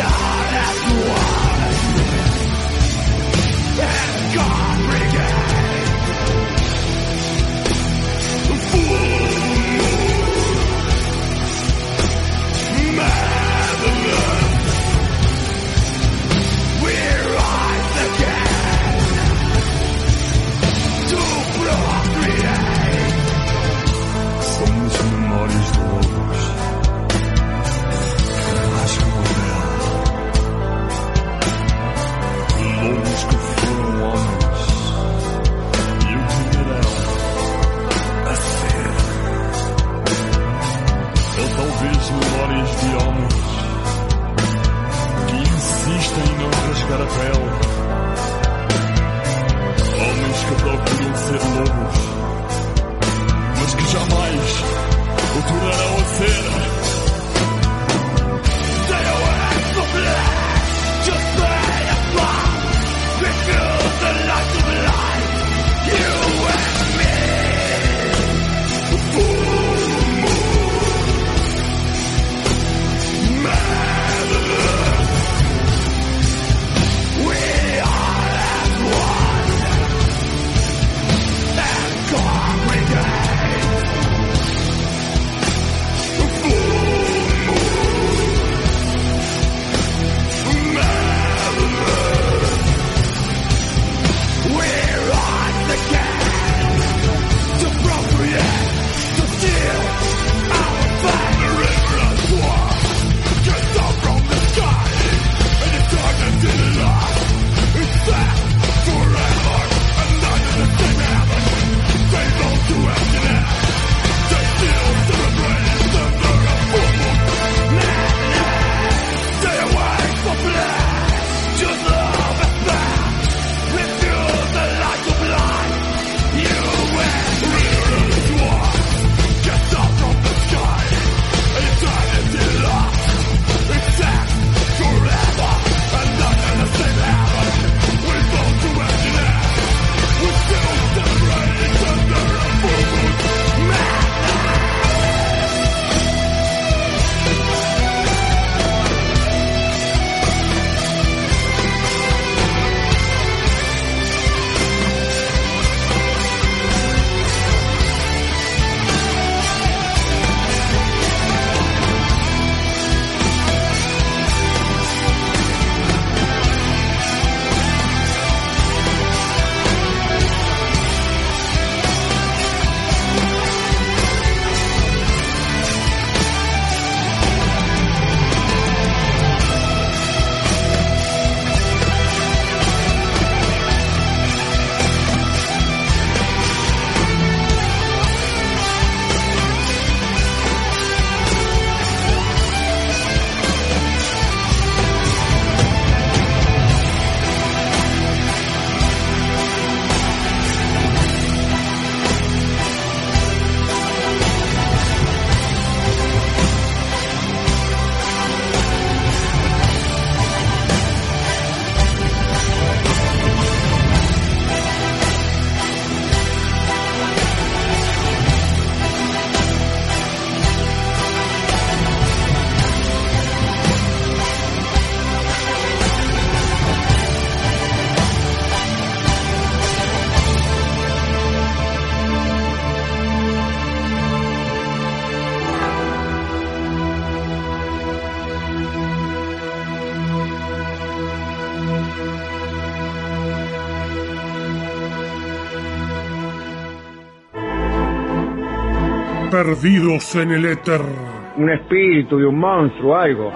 Perdidos en el éter. Un espíritu de un monstruo, algo.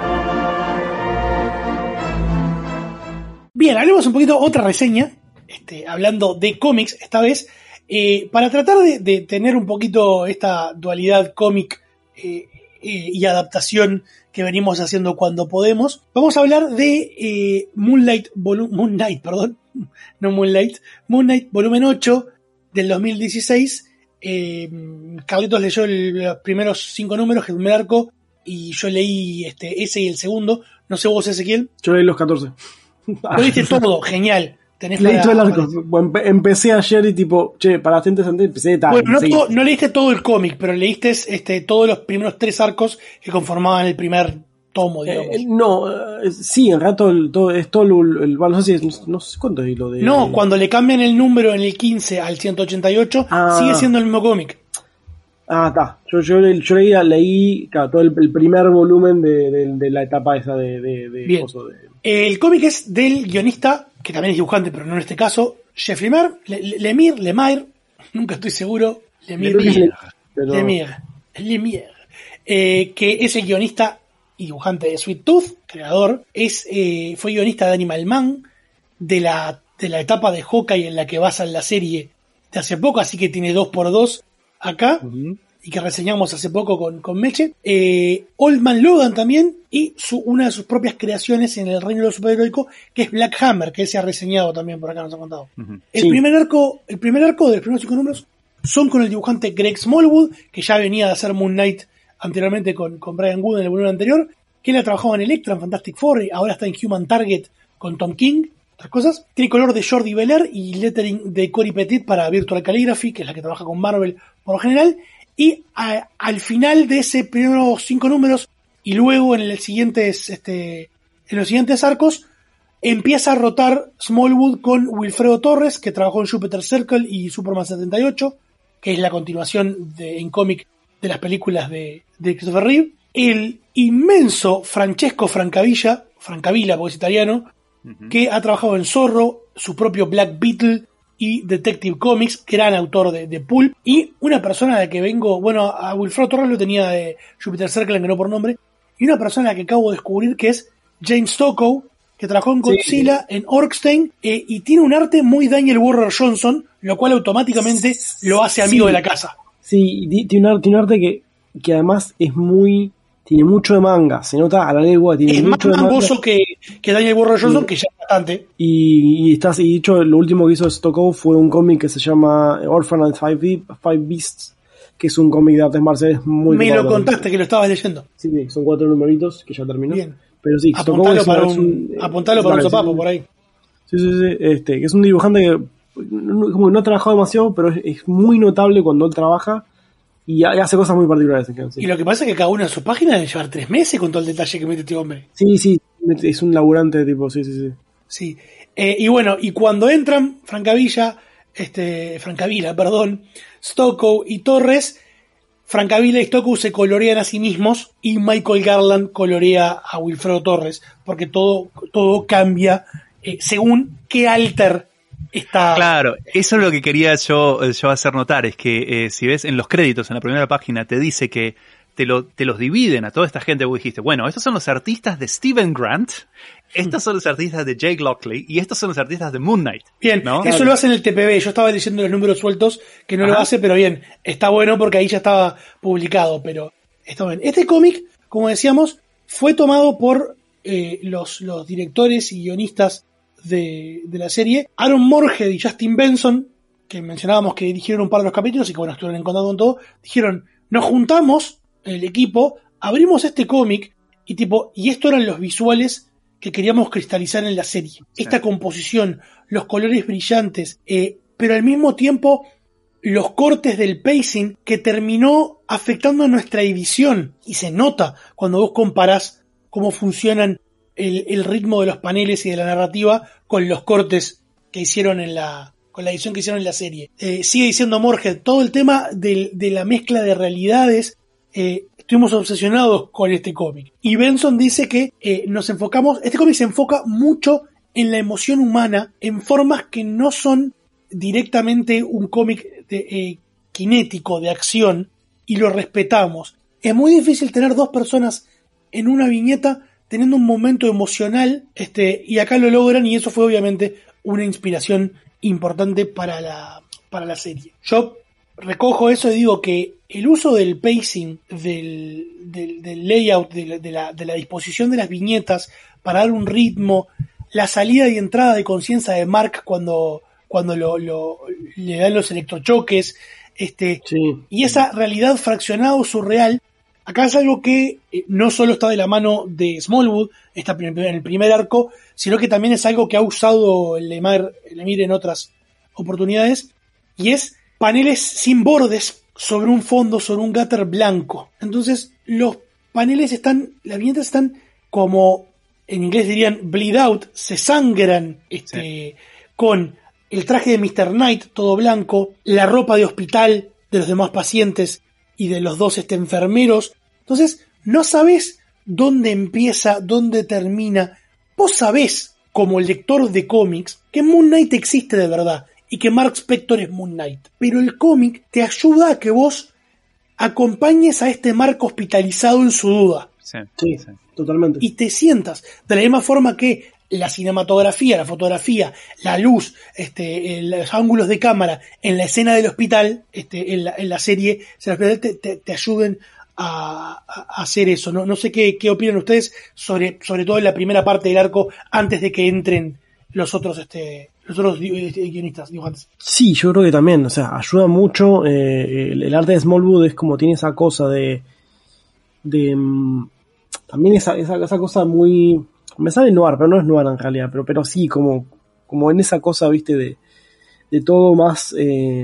Bien, hablemos un poquito otra reseña, hablando de cómics esta vez, para tratar de tener un poquito esta dualidad cómic y adaptación que venimos haciendo cuando podemos. Vamos a hablar de Moon Knight volumen 8 del 2016. Carlitos leyó los primeros 5 números, que es el primer arco, y yo leí ese y el segundo. No sé vos, Ezequiel. Yo leí los 14. Lo leíste todo, genial. Leí todo el arco. Empecé ayer y tipo, para la gente empecé tarde. Bueno, no leíste todo el cómic, pero leíste todos los primeros 3 arcos que conformaban el primer tomo, digamos. Sí, en realidad es todo no sé cuánto es lo de... No, cuando le cambian el número en el 15 al 188, sigue siendo el mismo cómic. Está. Yo leí claro, todo el primer volumen de la etapa esa de Bien. El cómic es del guionista, que también es dibujante, pero no en este caso, Jeff Lemire, nunca estoy seguro, Lemire, que es el guionista y dibujante de Sweet Tooth, creador, fue guionista de Animal Man, de la etapa de Hawkeye en la que basa la serie de hace poco, así que tiene 2x2 acá, y que reseñamos hace poco con Meche. Old Man Logan también, y una de sus propias creaciones en el reino de lo superheroico, que es Black Hammer, que se ha reseñado también por acá, nos ha contado. El primer arco de los primeros 5 números son con el dibujante Greg Smallwood, que ya venía de hacer Moon Knight anteriormente con Brian Wood en el volumen anterior, que él ha trabajado en Electra, en Fantastic Four, y ahora está en Human Target con Tom King, otras cosas. Tiene color de Jordi Belair y lettering de Cory Petit para Virtual Calligraphy, que es la que trabaja con Marvel por lo general. Y al final de ese primeros 5 números, y luego en los siguientes arcos, empieza a rotar Smallwood con Wilfredo Torres, que trabajó en Jupiter Circle y Superman 78, que es la continuación en cómic de las películas de Christopher Reeve. El inmenso Francesco Francavilla porque es italiano, que ha trabajado en Zorro, su propio Black Beetle y Detective Comics, gran autor de Pulp, y una persona a la que a Wilfredo Torres lo tenía de Jupiter Circle, que no por nombre, y una persona a la que acabo de descubrir que es James Stokoe, que trabajó en Godzilla, en Orkstein, y tiene un arte muy Daniel Warner Johnson, lo cual automáticamente lo hace amigo de la casa. Sí, tiene un arte que además tiene mucho de manga, se nota a la legua, tiene mucho de manga. Es más amboso que Daniel Warner Johnson, que ya es bastante. Y de hecho, lo último que hizo Stokoe fue un cómic que se llama Orphan and Five Beasts, que es un cómic de artes marciales muy... Me lo contaste, que lo estabas leyendo. Sí, son 4 numeritos que ya terminó. Bien. Pero sí, apuntalo para un sopapo por ahí. Sí. Que es un dibujante que como no ha trabajado demasiado, pero es muy notable cuando él trabaja. Y hace cosas muy particulares. Sí. Y lo que pasa es que cada una de sus páginas debe llevar 3 meses con todo el detalle que mete este hombre. Sí, es un laburante tipo, sí. Sí. Y bueno, y cuando entran Francavilla, Stokoe y Torres, Francavilla y Stokoe se colorean a sí mismos y Michael Garland colorea a Wilfredo Torres, porque todo cambia según qué alter está. Claro, eso es lo que quería yo hacer notar, es que si ves en los créditos, en la primera página, te dice que te los dividen a toda esta gente. Vos dijiste, bueno, estos son los artistas de Steven Grant, estos son los artistas de Jake Lockley y estos son los artistas de Moon Knight. Bien, ¿no? Eso lo hace en el TPB. Yo estaba leyendo los números sueltos que no lo hace, pero bien, está bueno porque ahí ya estaba publicado, pero está bien. Este cómic, como decíamos, fue tomado por los directores y guionistas de la serie, Aaron Moorhead y Justin Benson, que mencionábamos que dirigieron un par de los capítulos y que bueno, estuvieron en contacto con todo, dijeron, nos juntamos el equipo, abrimos este cómic y esto eran los visuales que queríamos cristalizar en la serie. Sí. Esta composición, los colores brillantes, pero al mismo tiempo los cortes del pacing que terminó afectando nuestra edición. Y se nota cuando vos comparás cómo funcionan el ritmo de los paneles y de la narrativa con los cortes que hicieron con la edición que hicieron en la serie. Sigue diciendo Moorhead, todo el tema de la mezcla de realidades, estuvimos obsesionados con este cómic. Y Benson dice que este cómic se enfoca mucho en la emoción humana, en formas que no son directamente un cómic cinético de acción, y lo respetamos. Es muy difícil tener 2 personas en una viñeta teniendo un momento emocional, y acá lo logran, y eso fue obviamente una inspiración importante para la serie. Yo recojo eso y digo que el uso del pacing, del layout, de la disposición de las viñetas para dar un ritmo, la salida y entrada de conciencia de Mark cuando le dan los electrochoques, y esa realidad fraccionada o surreal, acá es algo que no solo está de la mano de Smallwood, está en el primer arco, sino que también es algo que ha usado Lemire en otras oportunidades, y es paneles sin bordes sobre un fondo, sobre un gutter blanco. Entonces, los paneles las viñetas están como, en inglés dirían bleed out, se sangran con el traje de Mr. Knight, todo blanco, la ropa de hospital de los demás pacientes y de los dos enfermeros. Entonces, no sabés dónde empieza, dónde termina. Vos sabés, como lector de cómics, que Moon Knight existe de verdad y que Mark Spector es Moon Knight. Pero el cómic te ayuda a que vos acompañes a este Mark hospitalizado en su duda. Sí, totalmente. Y te sientas de la misma forma que la cinematografía, la fotografía, la luz, los ángulos de cámara en la escena del hospital, en la serie, te ayuden a hacer eso. No sé qué opinan ustedes sobre todo en la primera parte del arco, antes de que entren los otros guionistas, dibujantes. Sí, yo creo que también, o sea, ayuda mucho. El arte de Smallwood es como tiene esa cosa de también esa cosa muy, me sale noir, pero no es noir en realidad, pero sí, como en esa cosa, viste, de todo más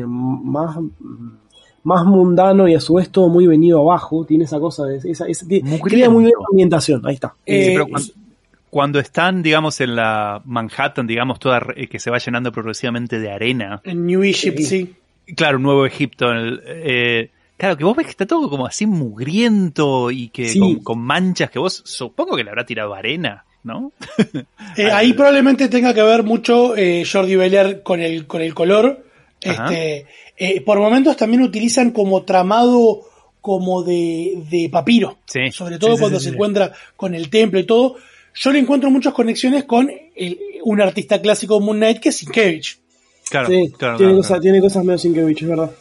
mundano y a su vez todo muy venido abajo. Tiene esa cosa crea muy bien la ambientación. Ahí está. Pero cuando están, digamos, en la Manhattan, digamos, toda que se va llenando progresivamente de arena. En New Egypt, sí. Claro, Nuevo Egipto. Claro, que vos ves que está todo como así mugriento y que con manchas, que vos supongo que le habrá tirado arena, ¿no? Ahí probablemente tenga que ver mucho Jordi Belair con el color. Por momentos también utilizan como tramado como de papiro, sobre todo cuando se encuentra con el templo y todo. Yo le encuentro muchas conexiones con un artista clásico de Moon Knight, que es Sienkiewicz. Claro, tiene cosas medio Sienkiewicz, es verdad.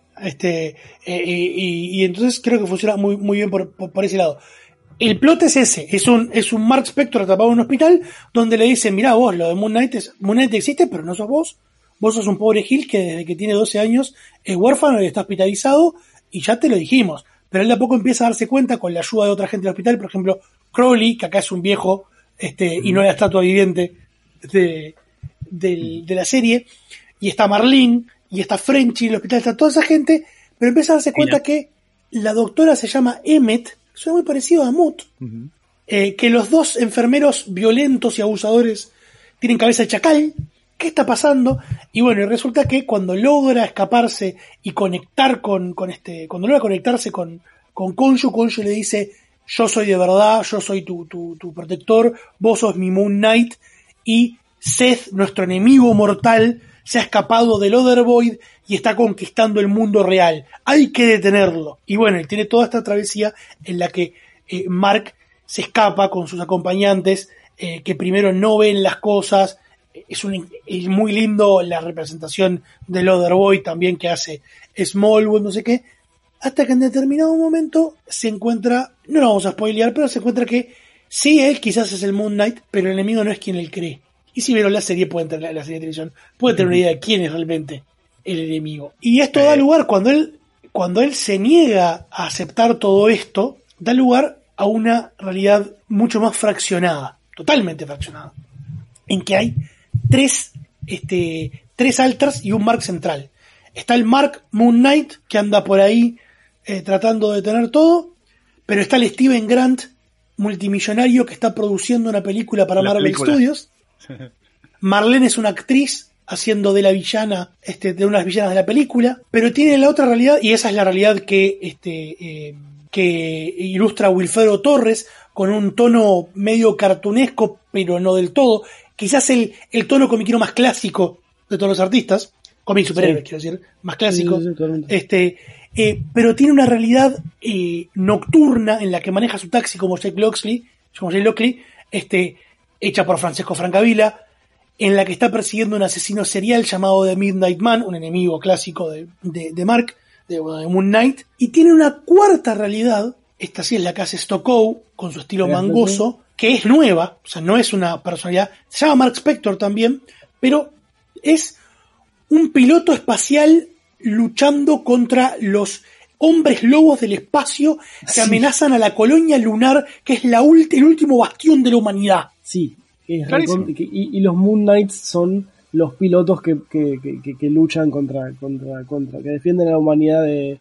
Y entonces creo que funciona muy, muy bien por ese lado. El plot es ese, es un Mark Spector atrapado en un hospital donde le dicen, mirá vos, lo de Moon Knight existe, pero no sos vos sos un pobre Gil que desde que tiene 12 años es huérfano y está hospitalizado, y ya te lo dijimos. Pero él de a poco empieza a darse cuenta con la ayuda de otra gente del hospital, por ejemplo Crowley, que acá es un viejo y no la estatua viviente de la serie, y está Marlene, y está Frenchy, en el hospital está toda esa gente, pero empieza a darse cuenta que la doctora se llama Emmett, suena muy parecido a Moot, que los dos enfermeros violentos y abusadores tienen cabeza de chacal. ¿Qué está pasando? Y bueno, y resulta que cuando logra escaparse y conectar cuando logra conectarse con Khonshu le dice, yo soy de verdad, yo soy tu protector, vos sos mi Moon Knight, y Seth, nuestro enemigo mortal, se ha escapado del Othervoid y está conquistando el mundo real. Hay que detenerlo. Y bueno, él tiene toda esta travesía en la que Mark se escapa con sus acompañantes, que primero no ven las cosas. Es muy lindo la representación del Othervoid también que hace Smallwood, no sé qué, hasta que en determinado momento se encuentra, no lo vamos a spoilear, pero se encuentra que sí, él quizás es el Moon Knight, pero el enemigo no es quien él cree. Y si vieron la serie, la serie de televisión, pueden tener una idea de quién es realmente el enemigo. Y esto da lugar, cuando él se niega a aceptar todo esto, da lugar a una realidad mucho más fraccionada, totalmente fraccionada, en que hay tres alters y un Mark central. Está el Mark Moon Knight, que anda por ahí tratando de tener todo, pero está el Steven Grant, multimillonario, que está produciendo una película para Marvel Studios. Marlene es una actriz haciendo de la villana, de una de las villanas de la película, pero tiene la otra realidad, y esa es la realidad que ilustra Wilfredo Torres, con un tono medio cartunesco, pero no del todo. Quizás el tono comiquero más clásico de todos los artistas, cómic superhéroes, quiero decir, más clásico, pero tiene una realidad nocturna en la que maneja su taxi como Jake Lockley, hecha por Francesco Francavilla, en la que está persiguiendo un asesino serial llamado The Midnight Man, un enemigo clásico de Mark, de Moon Knight, y tiene una cuarta realidad, esta sí es la que hace Stokoe, con su estilo mangoso, que es nueva, o sea, no es una personalidad, se llama Mark Spector también, pero es un piloto espacial luchando contra los hombres lobos del espacio que amenazan a la colonia lunar, que es el último bastión de la humanidad. Sí, y los Moon Knights son los pilotos que luchan contra que defienden a la humanidad de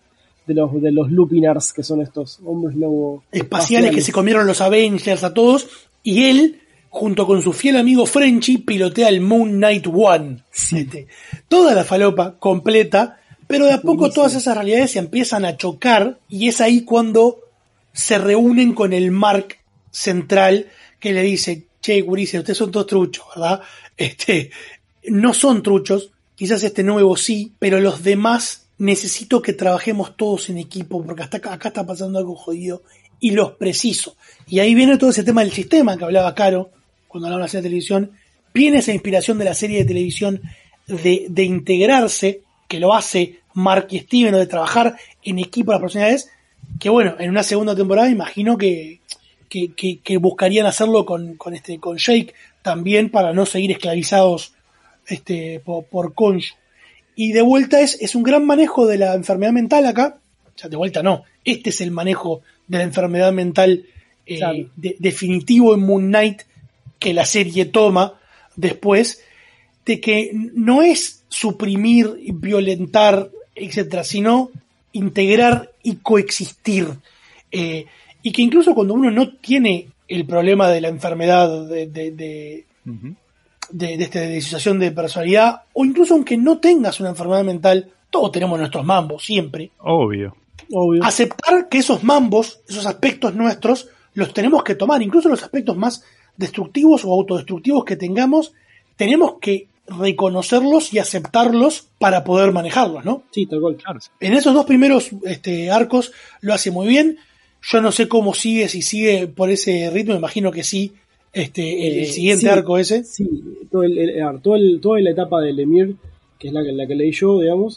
los Lupinars, que son estos hombres lobo espaciales que se comieron los Avengers a todos, y él, junto con su fiel amigo Frenchy, pilotea el Moon Knight One. Sí. Toda la falopa completa, pero de a poco todas esas realidades se empiezan a chocar, y es ahí cuando se reúnen con el Mark central, que le dice: che, gurises, ustedes son todos truchos, ¿verdad? No son truchos, quizás este nuevo sí, pero los demás necesito que trabajemos todos en equipo, porque hasta acá está pasando algo jodido, y los preciso. Y ahí viene todo ese tema del sistema que hablaba Caro, cuando hablaba de la serie de televisión, viene esa inspiración de la serie de televisión de integrarse, que lo hace Mark y Steven, o de trabajar en equipo las personalidades, que bueno, en una segunda temporada imagino que buscarían hacerlo con Jake también, para no seguir esclavizados por Khonshu. Y de vuelta es un gran manejo de la enfermedad mental acá. O sea, de vuelta no. Este es el manejo de la enfermedad mental claro. Definitivo en Moon Knight, que la serie toma después, de que no es suprimir, violentar, etcétera, sino integrar y coexistir. Y que incluso cuando uno no tiene el problema de la enfermedad de disociación de personalidad, o incluso aunque no tengas una enfermedad mental, todos tenemos nuestros mambos, siempre. Obvio. Aceptar que esos mambos, esos aspectos nuestros, los tenemos que tomar, incluso los aspectos más destructivos o autodestructivos que tengamos, tenemos que reconocerlos y aceptarlos para poder manejarlos, ¿no? Sí, tal cual. Claro. En esos dos primeros arcos lo hace muy bien. Yo no sé cómo sigue, si sigue por ese ritmo, me imagino que sí. El siguiente arco ese. Sí, toda la etapa de Lemire, que es la que leí yo, digamos.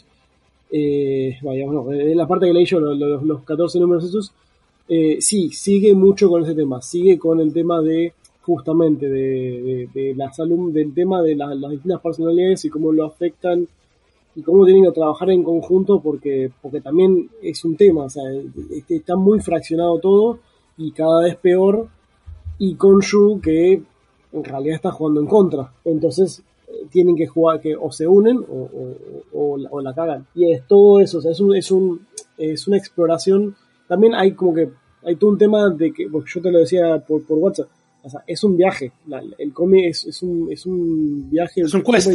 La parte que leí yo, los 14 números esos, sí, sigue mucho con ese tema. Sigue con el tema de, justamente, de la salud, del tema de las distintas personalidades y cómo lo afectan y cómo tienen que trabajar en conjunto, porque también es un tema, o sea, está muy fraccionado todo y cada vez peor. Y Khonshu, que en realidad está jugando en contra. Entonces tienen que jugar, que o se unen o la cagan. Y es todo eso, o sea, es una exploración. También hay todo un tema de que, porque yo te lo decía por WhatsApp, o sea, es un viaje. El cómic es un viaje. Es un quest.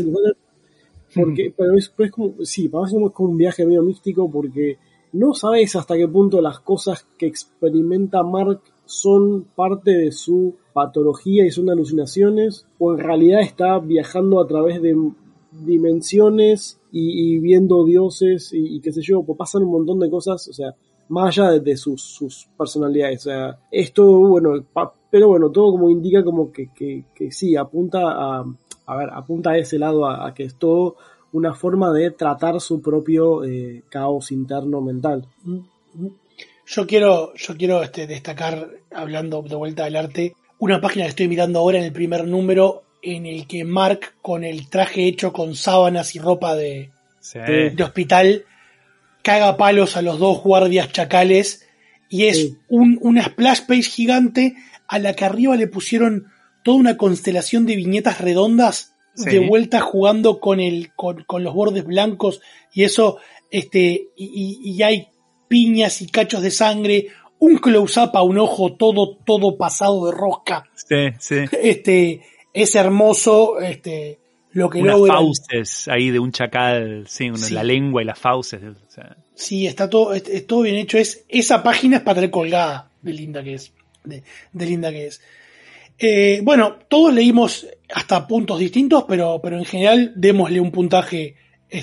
Pero es como, sí, para mí es como un viaje medio místico, porque no sabes hasta qué punto las cosas que experimenta Mark son parte de su patología y son alucinaciones, o en realidad está viajando a través de dimensiones y viendo dioses y qué sé yo, pues pasan un montón de cosas, o sea, más allá de sus personalidades, o sea, esto, bueno, pero bueno, todo como indica como que sí, apunta a ese lado, a que es todo una forma de tratar su propio caos interno mental. Yo quiero destacar, hablando de vuelta del arte, una página que estoy mirando ahora en el primer número, en el que Mark, con el traje hecho con sábanas y ropa de hospital, caga palos a los dos guardias chacales, y es una splash page gigante a la que arriba le pusieron toda una constelación de viñetas redondas de vuelta jugando con los bordes blancos, y eso, y hay piñas y cachos de sangre, un close-up a un ojo todo pasado de rosca. Sí. Es hermoso, lo que unas logra. Fauces ahí de un chacal, la lengua y las fauces. O sea. Sí, es todo bien hecho. Esa página es para tener colgada, de linda que es. De linda que es. Bueno, todos leímos hasta puntos distintos, pero en general démosle un puntaje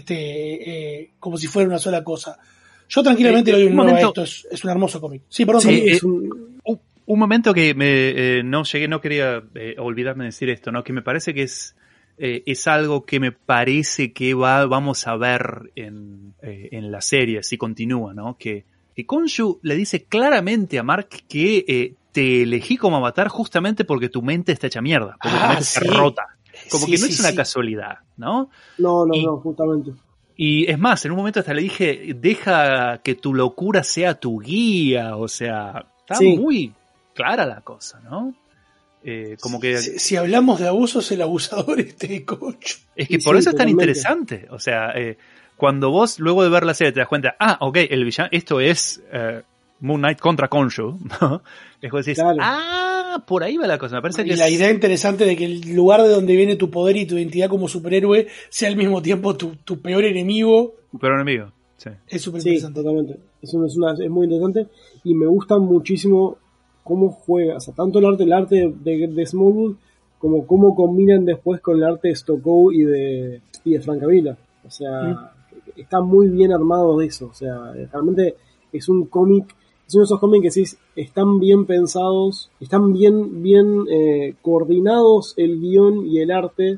como si fuera una sola cosa. Yo tranquilamente le doy un 9 a esto, es un hermoso cómic. Sí, perdón. Sí, un momento que no quería olvidarme de decir esto, ¿no? Que me parece que es algo que me parece que vamos a ver en la serie, si continúa, ¿no? Que Khonshu le dice claramente a Mark que te elegí como avatar justamente porque tu mente está hecha mierda, porque tu mente está rota. Como que no es una casualidad, ¿no? No, justamente. Y es más, en un momento hasta le dije, deja que tu locura sea tu guía, o sea, está muy clara la cosa, ¿no? Como que si hablamos de abusos, el abusador Khonshu. Es que por eso es tan interesante, o sea, cuando vos, luego de ver la serie, te das cuenta, ok, el villano, esto es Moon Knight contra Khonshu, ¿no? Es como decís, claro. Por ahí va la cosa. Me parece que la idea interesante de que el lugar de donde viene tu poder y tu identidad como superhéroe sea al mismo tiempo tu peor enemigo. Tu peor enemigo, sí. Es súper interesante. Sí, totalmente. Es muy interesante y me gusta muchísimo cómo juega, o sea, tanto el arte de Smallwood como cómo combinan después con el arte de Stokoe y de Francavilla. O sea, está muy bien armado de eso. O sea, realmente es un cómic, es uno de esos cómics que sí están bien pensados, están bien coordinados el guión y el arte,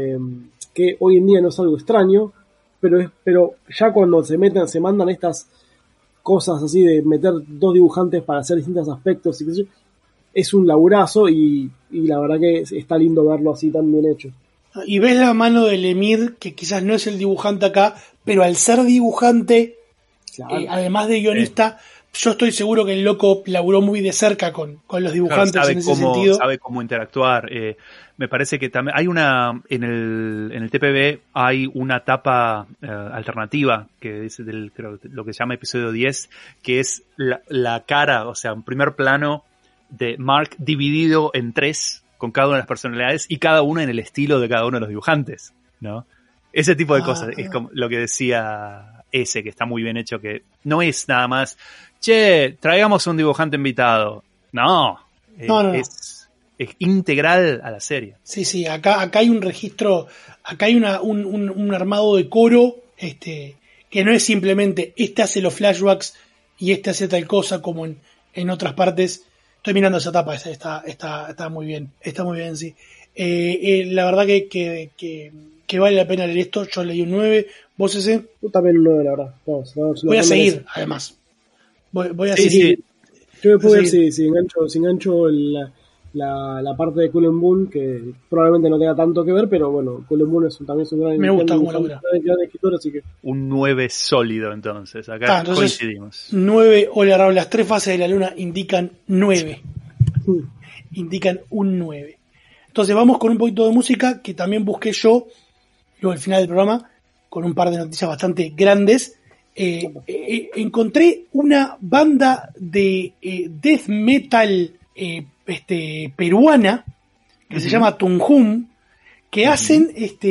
que hoy en día no es algo extraño, pero ya cuando se mandan estas cosas así de meter dos dibujantes para hacer distintos aspectos, es un laburazo y la verdad que está lindo verlo así tan bien hecho. Y ves la mano de Lemire, que quizás no es el dibujante acá, pero al ser dibujante, claro, además de guionista, yo estoy seguro que el loco laburó muy de cerca con los dibujantes, claro, en ese sentido. Sabe cómo interactuar. Me parece que también hay en el TPB hay una tapa alternativa que es creo, lo que se llama episodio 10, que es la cara, o sea, un primer plano de Mark dividido en 3 con cada una de las personalidades y cada una en el estilo de cada uno de los dibujantes, ¿no? Ese tipo de cosas es como lo que decía ese, que está muy bien hecho, que no es nada más, che, traigamos un dibujante invitado. No. Es integral a la serie. Sí, acá hay un registro, acá hay un armado de coro, que no es simplemente este hace los flashbacks y este hace tal cosa como en otras partes. Estoy mirando esa etapa, está muy bien, sí. La verdad que vale la pena leer esto. Yo leí un 9, ¿vos ese? Yo también un 9, la verdad. Voy a seguir, además. Voy a seguir. Sí. Yo me puedo ver si engancho la parte de Cullen Bunn, que probablemente no tenga tanto que ver, pero bueno, Cullen Bunn también es un gran me gusta como labura. Escritor, así que... Un 9 sólido, entonces. Acá coincidimos. 9, hola, las 3 fases de la luna indican 9. Indican un 9. Entonces vamos con un poquito de música que también busqué yo, luego al final del programa, con un par de noticias bastante grandes. Encontré una banda de death metal peruana que se llama Tunhum, que hacen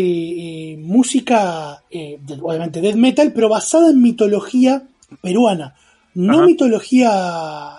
música obviamente death metal, pero basada en mitología peruana, no mitología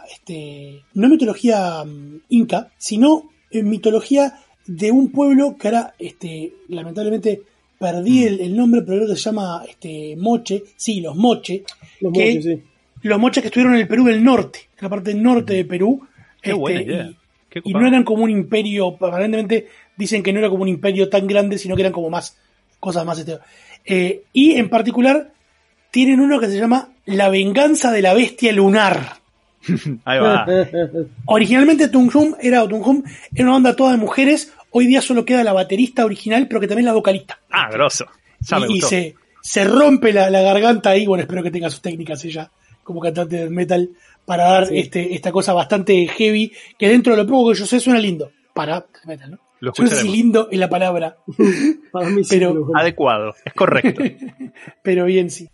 inca, sino en mitología de un pueblo que ahora lamentablemente perdí el nombre, pero creo que se llama Moche, sí, los Moche, los Moches que estuvieron en el Perú del norte, en la parte norte de Perú. Qué buena idea. Y no eran como un imperio, aparentemente dicen que no era como un imperio tan grande, sino que eran como más cosas más. Y en particular tienen uno que se llama La venganza de la bestia lunar. Ahí va. Originalmente Tunhum era una banda toda de mujeres. Hoy día solo queda la baterista original, pero que también es la vocalista. Grosso. Y se rompe la garganta ahí. Bueno, espero que tenga sus técnicas ella como cantante de metal para dar esta cosa bastante heavy, que dentro de lo poco que yo sé suena lindo para metal, ¿no? Yo no sé si lindo es la palabra. Para mí pero sí, adecuado, es correcto. Pero bien, sí.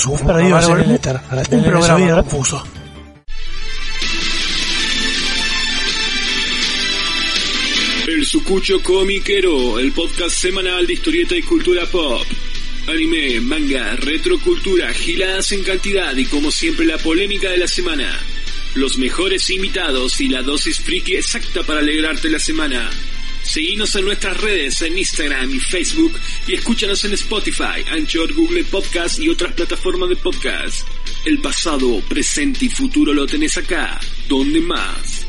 Los perdidos en el éter. Un programa confuso. El Sucucho Comiquero, el podcast semanal de historieta y cultura pop. Anime, manga, retrocultura, giladas en cantidad y como siempre la polémica de la semana. Los mejores invitados y la dosis friki exacta para alegrarte la semana. Seguinos en nuestras redes, en Instagram y Facebook, y escúchanos en Spotify, Anchor, Google Podcast y otras plataformas de podcast. El pasado, presente y futuro lo tenés acá. ¿Dónde más?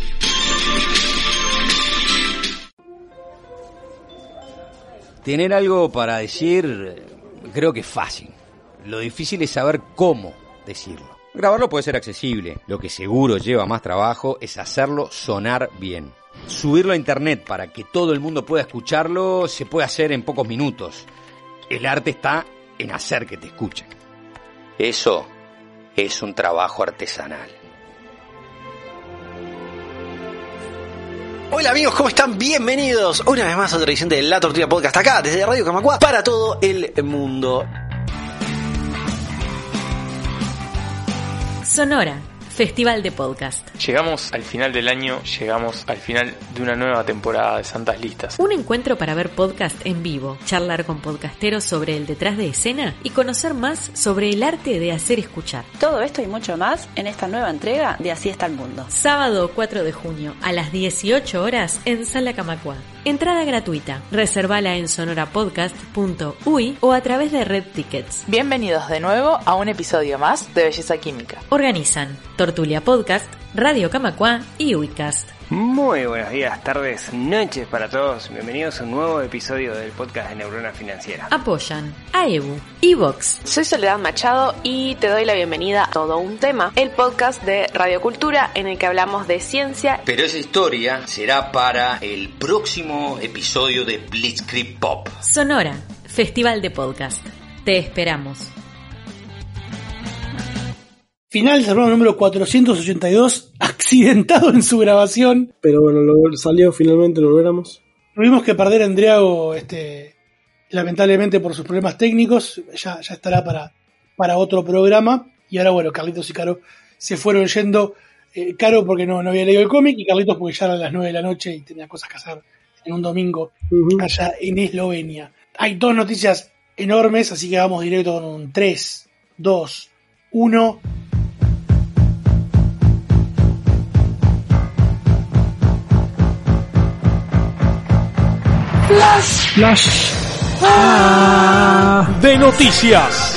Tener algo para decir creo que es fácil. Lo difícil es saber cómo decirlo. Grabarlo puede ser accesible. Lo que seguro lleva más trabajo es hacerlo sonar bien. Subirlo a internet para que todo el mundo pueda escucharlo se puede hacer en pocos minutos. El arte está en hacer que te escuchen. Eso es un trabajo artesanal. Hola amigos, ¿cómo están? Bienvenidos una vez más a otra edición de La Tortuga Podcast acá desde Radio Camacua para todo el mundo. Sonora, Festival de Podcast. Llegamos al final del año, llegamos al final de una nueva temporada de Santas Listas. Un encuentro para ver podcast en vivo, charlar con podcasteros sobre el detrás de escena y conocer más sobre el arte de hacer escuchar. Todo esto y mucho más en esta nueva entrega de Así está el mundo. Sábado 4 de junio a las 18 horas en Sala Camacua. Entrada gratuita. Reservala en sonorapodcast.uy o a través de Red Tickets. Bienvenidos de nuevo a un episodio más de Belleza Química. Organizan Tortulia Podcast, Radio Camacua y Uicast. Muy buenos días, tardes, noches para todos. Bienvenidos a un nuevo episodio del podcast de Neurona Financiera. Apoyan a EBU y Vox. Soy Soledad Machado y te doy la bienvenida a Todo un Tema, el podcast de Radio Cultura en el que hablamos de ciencia. Pero esa historia será para el próximo episodio de Blitzkrieg Pop. Sonora, Festival de Podcast. Te esperamos. Final del programa número 482, accidentado en su grabación. Pero bueno, salió finalmente, lo logramos. Tuvimos que perder a Andriago, lamentablemente por sus problemas técnicos. Ya estará para otro programa. Y ahora, bueno, Carlitos y Caro se fueron yendo. Caro porque no había leído el cómic y Carlitos porque ya eran las 9 de la noche y tenía cosas que hacer en un domingo allá en Eslovenia. Hay dos noticias enormes, así que vamos directo con un 3, 2, 1... Flash de noticias.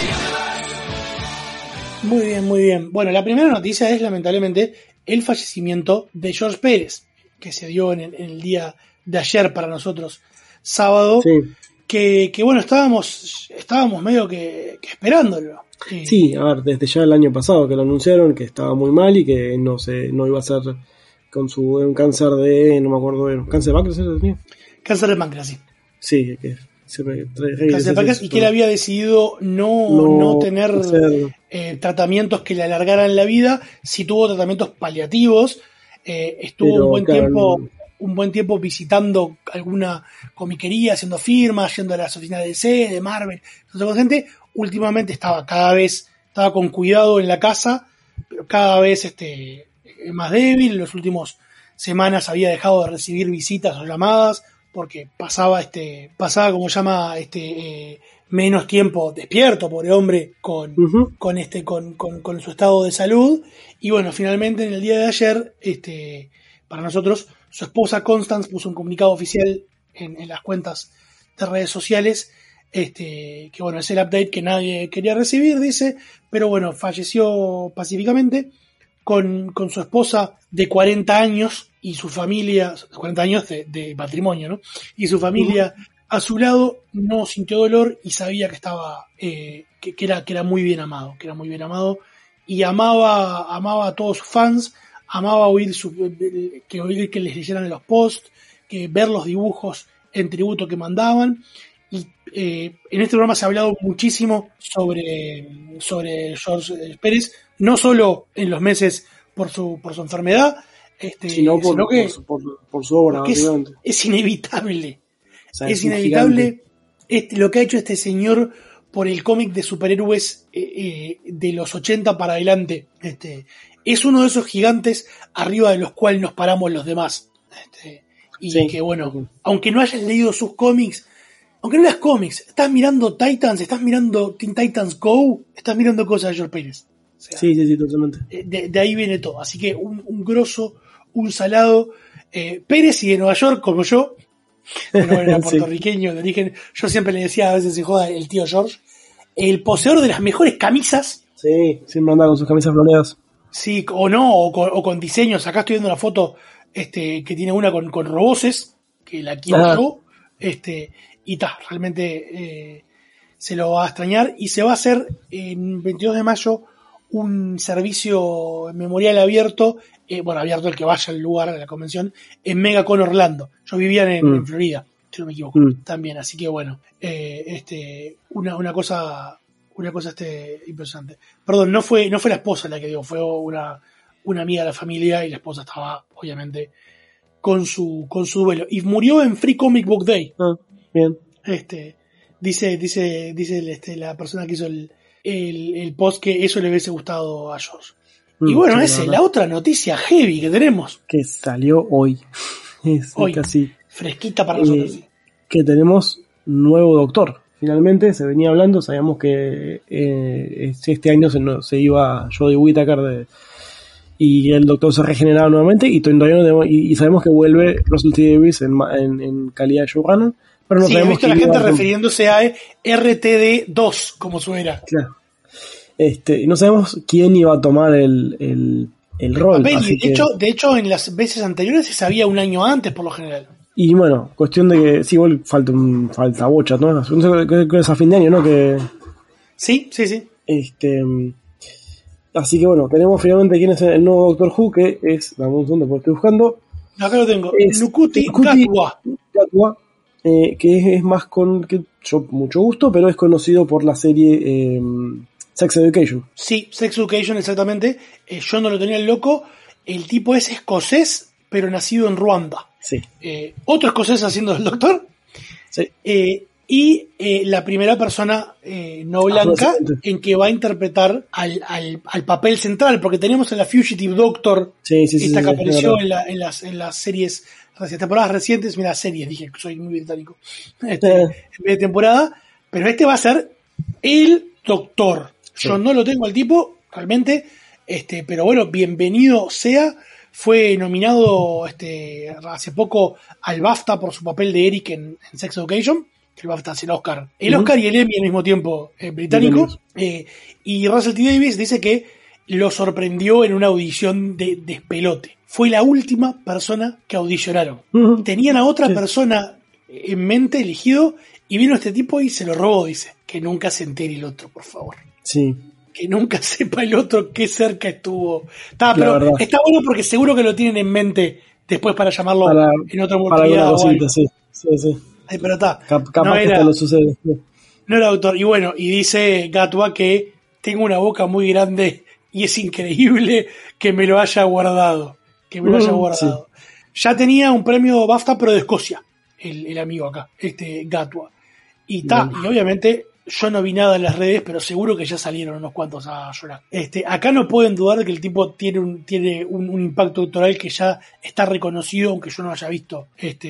Muy bien, muy bien. Bueno, la primera noticia es lamentablemente el fallecimiento de George Pérez, que se dio en el día de ayer para nosotros, sábado, sí. que bueno, estábamos medio que esperándolo. Sí, a ver, desde ya el año pasado que lo anunciaron, que estaba muy mal y que no iba a ser con un cáncer de, no me acuerdo, ¿cáncer de páncreas tenía? Cáncer de páncreas, sí. Sí, que cáncer de páncreas y que él había decidido no tener tratamientos que le alargaran la vida. Sí tuvo tratamientos paliativos. Estuvo un buen tiempo visitando alguna comiquería, haciendo firmas, yendo a las oficinas de DC, de Marvel, con gente. Últimamente estaba con cuidado en la casa, pero cada vez más débil. En las últimas semanas había dejado de recibir visitas o llamadas porque pasaba como llama menos tiempo despierto, pobre hombre, con su estado de salud. Y bueno, finalmente en el día de ayer, para nosotros, su esposa Constance puso un comunicado oficial en las cuentas de redes sociales, que bueno, es el update que nadie quería recibir, dice, pero bueno, falleció pacíficamente con su esposa de 40 años y su familia, 40 años de matrimonio, ¿no? Y su familia a su lado, no sintió dolor y sabía que estaba, que era muy bien amado, y amaba a todos sus fans, amaba oír que les leyeran los posts, que ver los dibujos en tributo que mandaban. Y en este programa se ha hablado muchísimo sobre George Pérez, no solo en los meses por su enfermedad, sino por su obra. Es inevitable. Es inevitable lo que ha hecho este señor por el cómic de superhéroes de los 80 para adelante. Es uno de esos gigantes arriba de los cuales nos paramos los demás. Y sí, que bueno, aunque no hayas leído sus cómics, aunque no leas cómics, estás mirando Titans, estás mirando Teen Titans Go, estás mirando cosas de George Pérez. O sea, sí, totalmente. De ahí viene todo. Así que un grosso, un salado. Pérez y de Nueva York, como yo, no era puertorriqueño de origen. Yo siempre le decía, a veces se joda el tío George, el poseedor de las mejores camisas. Sí, siempre anda con sus camisas floreadas. Sí, o no, o con diseños. Acá estoy viendo una foto que tiene una con roboses, que la quiero yo. Y realmente se lo va a extrañar. Y se va a hacer en 22 de mayo un servicio memorial abierto, abierto el que vaya al lugar de la convención, en MegaCon Orlando. Yo vivía en Florida, si no me equivoco, también. Así que bueno, una cosa impresionante. Perdón, no fue la esposa la que dio, fue una amiga de la familia, y la esposa estaba obviamente con su duelo. Y murió en Free Comic Book Day. Bien. Dice la persona que hizo el post que eso le hubiese gustado a George. Y bueno, esa es la otra noticia heavy que tenemos. Que salió hoy. Hoy, casi fresquita para nosotros. Que tenemos nuevo doctor. Finalmente se venía hablando, sabíamos que este año se iba Jodie Whittaker y el doctor se regeneraba nuevamente, y sabemos que vuelve Russell T. Davies en calidad de showrunner. Pero no sabemos la gente refiriéndose a RTD2, como suena. Claro. Y no sabemos quién iba a tomar el rol. De hecho, en las veces anteriores se sabía un año antes, por lo general. Y bueno, cuestión de que sí, igual falta bocha, ¿no? Creo que es a fin de año, ¿no? Sí. Así que bueno, tenemos finalmente quién es el nuevo Doctor Who, que es, dame un segundo porque estoy buscando. Acá lo tengo. Ncuti Gatwa. Que es más que yo mucho gusto, pero es conocido por la serie Sex Education. Sí, Sex Education, exactamente. Yo no lo tenía el loco. El tipo es escocés, pero nacido en Ruanda. Sí. Otro escocés haciendo el doctor. Sí. Y la primera persona no blanca en que va a interpretar al papel central, porque tenemos en la Fugitive Doctor, que apareció en las series, temporadas recientes. Mira, series, dije que soy muy británico, en vez de temporada, pero va a ser el doctor. Sí. Yo no lo tengo al tipo, realmente, pero bueno, bienvenido sea. Fue nominado hace poco al BAFTA por su papel de Eric en Sex Education. El BAFTA es el Oscar. El Oscar y el Emmy al mismo tiempo británico. Y Russell T. Davies dice que lo sorprendió en una audición de despelote. Fue la última persona que audicionaron. Tenían a otra persona en mente elegido y vino este tipo y se lo robó, dice. Que nunca se entere el otro, por favor. Sí. Que nunca sepa el otro qué cerca estuvo. Pero está bueno porque seguro que lo tienen en mente después para llamarlo en otra oportunidad. Sí. Ay, pero está. Capaz que lo sucede. No era doctor. Y bueno, y dice Gatwa que tengo una boca muy grande y es increíble que me lo haya guardado. Sí. Ya tenía un premio BAFTA, pero de Escocia, el amigo acá, Gatwa. Y y obviamente yo no vi nada en las redes, pero seguro que ya salieron unos cuantos a llorar. Acá no pueden dudar de que el tipo tiene un impacto doctoral que ya está reconocido, aunque yo no haya visto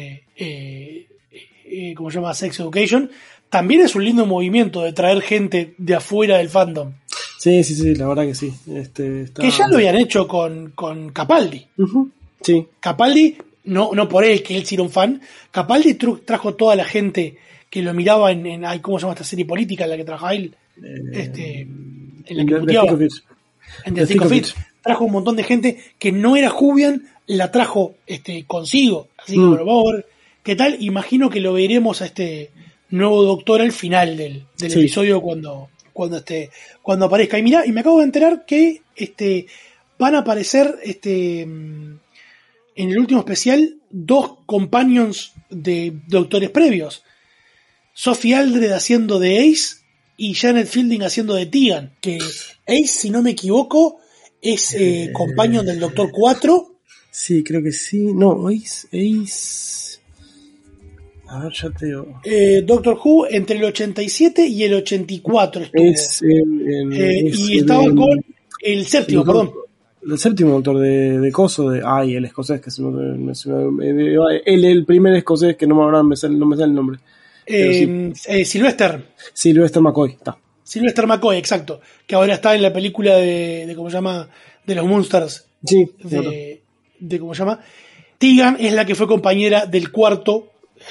como se llama, Sex Education. También es un lindo movimiento de traer gente de afuera del fandom. Sí, la verdad que sí. Que ya lo habían hecho con Capaldi. Sí. Capaldi, no por él, que él sí era un fan. Capaldi trajo toda la gente que lo miraba en ¿cómo se llama esta serie política en la que trabajaba él? En la que puteaba. En The Thick of It. Trajo un montón de gente que no era Jubian, la trajo consigo. Así que bueno, vamos a ver qué tal. Imagino que lo veremos a este nuevo doctor al final del episodio cuando aparezca. Y mira, y me acabo de enterar que van a aparecer en el último especial 2 companions de doctores previos. Sophie Aldred haciendo de Ace y Janet Fielding haciendo de Tegan. Que Ace, si no me equivoco, es companion del Doctor 4. Sí, creo que sí. No, Ace. A ver, ya te digo. Doctor Who entre el 87 y el 84 estuvo. Y estaba con el séptimo, perdón. El séptimo doctor de Coso, el escocés, que el primer escocés que no me sale el nombre. Sylvester McCoy, está. Sylvester McCoy, exacto. Que ahora está en la película de ¿cómo se llama? De los Munsters. Sí. De ¿cómo se llama? Tegan es la que fue compañera del cuarto,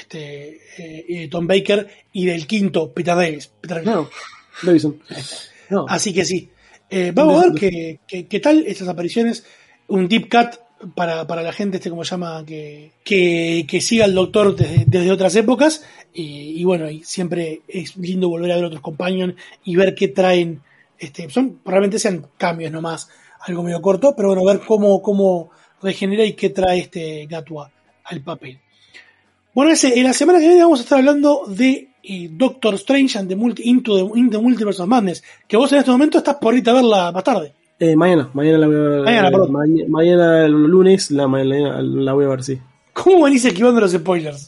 Tom Baker, y del quinto, Peter Davis. Davison. No. Así que sí. Vamos a ver qué tal estas apariciones. Un deep cut para la gente, ¿cómo se llama? Que siga al Doctor desde otras épocas. Y bueno, y siempre es lindo volver a ver otros companions y ver qué traen. Probablemente sean cambios nomás, algo medio corto, pero bueno, ver cómo regenera y qué trae Gatwa al papel. Bueno, en la semana que viene vamos a estar hablando de Doctor Strange and Into the Multiverse of Madness, que vos en este momento estás por irte a verla más tarde. Mañana la voy a ver. Mañana el lunes la voy a ver, sí. ¿Cómo venís esquivando los spoilers?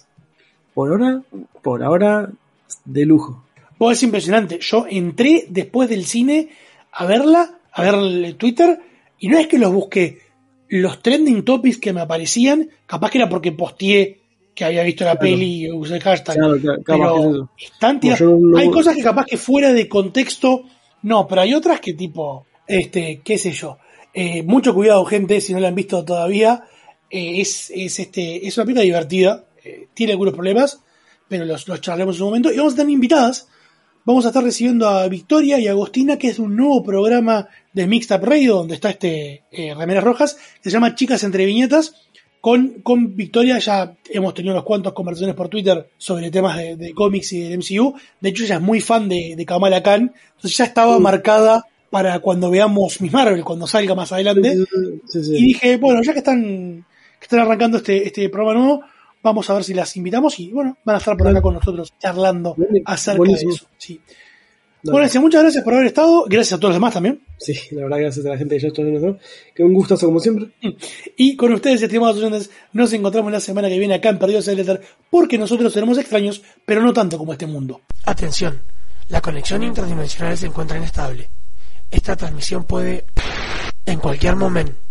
Por ahora, de lujo. Es impresionante. Yo entré después del cine a verla, a ver el Twitter, y no es que los busqué. Los trending topics que me aparecían, capaz que era porque posteé que había visto la peli y usé el hashtag. Pero están tirados. Hay cosas que capaz que fuera de contexto, no, pero hay otras que tipo, qué sé yo. Mucho cuidado, gente, si no la han visto todavía. Es una película divertida. Tiene algunos problemas, pero los charlaremos en un momento. Y vamos a tener invitadas. Vamos a estar recibiendo a Victoria y a Agostina, que es un nuevo programa de Mixed Up Radio, donde está Remeras Rojas, que se llama Chicas Entre Viñetas. Con Victoria ya hemos tenido unos cuantos conversaciones por Twitter sobre temas de cómics y del MCU. De hecho, ella es muy fan de Kamala Khan, entonces ya estaba marcada para cuando veamos Miss Marvel, cuando salga más adelante. Sí. Y dije, bueno, ya que están arrancando este programa nuevo, vamos a ver si las invitamos y bueno, van a estar por acá con nosotros charlando acerca de eso. Sí. Bueno, muchas gracias por haber estado. Gracias a todos los demás también. Sí, la verdad, gracias a la gente que ya está en nosotros. Que un gustazo como siempre. Y con ustedes, estimados oyentes, nos encontramos la semana que viene acá en Perdidos en el Éter, porque nosotros seremos extraños, pero no tanto como este mundo. Atención, la conexión interdimensional se encuentra inestable. Esta transmisión puede, en cualquier momento,